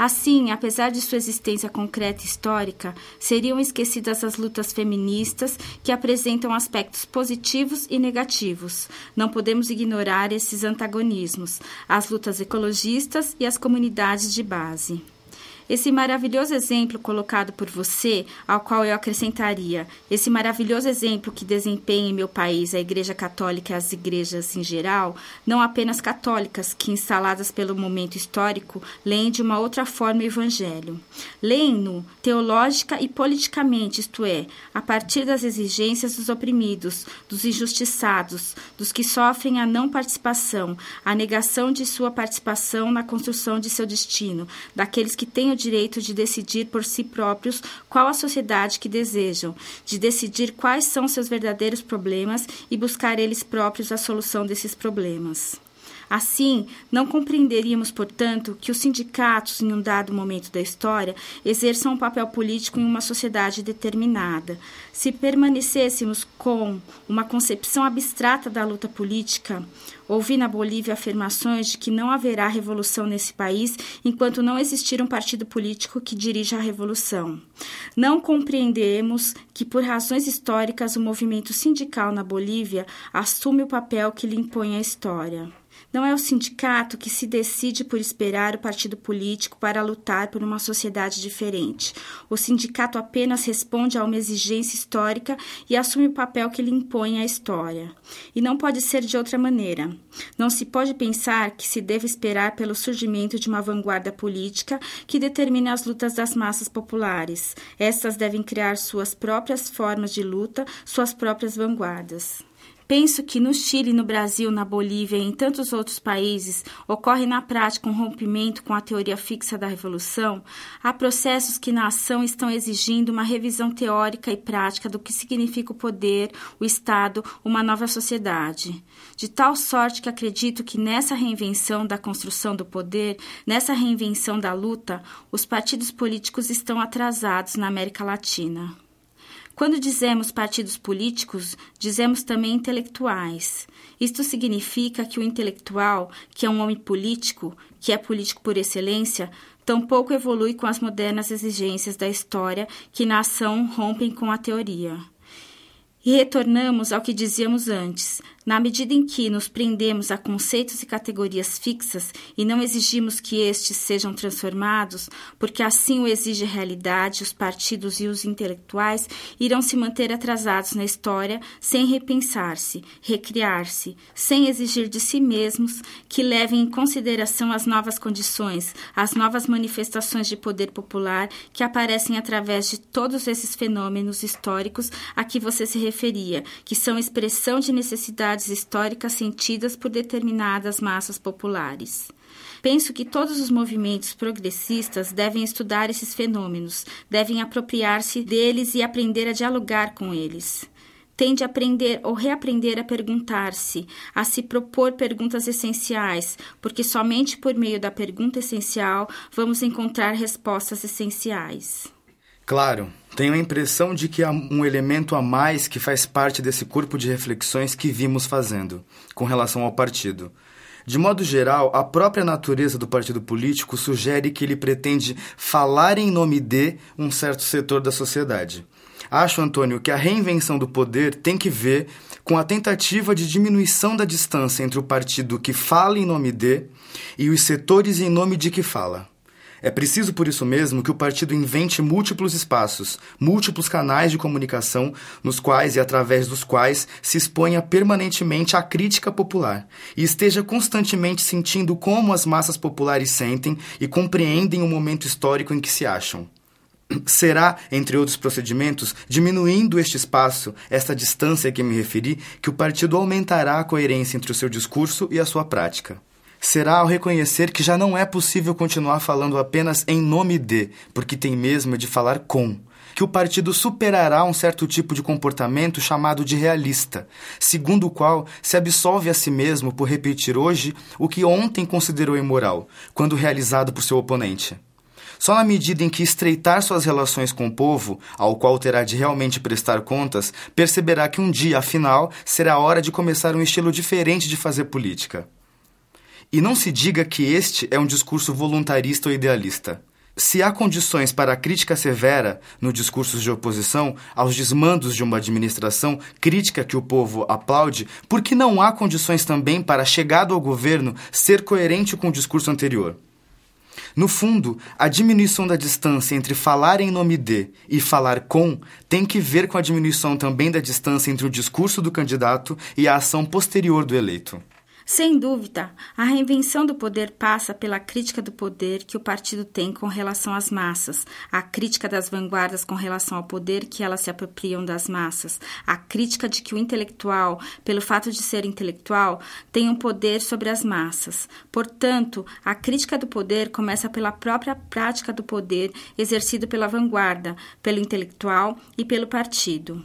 A: Assim, apesar de sua existência concreta e histórica, seriam esquecidas as lutas feministas que apresentam aspectos positivos e negativos. Não podemos ignorar esses antagonismos, as lutas ecologistas e as comunidades de base. Esse maravilhoso exemplo colocado por você, ao qual eu acrescentaria, esse maravilhoso exemplo que desempenha em meu país a Igreja Católica e as igrejas em geral, não apenas católicas, que instaladas pelo momento histórico, leem de uma outra forma o Evangelho. Leem-no teológica e politicamente, isto é, a partir das exigências dos oprimidos, dos injustiçados, dos que sofrem a não participação, a negação de sua participação na construção de seu destino, daqueles que têm o direito de decidir por si próprios qual a sociedade que desejam, de decidir quais são seus verdadeiros problemas e buscar eles próprios a solução desses problemas. Assim, não compreenderíamos, portanto, que os sindicatos, em um dado momento da história, exerçam um papel político em uma sociedade determinada. Se permanecêssemos com uma concepção abstrata da luta política, ouvi na Bolívia afirmações de que não haverá revolução nesse país enquanto não existir um partido político que dirija a revolução. Não compreendemos que, por razões históricas, o movimento sindical na Bolívia assume o papel que lhe impõe a história. Não é o sindicato que se decide por esperar o partido político para lutar por uma sociedade diferente. O sindicato apenas responde a uma exigência histórica e assume o papel que lhe impõe a história. E não pode ser de outra maneira. Não se pode pensar que se deve esperar pelo surgimento de uma vanguarda política que determine as lutas das massas populares. Estas devem criar suas próprias formas de luta, suas próprias vanguardas. Penso que no Chile, no Brasil, na Bolívia e em tantos outros países ocorre na prática um rompimento com a teoria fixa da revolução. Há processos que na ação estão exigindo uma revisão teórica e prática do que significa o poder, o Estado, uma nova sociedade. De tal sorte que acredito que nessa reinvenção da construção do poder, nessa reinvenção da luta, os partidos políticos estão atrasados na América Latina. Quando dizemos partidos políticos, dizemos também intelectuais. Isto significa que o intelectual, que é um homem político, que é político por excelência, tampouco evolui com as modernas exigências da história que na ação rompem com a teoria. E retornamos ao que dizíamos antes. Na medida em que nos prendemos a conceitos e categorias fixas e não exigimos que estes sejam transformados, porque assim o exige a realidade, os partidos e os intelectuais irão se manter atrasados na história sem repensar-se, recriar-se, sem exigir de si mesmos que levem em consideração as novas condições, as novas manifestações de poder popular que aparecem através de todos esses fenômenos históricos a que você se referia, que são expressão de necessidade históricas sentidas por determinadas massas populares. Penso que todos os movimentos progressistas devem estudar esses fenômenos, devem apropriar-se deles e aprender a dialogar com eles. Tem de aprender ou reaprender a perguntar-se, a se propor perguntas essenciais, porque somente por meio da pergunta essencial vamos encontrar respostas essenciais.
B: Claro, tenho a impressão de que há um elemento a mais que faz parte desse corpo de reflexões que vimos fazendo, com relação ao partido. De modo geral, a própria natureza do partido político sugere que ele pretende falar em nome de um certo setor da sociedade. Acho, Antônio, que a reinvenção do poder tem que ver com a tentativa de diminuição da distância entre o partido que fala em nome de e os setores em nome de que fala. É preciso, por isso mesmo, que o partido invente múltiplos espaços, múltiplos canais de comunicação, nos quais e através dos quais se exponha permanentemente à crítica popular e esteja constantemente sentindo como as massas populares sentem e compreendem o momento histórico em que se acham. Será, entre outros procedimentos, diminuindo este espaço, esta distância a que me referi, que o partido aumentará a coerência entre o seu discurso e a sua prática. Será ao reconhecer que já não é possível continuar falando apenas em nome de, porque tem mesmo de falar com, que o partido superará um certo tipo de comportamento chamado de realista, segundo o qual se absolve a si mesmo por repetir hoje o que ontem considerou imoral, quando realizado por seu oponente. Só na medida em que estreitar suas relações com o povo, ao qual terá de realmente prestar contas, perceberá que um dia, afinal, será a hora de começar um estilo diferente de fazer política. E não se diga que este é um discurso voluntarista ou idealista. Se há condições para a crítica severa no discursos de oposição aos desmandos de uma administração, crítica que o povo aplaude, por que não há condições também para a chegada ao governo ser coerente com o discurso anterior? No fundo, a diminuição da distância entre falar em nome de e falar com tem que ver com a diminuição também da distância entre o discurso do candidato e a ação posterior do eleito.
A: Sem dúvida, a reinvenção do poder passa pela crítica do poder que o partido tem com relação às massas, a crítica das vanguardas com relação ao poder que elas se apropriam das massas, a crítica de que o intelectual, pelo fato de ser intelectual, tem um poder sobre as massas. Portanto, a crítica do poder começa pela própria prática do poder exercido pela vanguarda, pelo intelectual e pelo partido.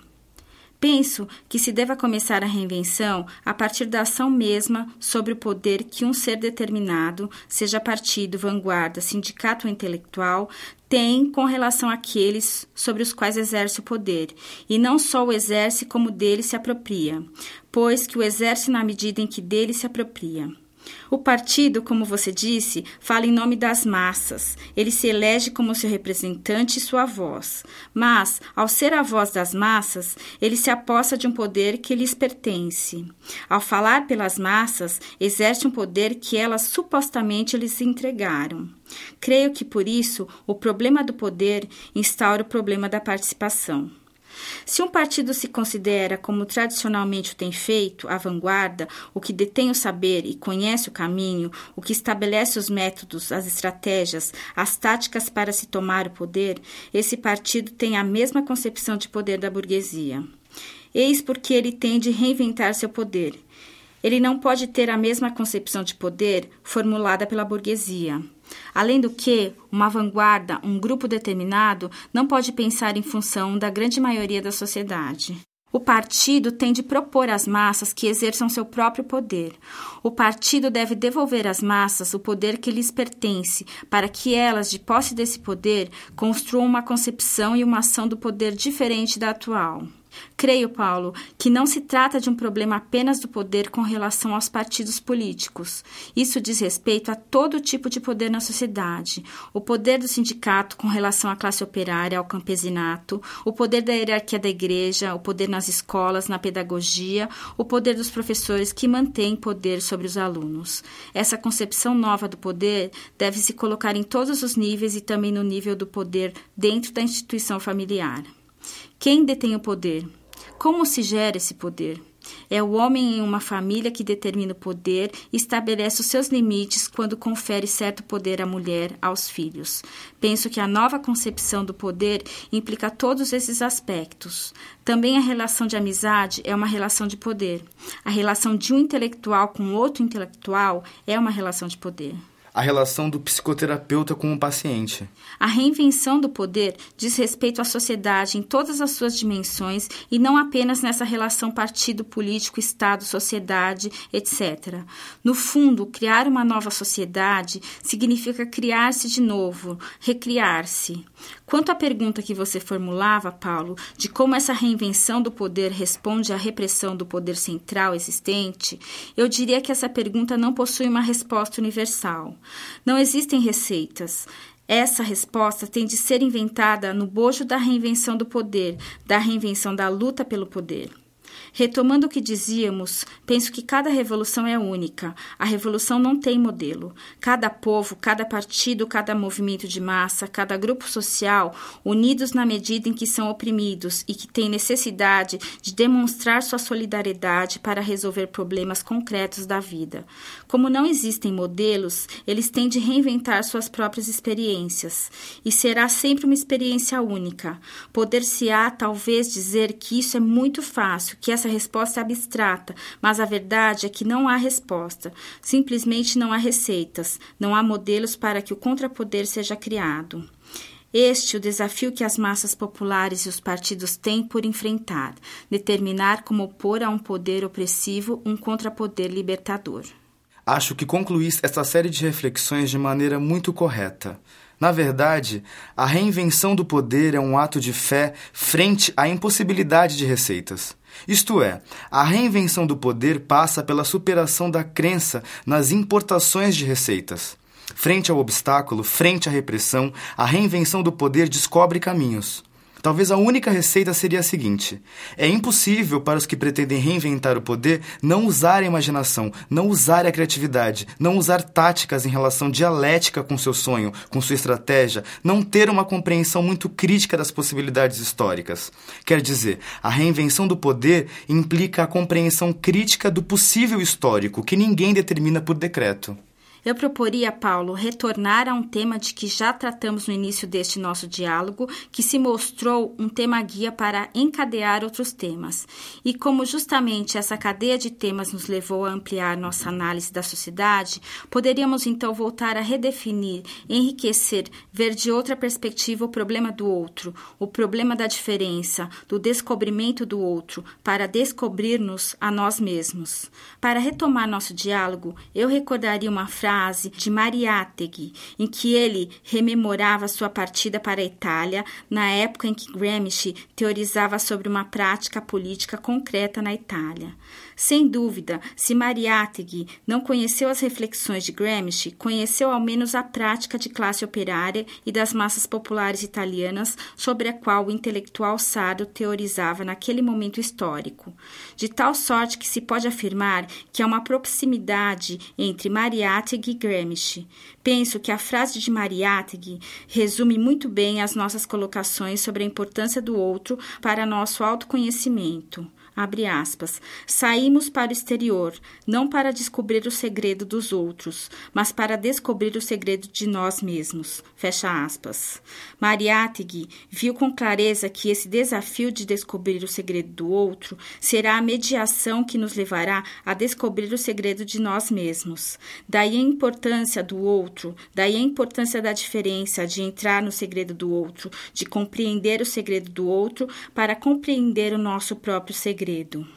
A: Penso que se deva começar a reinvenção a partir da ação mesma sobre o poder que um ser determinado, seja partido, vanguarda, sindicato ou intelectual, tem com relação àqueles sobre os quais exerce o poder, e não só o exerce como dele se apropria, pois que o exerce na medida em que dele se apropria. O partido, como você disse, fala em nome das massas. Ele se elege como seu representante e sua voz. Mas, ao ser a voz das massas, ele se apossa de um poder que lhes pertence. Ao falar pelas massas, exerce um poder que elas supostamente lhes entregaram. Creio que, por isso, o problema do poder instaura o problema da participação. Se um partido se considera, como tradicionalmente o tem feito, a vanguarda, o que detém o saber e conhece o caminho, o que estabelece os métodos, as estratégias, as táticas para se tomar o poder, esse partido tem a mesma concepção de poder da burguesia. Eis porque ele tem de reinventar seu poder. Ele não pode ter a mesma concepção de poder formulada pela burguesia. Além do que, uma vanguarda, um grupo determinado, não pode pensar em função da grande maioria da sociedade. O partido tem de propor às massas que exerçam seu próprio poder. O partido deve devolver às massas o poder que lhes pertence, para que elas, de posse desse poder, construam uma concepção e uma ação do poder diferente da atual. Creio, Paulo, que não se trata de um problema apenas do poder com relação aos partidos políticos. Isso diz respeito a todo tipo de poder na sociedade. O poder do sindicato com relação à classe operária, ao campesinato, o poder da hierarquia da igreja, o poder nas escolas, na pedagogia, o poder dos professores que mantêm poder sobre os alunos. Essa concepção nova do poder deve se colocar em todos os níveis e também no nível do poder dentro da instituição familiar. Quem detém o poder? Como se gera esse poder? É o homem em uma família que determina o poder e estabelece os seus limites quando confere certo poder à mulher, aos filhos. Penso que a nova concepção do poder implica todos esses aspectos. Também a relação de amizade é uma relação de poder. A relação de um intelectual com outro intelectual é uma relação de poder.
B: A relação do psicoterapeuta com o paciente.
A: A reinvenção do poder diz respeito à sociedade em todas as suas dimensões e não apenas nessa relação partido, político, Estado, sociedade, etcétera. No fundo, criar uma nova sociedade significa criar-se de novo, recriar-se. Quanto à pergunta que você formulava, Paulo, de como essa reinvenção do poder responde à repressão do poder central existente, eu diria que essa pergunta não possui uma resposta universal. Não existem receitas. Essa resposta tem de ser inventada no bojo da reinvenção do poder, da reinvenção da luta pelo poder. Retomando o que dizíamos, penso que cada revolução é única. A revolução não tem modelo. Cada povo, cada partido, cada movimento de massa, cada grupo social, unidos na medida em que são oprimidos e que têm necessidade de demonstrar sua solidariedade para resolver problemas concretos da vida. Como não existem modelos, eles têm de reinventar suas próprias experiências. E será sempre uma experiência única. Poder-se-á, talvez, dizer que isso é muito fácil, que essa resposta é abstrata, mas a verdade é que não há resposta. Simplesmente não há receitas, não há modelos para que o contrapoder seja criado. Este é o desafio que as massas populares e os partidos têm por enfrentar, determinar como opor a um poder opressivo um contrapoder libertador.
B: Acho que concluíste esta série de reflexões de maneira muito correta. Na verdade, a reinvenção do poder é um ato de fé frente à impossibilidade de receitas. Isto é, a reinvenção do poder passa pela superação da crença nas importações de receitas. Frente ao obstáculo, frente à repressão, a reinvenção do poder descobre caminhos. Talvez a única receita seria a seguinte: é impossível para os que pretendem reinventar o poder não usar a imaginação, não usar a criatividade, não usar táticas em relação dialética com seu sonho, com sua estratégia, não ter uma compreensão muito crítica das possibilidades históricas. Quer dizer, a reinvenção do poder implica a compreensão crítica do possível histórico, que ninguém determina por decreto.
A: Eu proporia, Paulo, retornar a um tema de que já tratamos no início deste nosso diálogo, que se mostrou um tema guia para encadear outros temas. E como justamente essa cadeia de temas nos levou a ampliar nossa análise da sociedade, poderíamos então voltar a redefinir, enriquecer, ver de outra perspectiva o problema do outro, o problema da diferença, do descobrimento do outro, para descobrir-nos a nós mesmos. Para retomar nosso diálogo, eu recordaria uma frase de Mariátegui, em que ele rememorava sua partida para a Itália na época em que Gramsci teorizava sobre uma prática política concreta na Itália. Sem dúvida, se Mariátegui não conheceu as reflexões de Gramsci, conheceu ao menos a prática de classe operária e das massas populares italianas sobre a qual o intelectual sardo teorizava naquele momento histórico. De tal sorte que se pode afirmar que há uma proximidade entre Mariátegui e Gramsci. Penso que a frase de Mariátegui resume muito bem as nossas colocações sobre a importância do outro para nosso autoconhecimento. Abre aspas, saímos para o exterior, não para descobrir o segredo dos outros, mas para descobrir o segredo de nós mesmos. Fecha aspas. Mariátegui viu com clareza que esse desafio de descobrir o segredo do outro será a mediação que nos levará a descobrir o segredo de nós mesmos. Daí a importância do outro, daí a importância da diferença, de entrar no segredo do outro, de compreender o segredo do outro para compreender o nosso próprio segredo.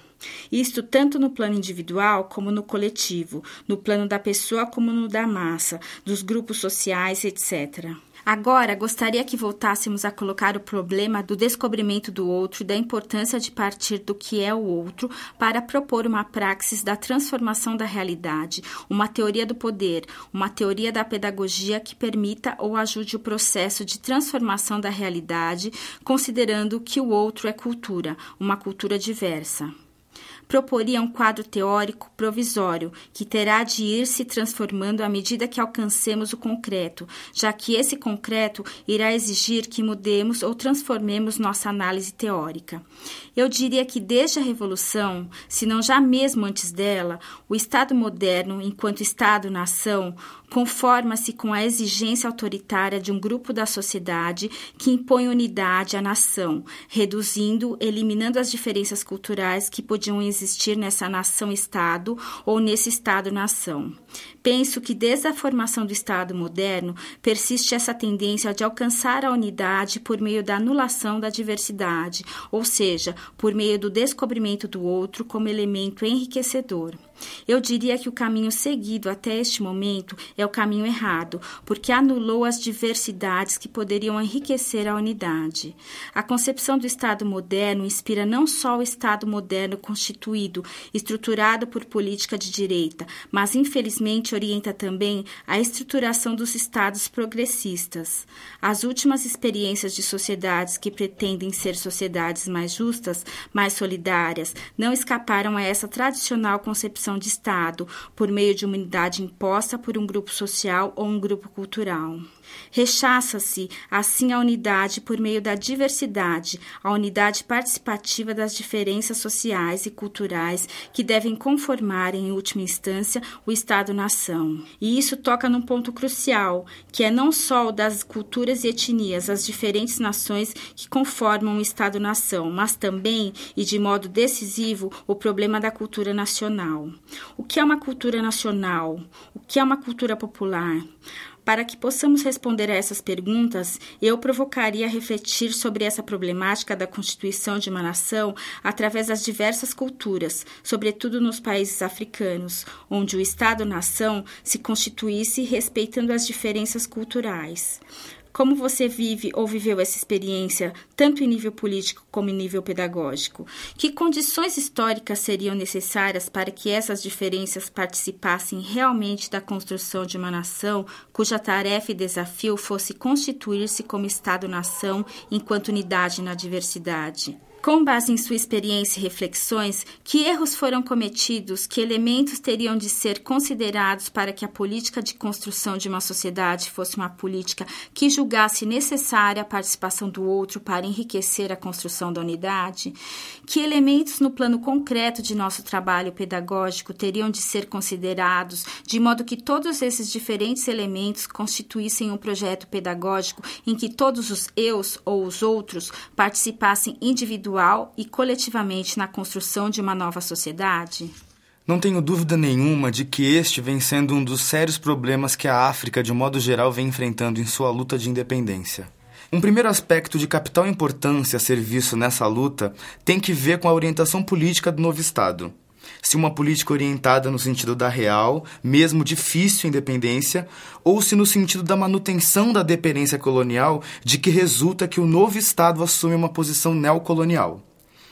A: Isto tanto no plano individual como no coletivo, no plano da pessoa como no da massa, dos grupos sociais, etcétera. Agora, gostaria que voltássemos a colocar o problema do descobrimento do outro e da importância de partir do que é o outro para propor uma praxis da transformação da realidade, uma teoria do poder, uma teoria da pedagogia que permita ou ajude o processo de transformação da realidade, considerando que o outro é cultura, uma cultura diversa. Proporia um quadro teórico provisório, que terá de ir se transformando à medida que alcancemos o concreto, já que esse concreto irá exigir que mudemos ou transformemos nossa análise teórica. Eu diria que desde a Revolução, se não já mesmo antes dela, o Estado moderno, enquanto Estado-nação, conforma-se com a exigência autoritária de um grupo da sociedade que impõe unidade à nação, reduzindo, eliminando as diferenças culturais que podiam existir nessa nação-estado ou nesse Estado-nação. Penso que desde a formação do Estado moderno persiste essa tendência de alcançar a unidade por meio da anulação da diversidade, ou seja, por meio do descobrimento do outro como elemento enriquecedor. Eu diria que o caminho seguido até este momento é o caminho errado, porque anulou as diversidades que poderiam enriquecer a unidade. A concepção do Estado moderno inspira não só o Estado moderno constituído, estruturado por política de direita, mas infelizmente orienta também a estruturação dos Estados progressistas. As últimas experiências de sociedades que pretendem ser sociedades mais justas, mais solidárias, não escaparam a essa tradicional concepção de Estado, por meio de uma unidade imposta por um grupo social ou um grupo cultural. Rechaça-se, assim, a unidade por meio da diversidade, a unidade participativa das diferenças sociais e culturais que devem conformar, em última instância, o Estado-nação. E isso toca num ponto crucial, que é não só o das culturas e etnias, as diferentes nações que conformam o Estado-nação, mas também, e de modo decisivo, o problema da cultura nacional. O que é uma cultura nacional? O que é uma cultura popular? Para que possamos responder a essas perguntas, eu provocaria a refletir sobre essa problemática da constituição de uma nação através das diversas culturas, sobretudo nos países africanos, onde o Estado-nação se constituísse respeitando as diferenças culturais. Como você vive ou viveu essa experiência, tanto em nível político como em nível pedagógico? Que condições históricas seriam necessárias para que essas diferenças participassem realmente da construção de uma nação cuja tarefa e desafio fosse constituir-se como Estado-nação enquanto unidade na diversidade? Com base em sua experiência e reflexões, que erros foram cometidos, que elementos teriam de ser considerados para que a política de construção de uma sociedade fosse uma política que julgasse necessária a participação do outro para enriquecer a construção da unidade? Que elementos no plano concreto de nosso trabalho pedagógico teriam de ser considerados, de modo que todos esses diferentes elementos constituíssem um projeto pedagógico em que todos os eus ou os outros participassem individualmente e coletivamente na construção de uma nova sociedade?
B: Não tenho dúvida nenhuma de que este vem sendo um dos sérios problemas que a África, de modo geral, vem enfrentando em sua luta de independência. Um primeiro aspecto de capital importância a ser visto nessa luta tem que ver com a orientação política do novo Estado. Se uma política orientada no sentido da real, mesmo difícil independência, ou se no sentido da manutenção da dependência colonial, de que resulta que o novo Estado assume uma posição neocolonial.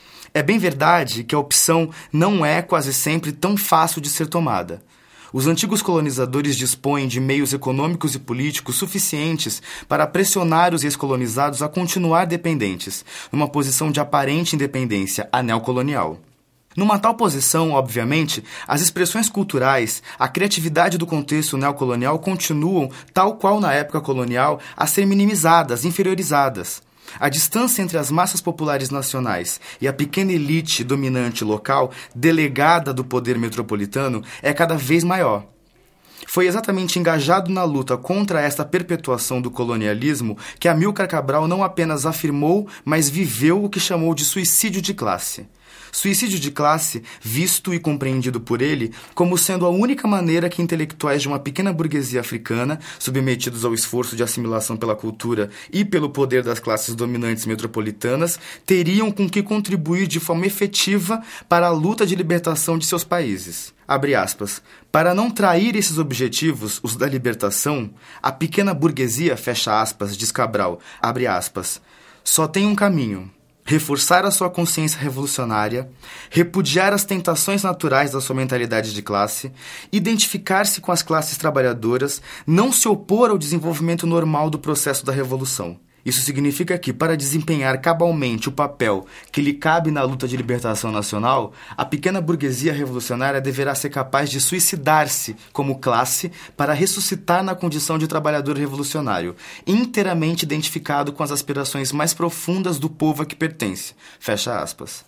B: É bem verdade que a opção não é quase sempre tão fácil de ser tomada. Os antigos colonizadores dispõem de meios econômicos e políticos suficientes para pressionar os ex-colonizados a continuar dependentes, numa posição de aparente independência, a neocolonial. Numa tal posição, obviamente, as expressões culturais, a criatividade do contexto neocolonial continuam, tal qual na época colonial, a ser minimizadas, inferiorizadas. A distância entre as massas populares nacionais e a pequena elite dominante local, delegada do poder metropolitano, é cada vez maior. Foi exatamente engajado na luta contra esta perpetuação do colonialismo que Amílcar Cabral não apenas afirmou, mas viveu o que chamou de suicídio de classe. Suicídio de classe, visto e compreendido por ele como sendo a única maneira que intelectuais de uma pequena burguesia africana, submetidos ao esforço de assimilação pela cultura e pelo poder das classes dominantes metropolitanas, teriam com que contribuir de forma efetiva para a luta de libertação de seus países. Abre aspas. Para não trair esses objetivos, os da libertação, a pequena burguesia, fecha aspas, diz Cabral, abre aspas, só tem um caminho: reforçar a sua consciência revolucionária, repudiar as tentações naturais da sua mentalidade de classe, identificar-se com as classes trabalhadoras, não se opor ao desenvolvimento normal do processo da revolução. Isso significa que, para desempenhar cabalmente o papel que lhe cabe na luta de libertação nacional, a pequena burguesia revolucionária deverá ser capaz de suicidar-se como classe para ressuscitar na condição de trabalhador revolucionário, inteiramente identificado com as aspirações mais profundas do povo a que pertence. Fecha aspas.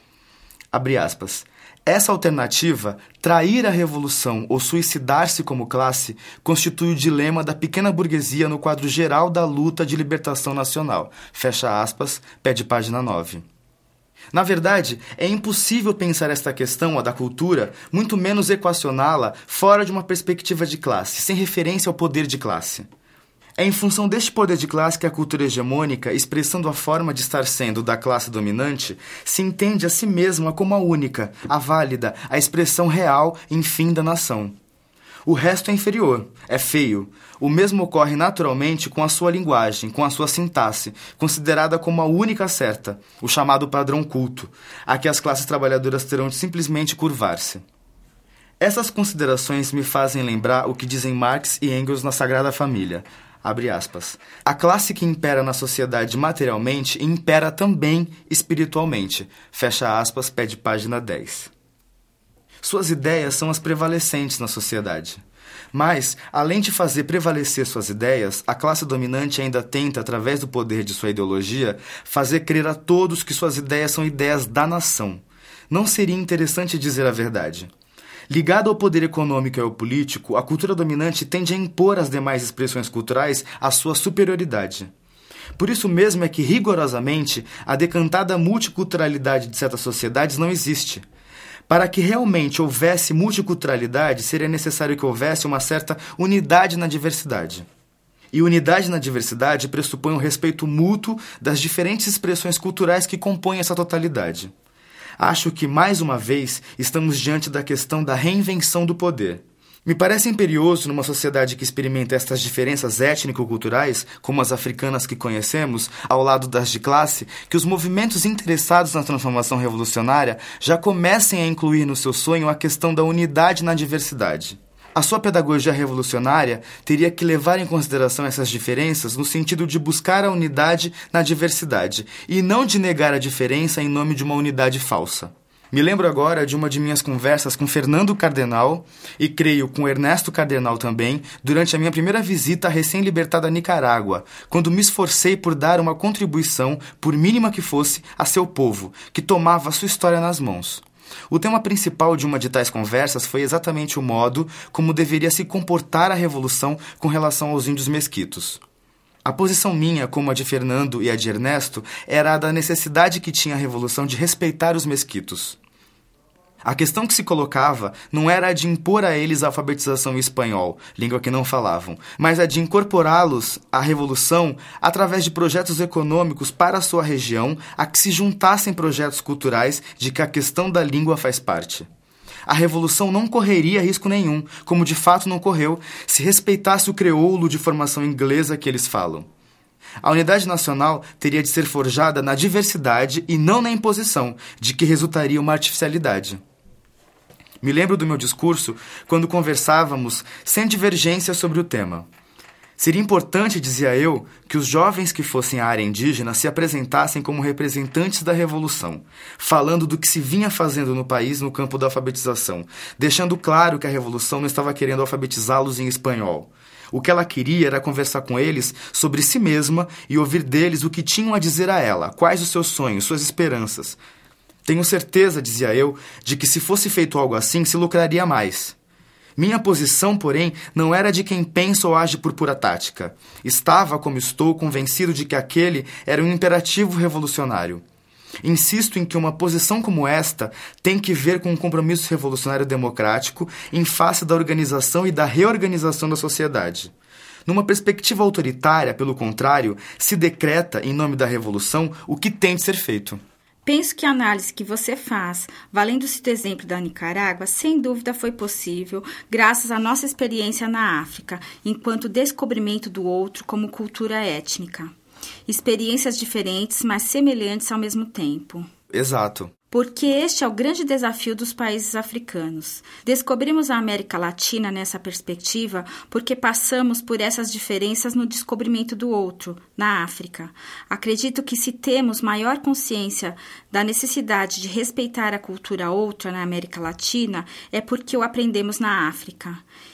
B: Abre aspas. Essa alternativa, trair a revolução ou suicidar-se como classe, constitui o dilema da pequena burguesia no quadro geral da luta de libertação nacional. Fecha aspas, pé de página nove. Na verdade, é impossível pensar esta questão, a da cultura, muito menos equacioná-la, fora de uma perspectiva de classe, sem referência ao poder de classe. É em função deste poder de classe que a cultura hegemônica, expressando a forma de estar sendo da classe dominante, se entende a si mesma como a única, a válida, a expressão real, enfim, da nação. O resto é inferior, é feio. O mesmo ocorre naturalmente com a sua linguagem, com a sua sintaxe, considerada como a única certa, o chamado padrão culto, a que as classes trabalhadoras terão de simplesmente curvar-se. Essas considerações me fazem lembrar o que dizem Marx e Engels na Sagrada Família. Abre aspas. A classe que impera na sociedade materialmente impera também espiritualmente. Fecha aspas, pé de página dez. Suas ideias são as prevalecentes na sociedade. Mas, além de fazer prevalecer suas ideias, a classe dominante ainda tenta, através do poder de sua ideologia, fazer crer a todos que suas ideias são ideias da nação. Não seria interessante dizer a verdade? Ligada ao poder econômico e ao político, a cultura dominante tende a impor às demais expressões culturais a sua superioridade. Por isso mesmo é que, rigorosamente, a decantada multiculturalidade de certas sociedades não existe. Para que realmente houvesse multiculturalidade, seria necessário que houvesse uma certa unidade na diversidade. E unidade na diversidade pressupõe um respeito mútuo das diferentes expressões culturais que compõem essa totalidade. Acho que, mais uma vez, estamos diante da questão da reinvenção do poder. Me parece imperioso numa sociedade que experimenta estas diferenças étnico-culturais, como as africanas que conhecemos, ao lado das de classe, que os movimentos interessados na transformação revolucionária já comecem a incluir no seu sonho a questão da unidade na diversidade. A sua pedagogia revolucionária teria que levar em consideração essas diferenças no sentido de buscar a unidade na diversidade e não de negar a diferença em nome de uma unidade falsa. Me lembro agora de uma de minhas conversas com Fernando Cardenal e, creio, com Ernesto Cardenal também, durante a minha primeira visita recém-libertada à Nicarágua, quando me esforcei por dar uma contribuição, por mínima que fosse, a seu povo, que tomava a sua história nas mãos. O tema principal de uma de tais conversas foi exatamente o modo como deveria se comportar a revolução com relação aos índios mesquitos. A posição minha, como a de Fernando e a de Ernesto, era a da necessidade que tinha a revolução de respeitar os mesquitos. A questão que se colocava não era a de impor a eles a alfabetização em espanhol, língua que não falavam, mas a de incorporá-los à revolução através de projetos econômicos para a sua região, a que se juntassem projetos culturais de que a questão da língua faz parte. A revolução não correria risco nenhum, como de fato não correu, se respeitasse o creoulo de formação inglesa que eles falam. A unidade nacional teria de ser forjada na diversidade e não na imposição, de que resultaria uma artificialidade. Me lembro do meu discurso quando conversávamos sem divergência sobre o tema. Seria importante, dizia eu, que os jovens que fossem à área indígena se apresentassem como representantes da revolução, falando do que se vinha fazendo no país no campo da alfabetização, deixando claro que a revolução não estava querendo alfabetizá-los em espanhol. O que ela queria era conversar com eles sobre si mesma e ouvir deles o que tinham a dizer a ela, quais os seus sonhos, suas esperanças. Tenho certeza, dizia eu, de que se fosse feito algo assim, se lucraria mais. Minha posição, porém, não era de quem pensa ou age por pura tática. Estava, como estou, convencido de que aquele era um imperativo revolucionário. Insisto em que uma posição como esta tem que ver com um compromisso revolucionário democrático em face da organização e da reorganização da sociedade. Numa perspectiva autoritária, pelo contrário, se decreta, em nome da revolução, o que tem de ser feito.
A: Penso que a análise que você faz, valendo-se do exemplo da Nicarágua, sem dúvida foi possível graças à nossa experiência na África, enquanto descobrimento do outro como cultura étnica. Experiências diferentes, mas semelhantes ao mesmo tempo.
B: Exato.
A: Porque este é o grande desafio dos países africanos. Descobrimos a América Latina nessa perspectiva porque passamos por essas diferenças no descobrimento do outro, na África. Acredito que se temos maior consciência da necessidade de respeitar a cultura outra na América Latina, é porque o aprendemos na África.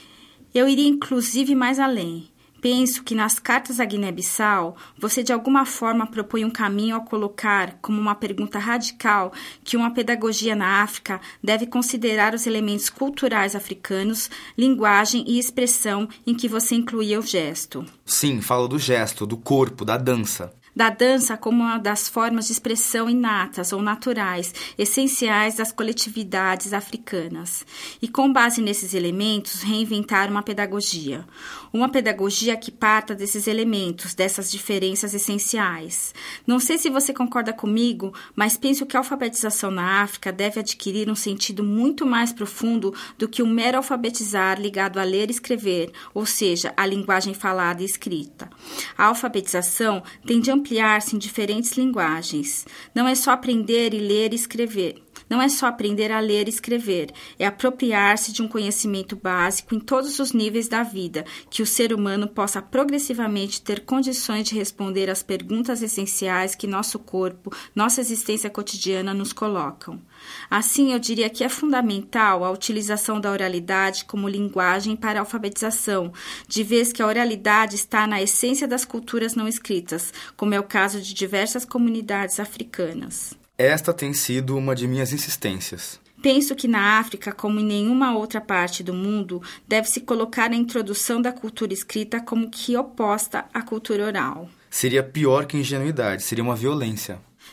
A: Eu iria inclusive mais além. Penso que nas cartas à Guiné-Bissau, você de alguma forma propõe um caminho ao colocar como uma pergunta radical que uma pedagogia na África deve considerar os elementos culturais africanos, linguagem e expressão em que você incluía o gesto.
B: Sim, falo do gesto, do corpo, da dança.
A: Da dança como uma das formas de expressão inatas ou naturais, essenciais das coletividades africanas. E com base nesses elementos, reinventar uma pedagogia. Uma pedagogia que parta desses elementos, dessas diferenças essenciais. Não sei se você concorda comigo, mas penso que a alfabetização na África deve adquirir um sentido muito mais profundo do que o mero alfabetizar ligado a ler e escrever, ou seja, a linguagem falada e escrita. A alfabetização tem de ampliar-se em diferentes linguagens. Não é só aprender e ler e escrever. Não é só aprender a ler e escrever, é apropriar-se de um conhecimento básico em todos os níveis da vida, que o ser humano possa progressivamente ter condições de responder às perguntas essenciais que nosso corpo, nossa existência cotidiana nos colocam. Assim, eu diria que é fundamental a utilização da oralidade como linguagem para a alfabetização, de vez que a oralidade está na essência das culturas não escritas, como é o caso de diversas comunidades africanas.
B: Esta tem sido uma de minhas insistências.
A: Penso que na África, como em nenhuma outra parte do mundo, deve-se colocar a introdução da cultura escrita como que oposta à cultura oral.
B: Seria pior que ingenuidade, seria uma violência.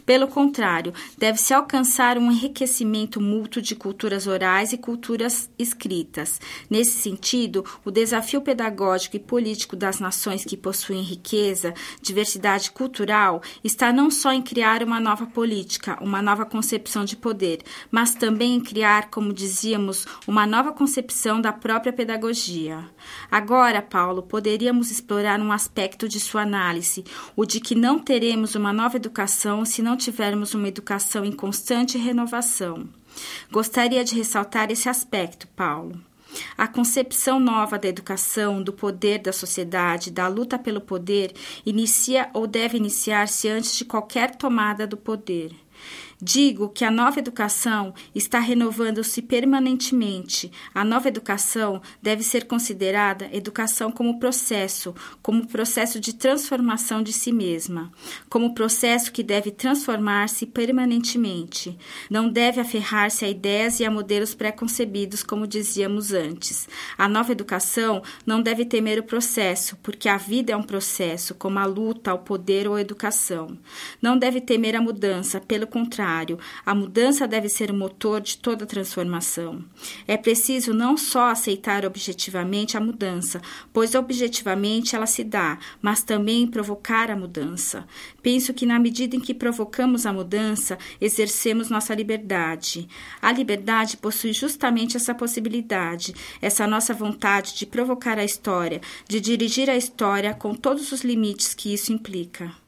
A: Pelo contrário, deve-se alcançar um enriquecimento mútuo de culturas orais e culturas escritas. Nesse sentido, o desafio pedagógico e político das nações que possuem riqueza, diversidade cultural, está não só em criar uma nova política, uma nova concepção de poder, mas também em criar, como dizíamos, uma nova concepção da própria pedagogia. Agora, Paulo, poderíamos explorar um aspecto de sua análise, o de que não teremos uma nova educação se não tivermos uma educação em constante renovação. Gostaria de ressaltar esse aspecto, Paulo. A concepção nova da educação, do poder da sociedade, da luta pelo poder, inicia ou deve iniciar-se antes de qualquer tomada do poder. Digo que a nova educação está renovando-se permanentemente. A nova educação deve ser considerada educação como processo, como processo de transformação de si mesma, como processo que deve transformar-se permanentemente. Não deve aferrar-se a ideias e a modelos pré-concebidos, como dizíamos antes. A nova educação não deve temer o processo, porque a vida é um processo, como a luta, o poder ou a educação. Não deve temer a mudança, pelo contrário, a mudança deve ser o motor de toda transformação. É preciso não só aceitar objetivamente a mudança, pois objetivamente ela se dá, mas também provocar a mudança. Penso que na medida em que provocamos a mudança, exercemos nossa liberdade. A liberdade possui justamente essa possibilidade, essa nossa vontade de provocar a história, de dirigir a história com todos os limites que isso implica.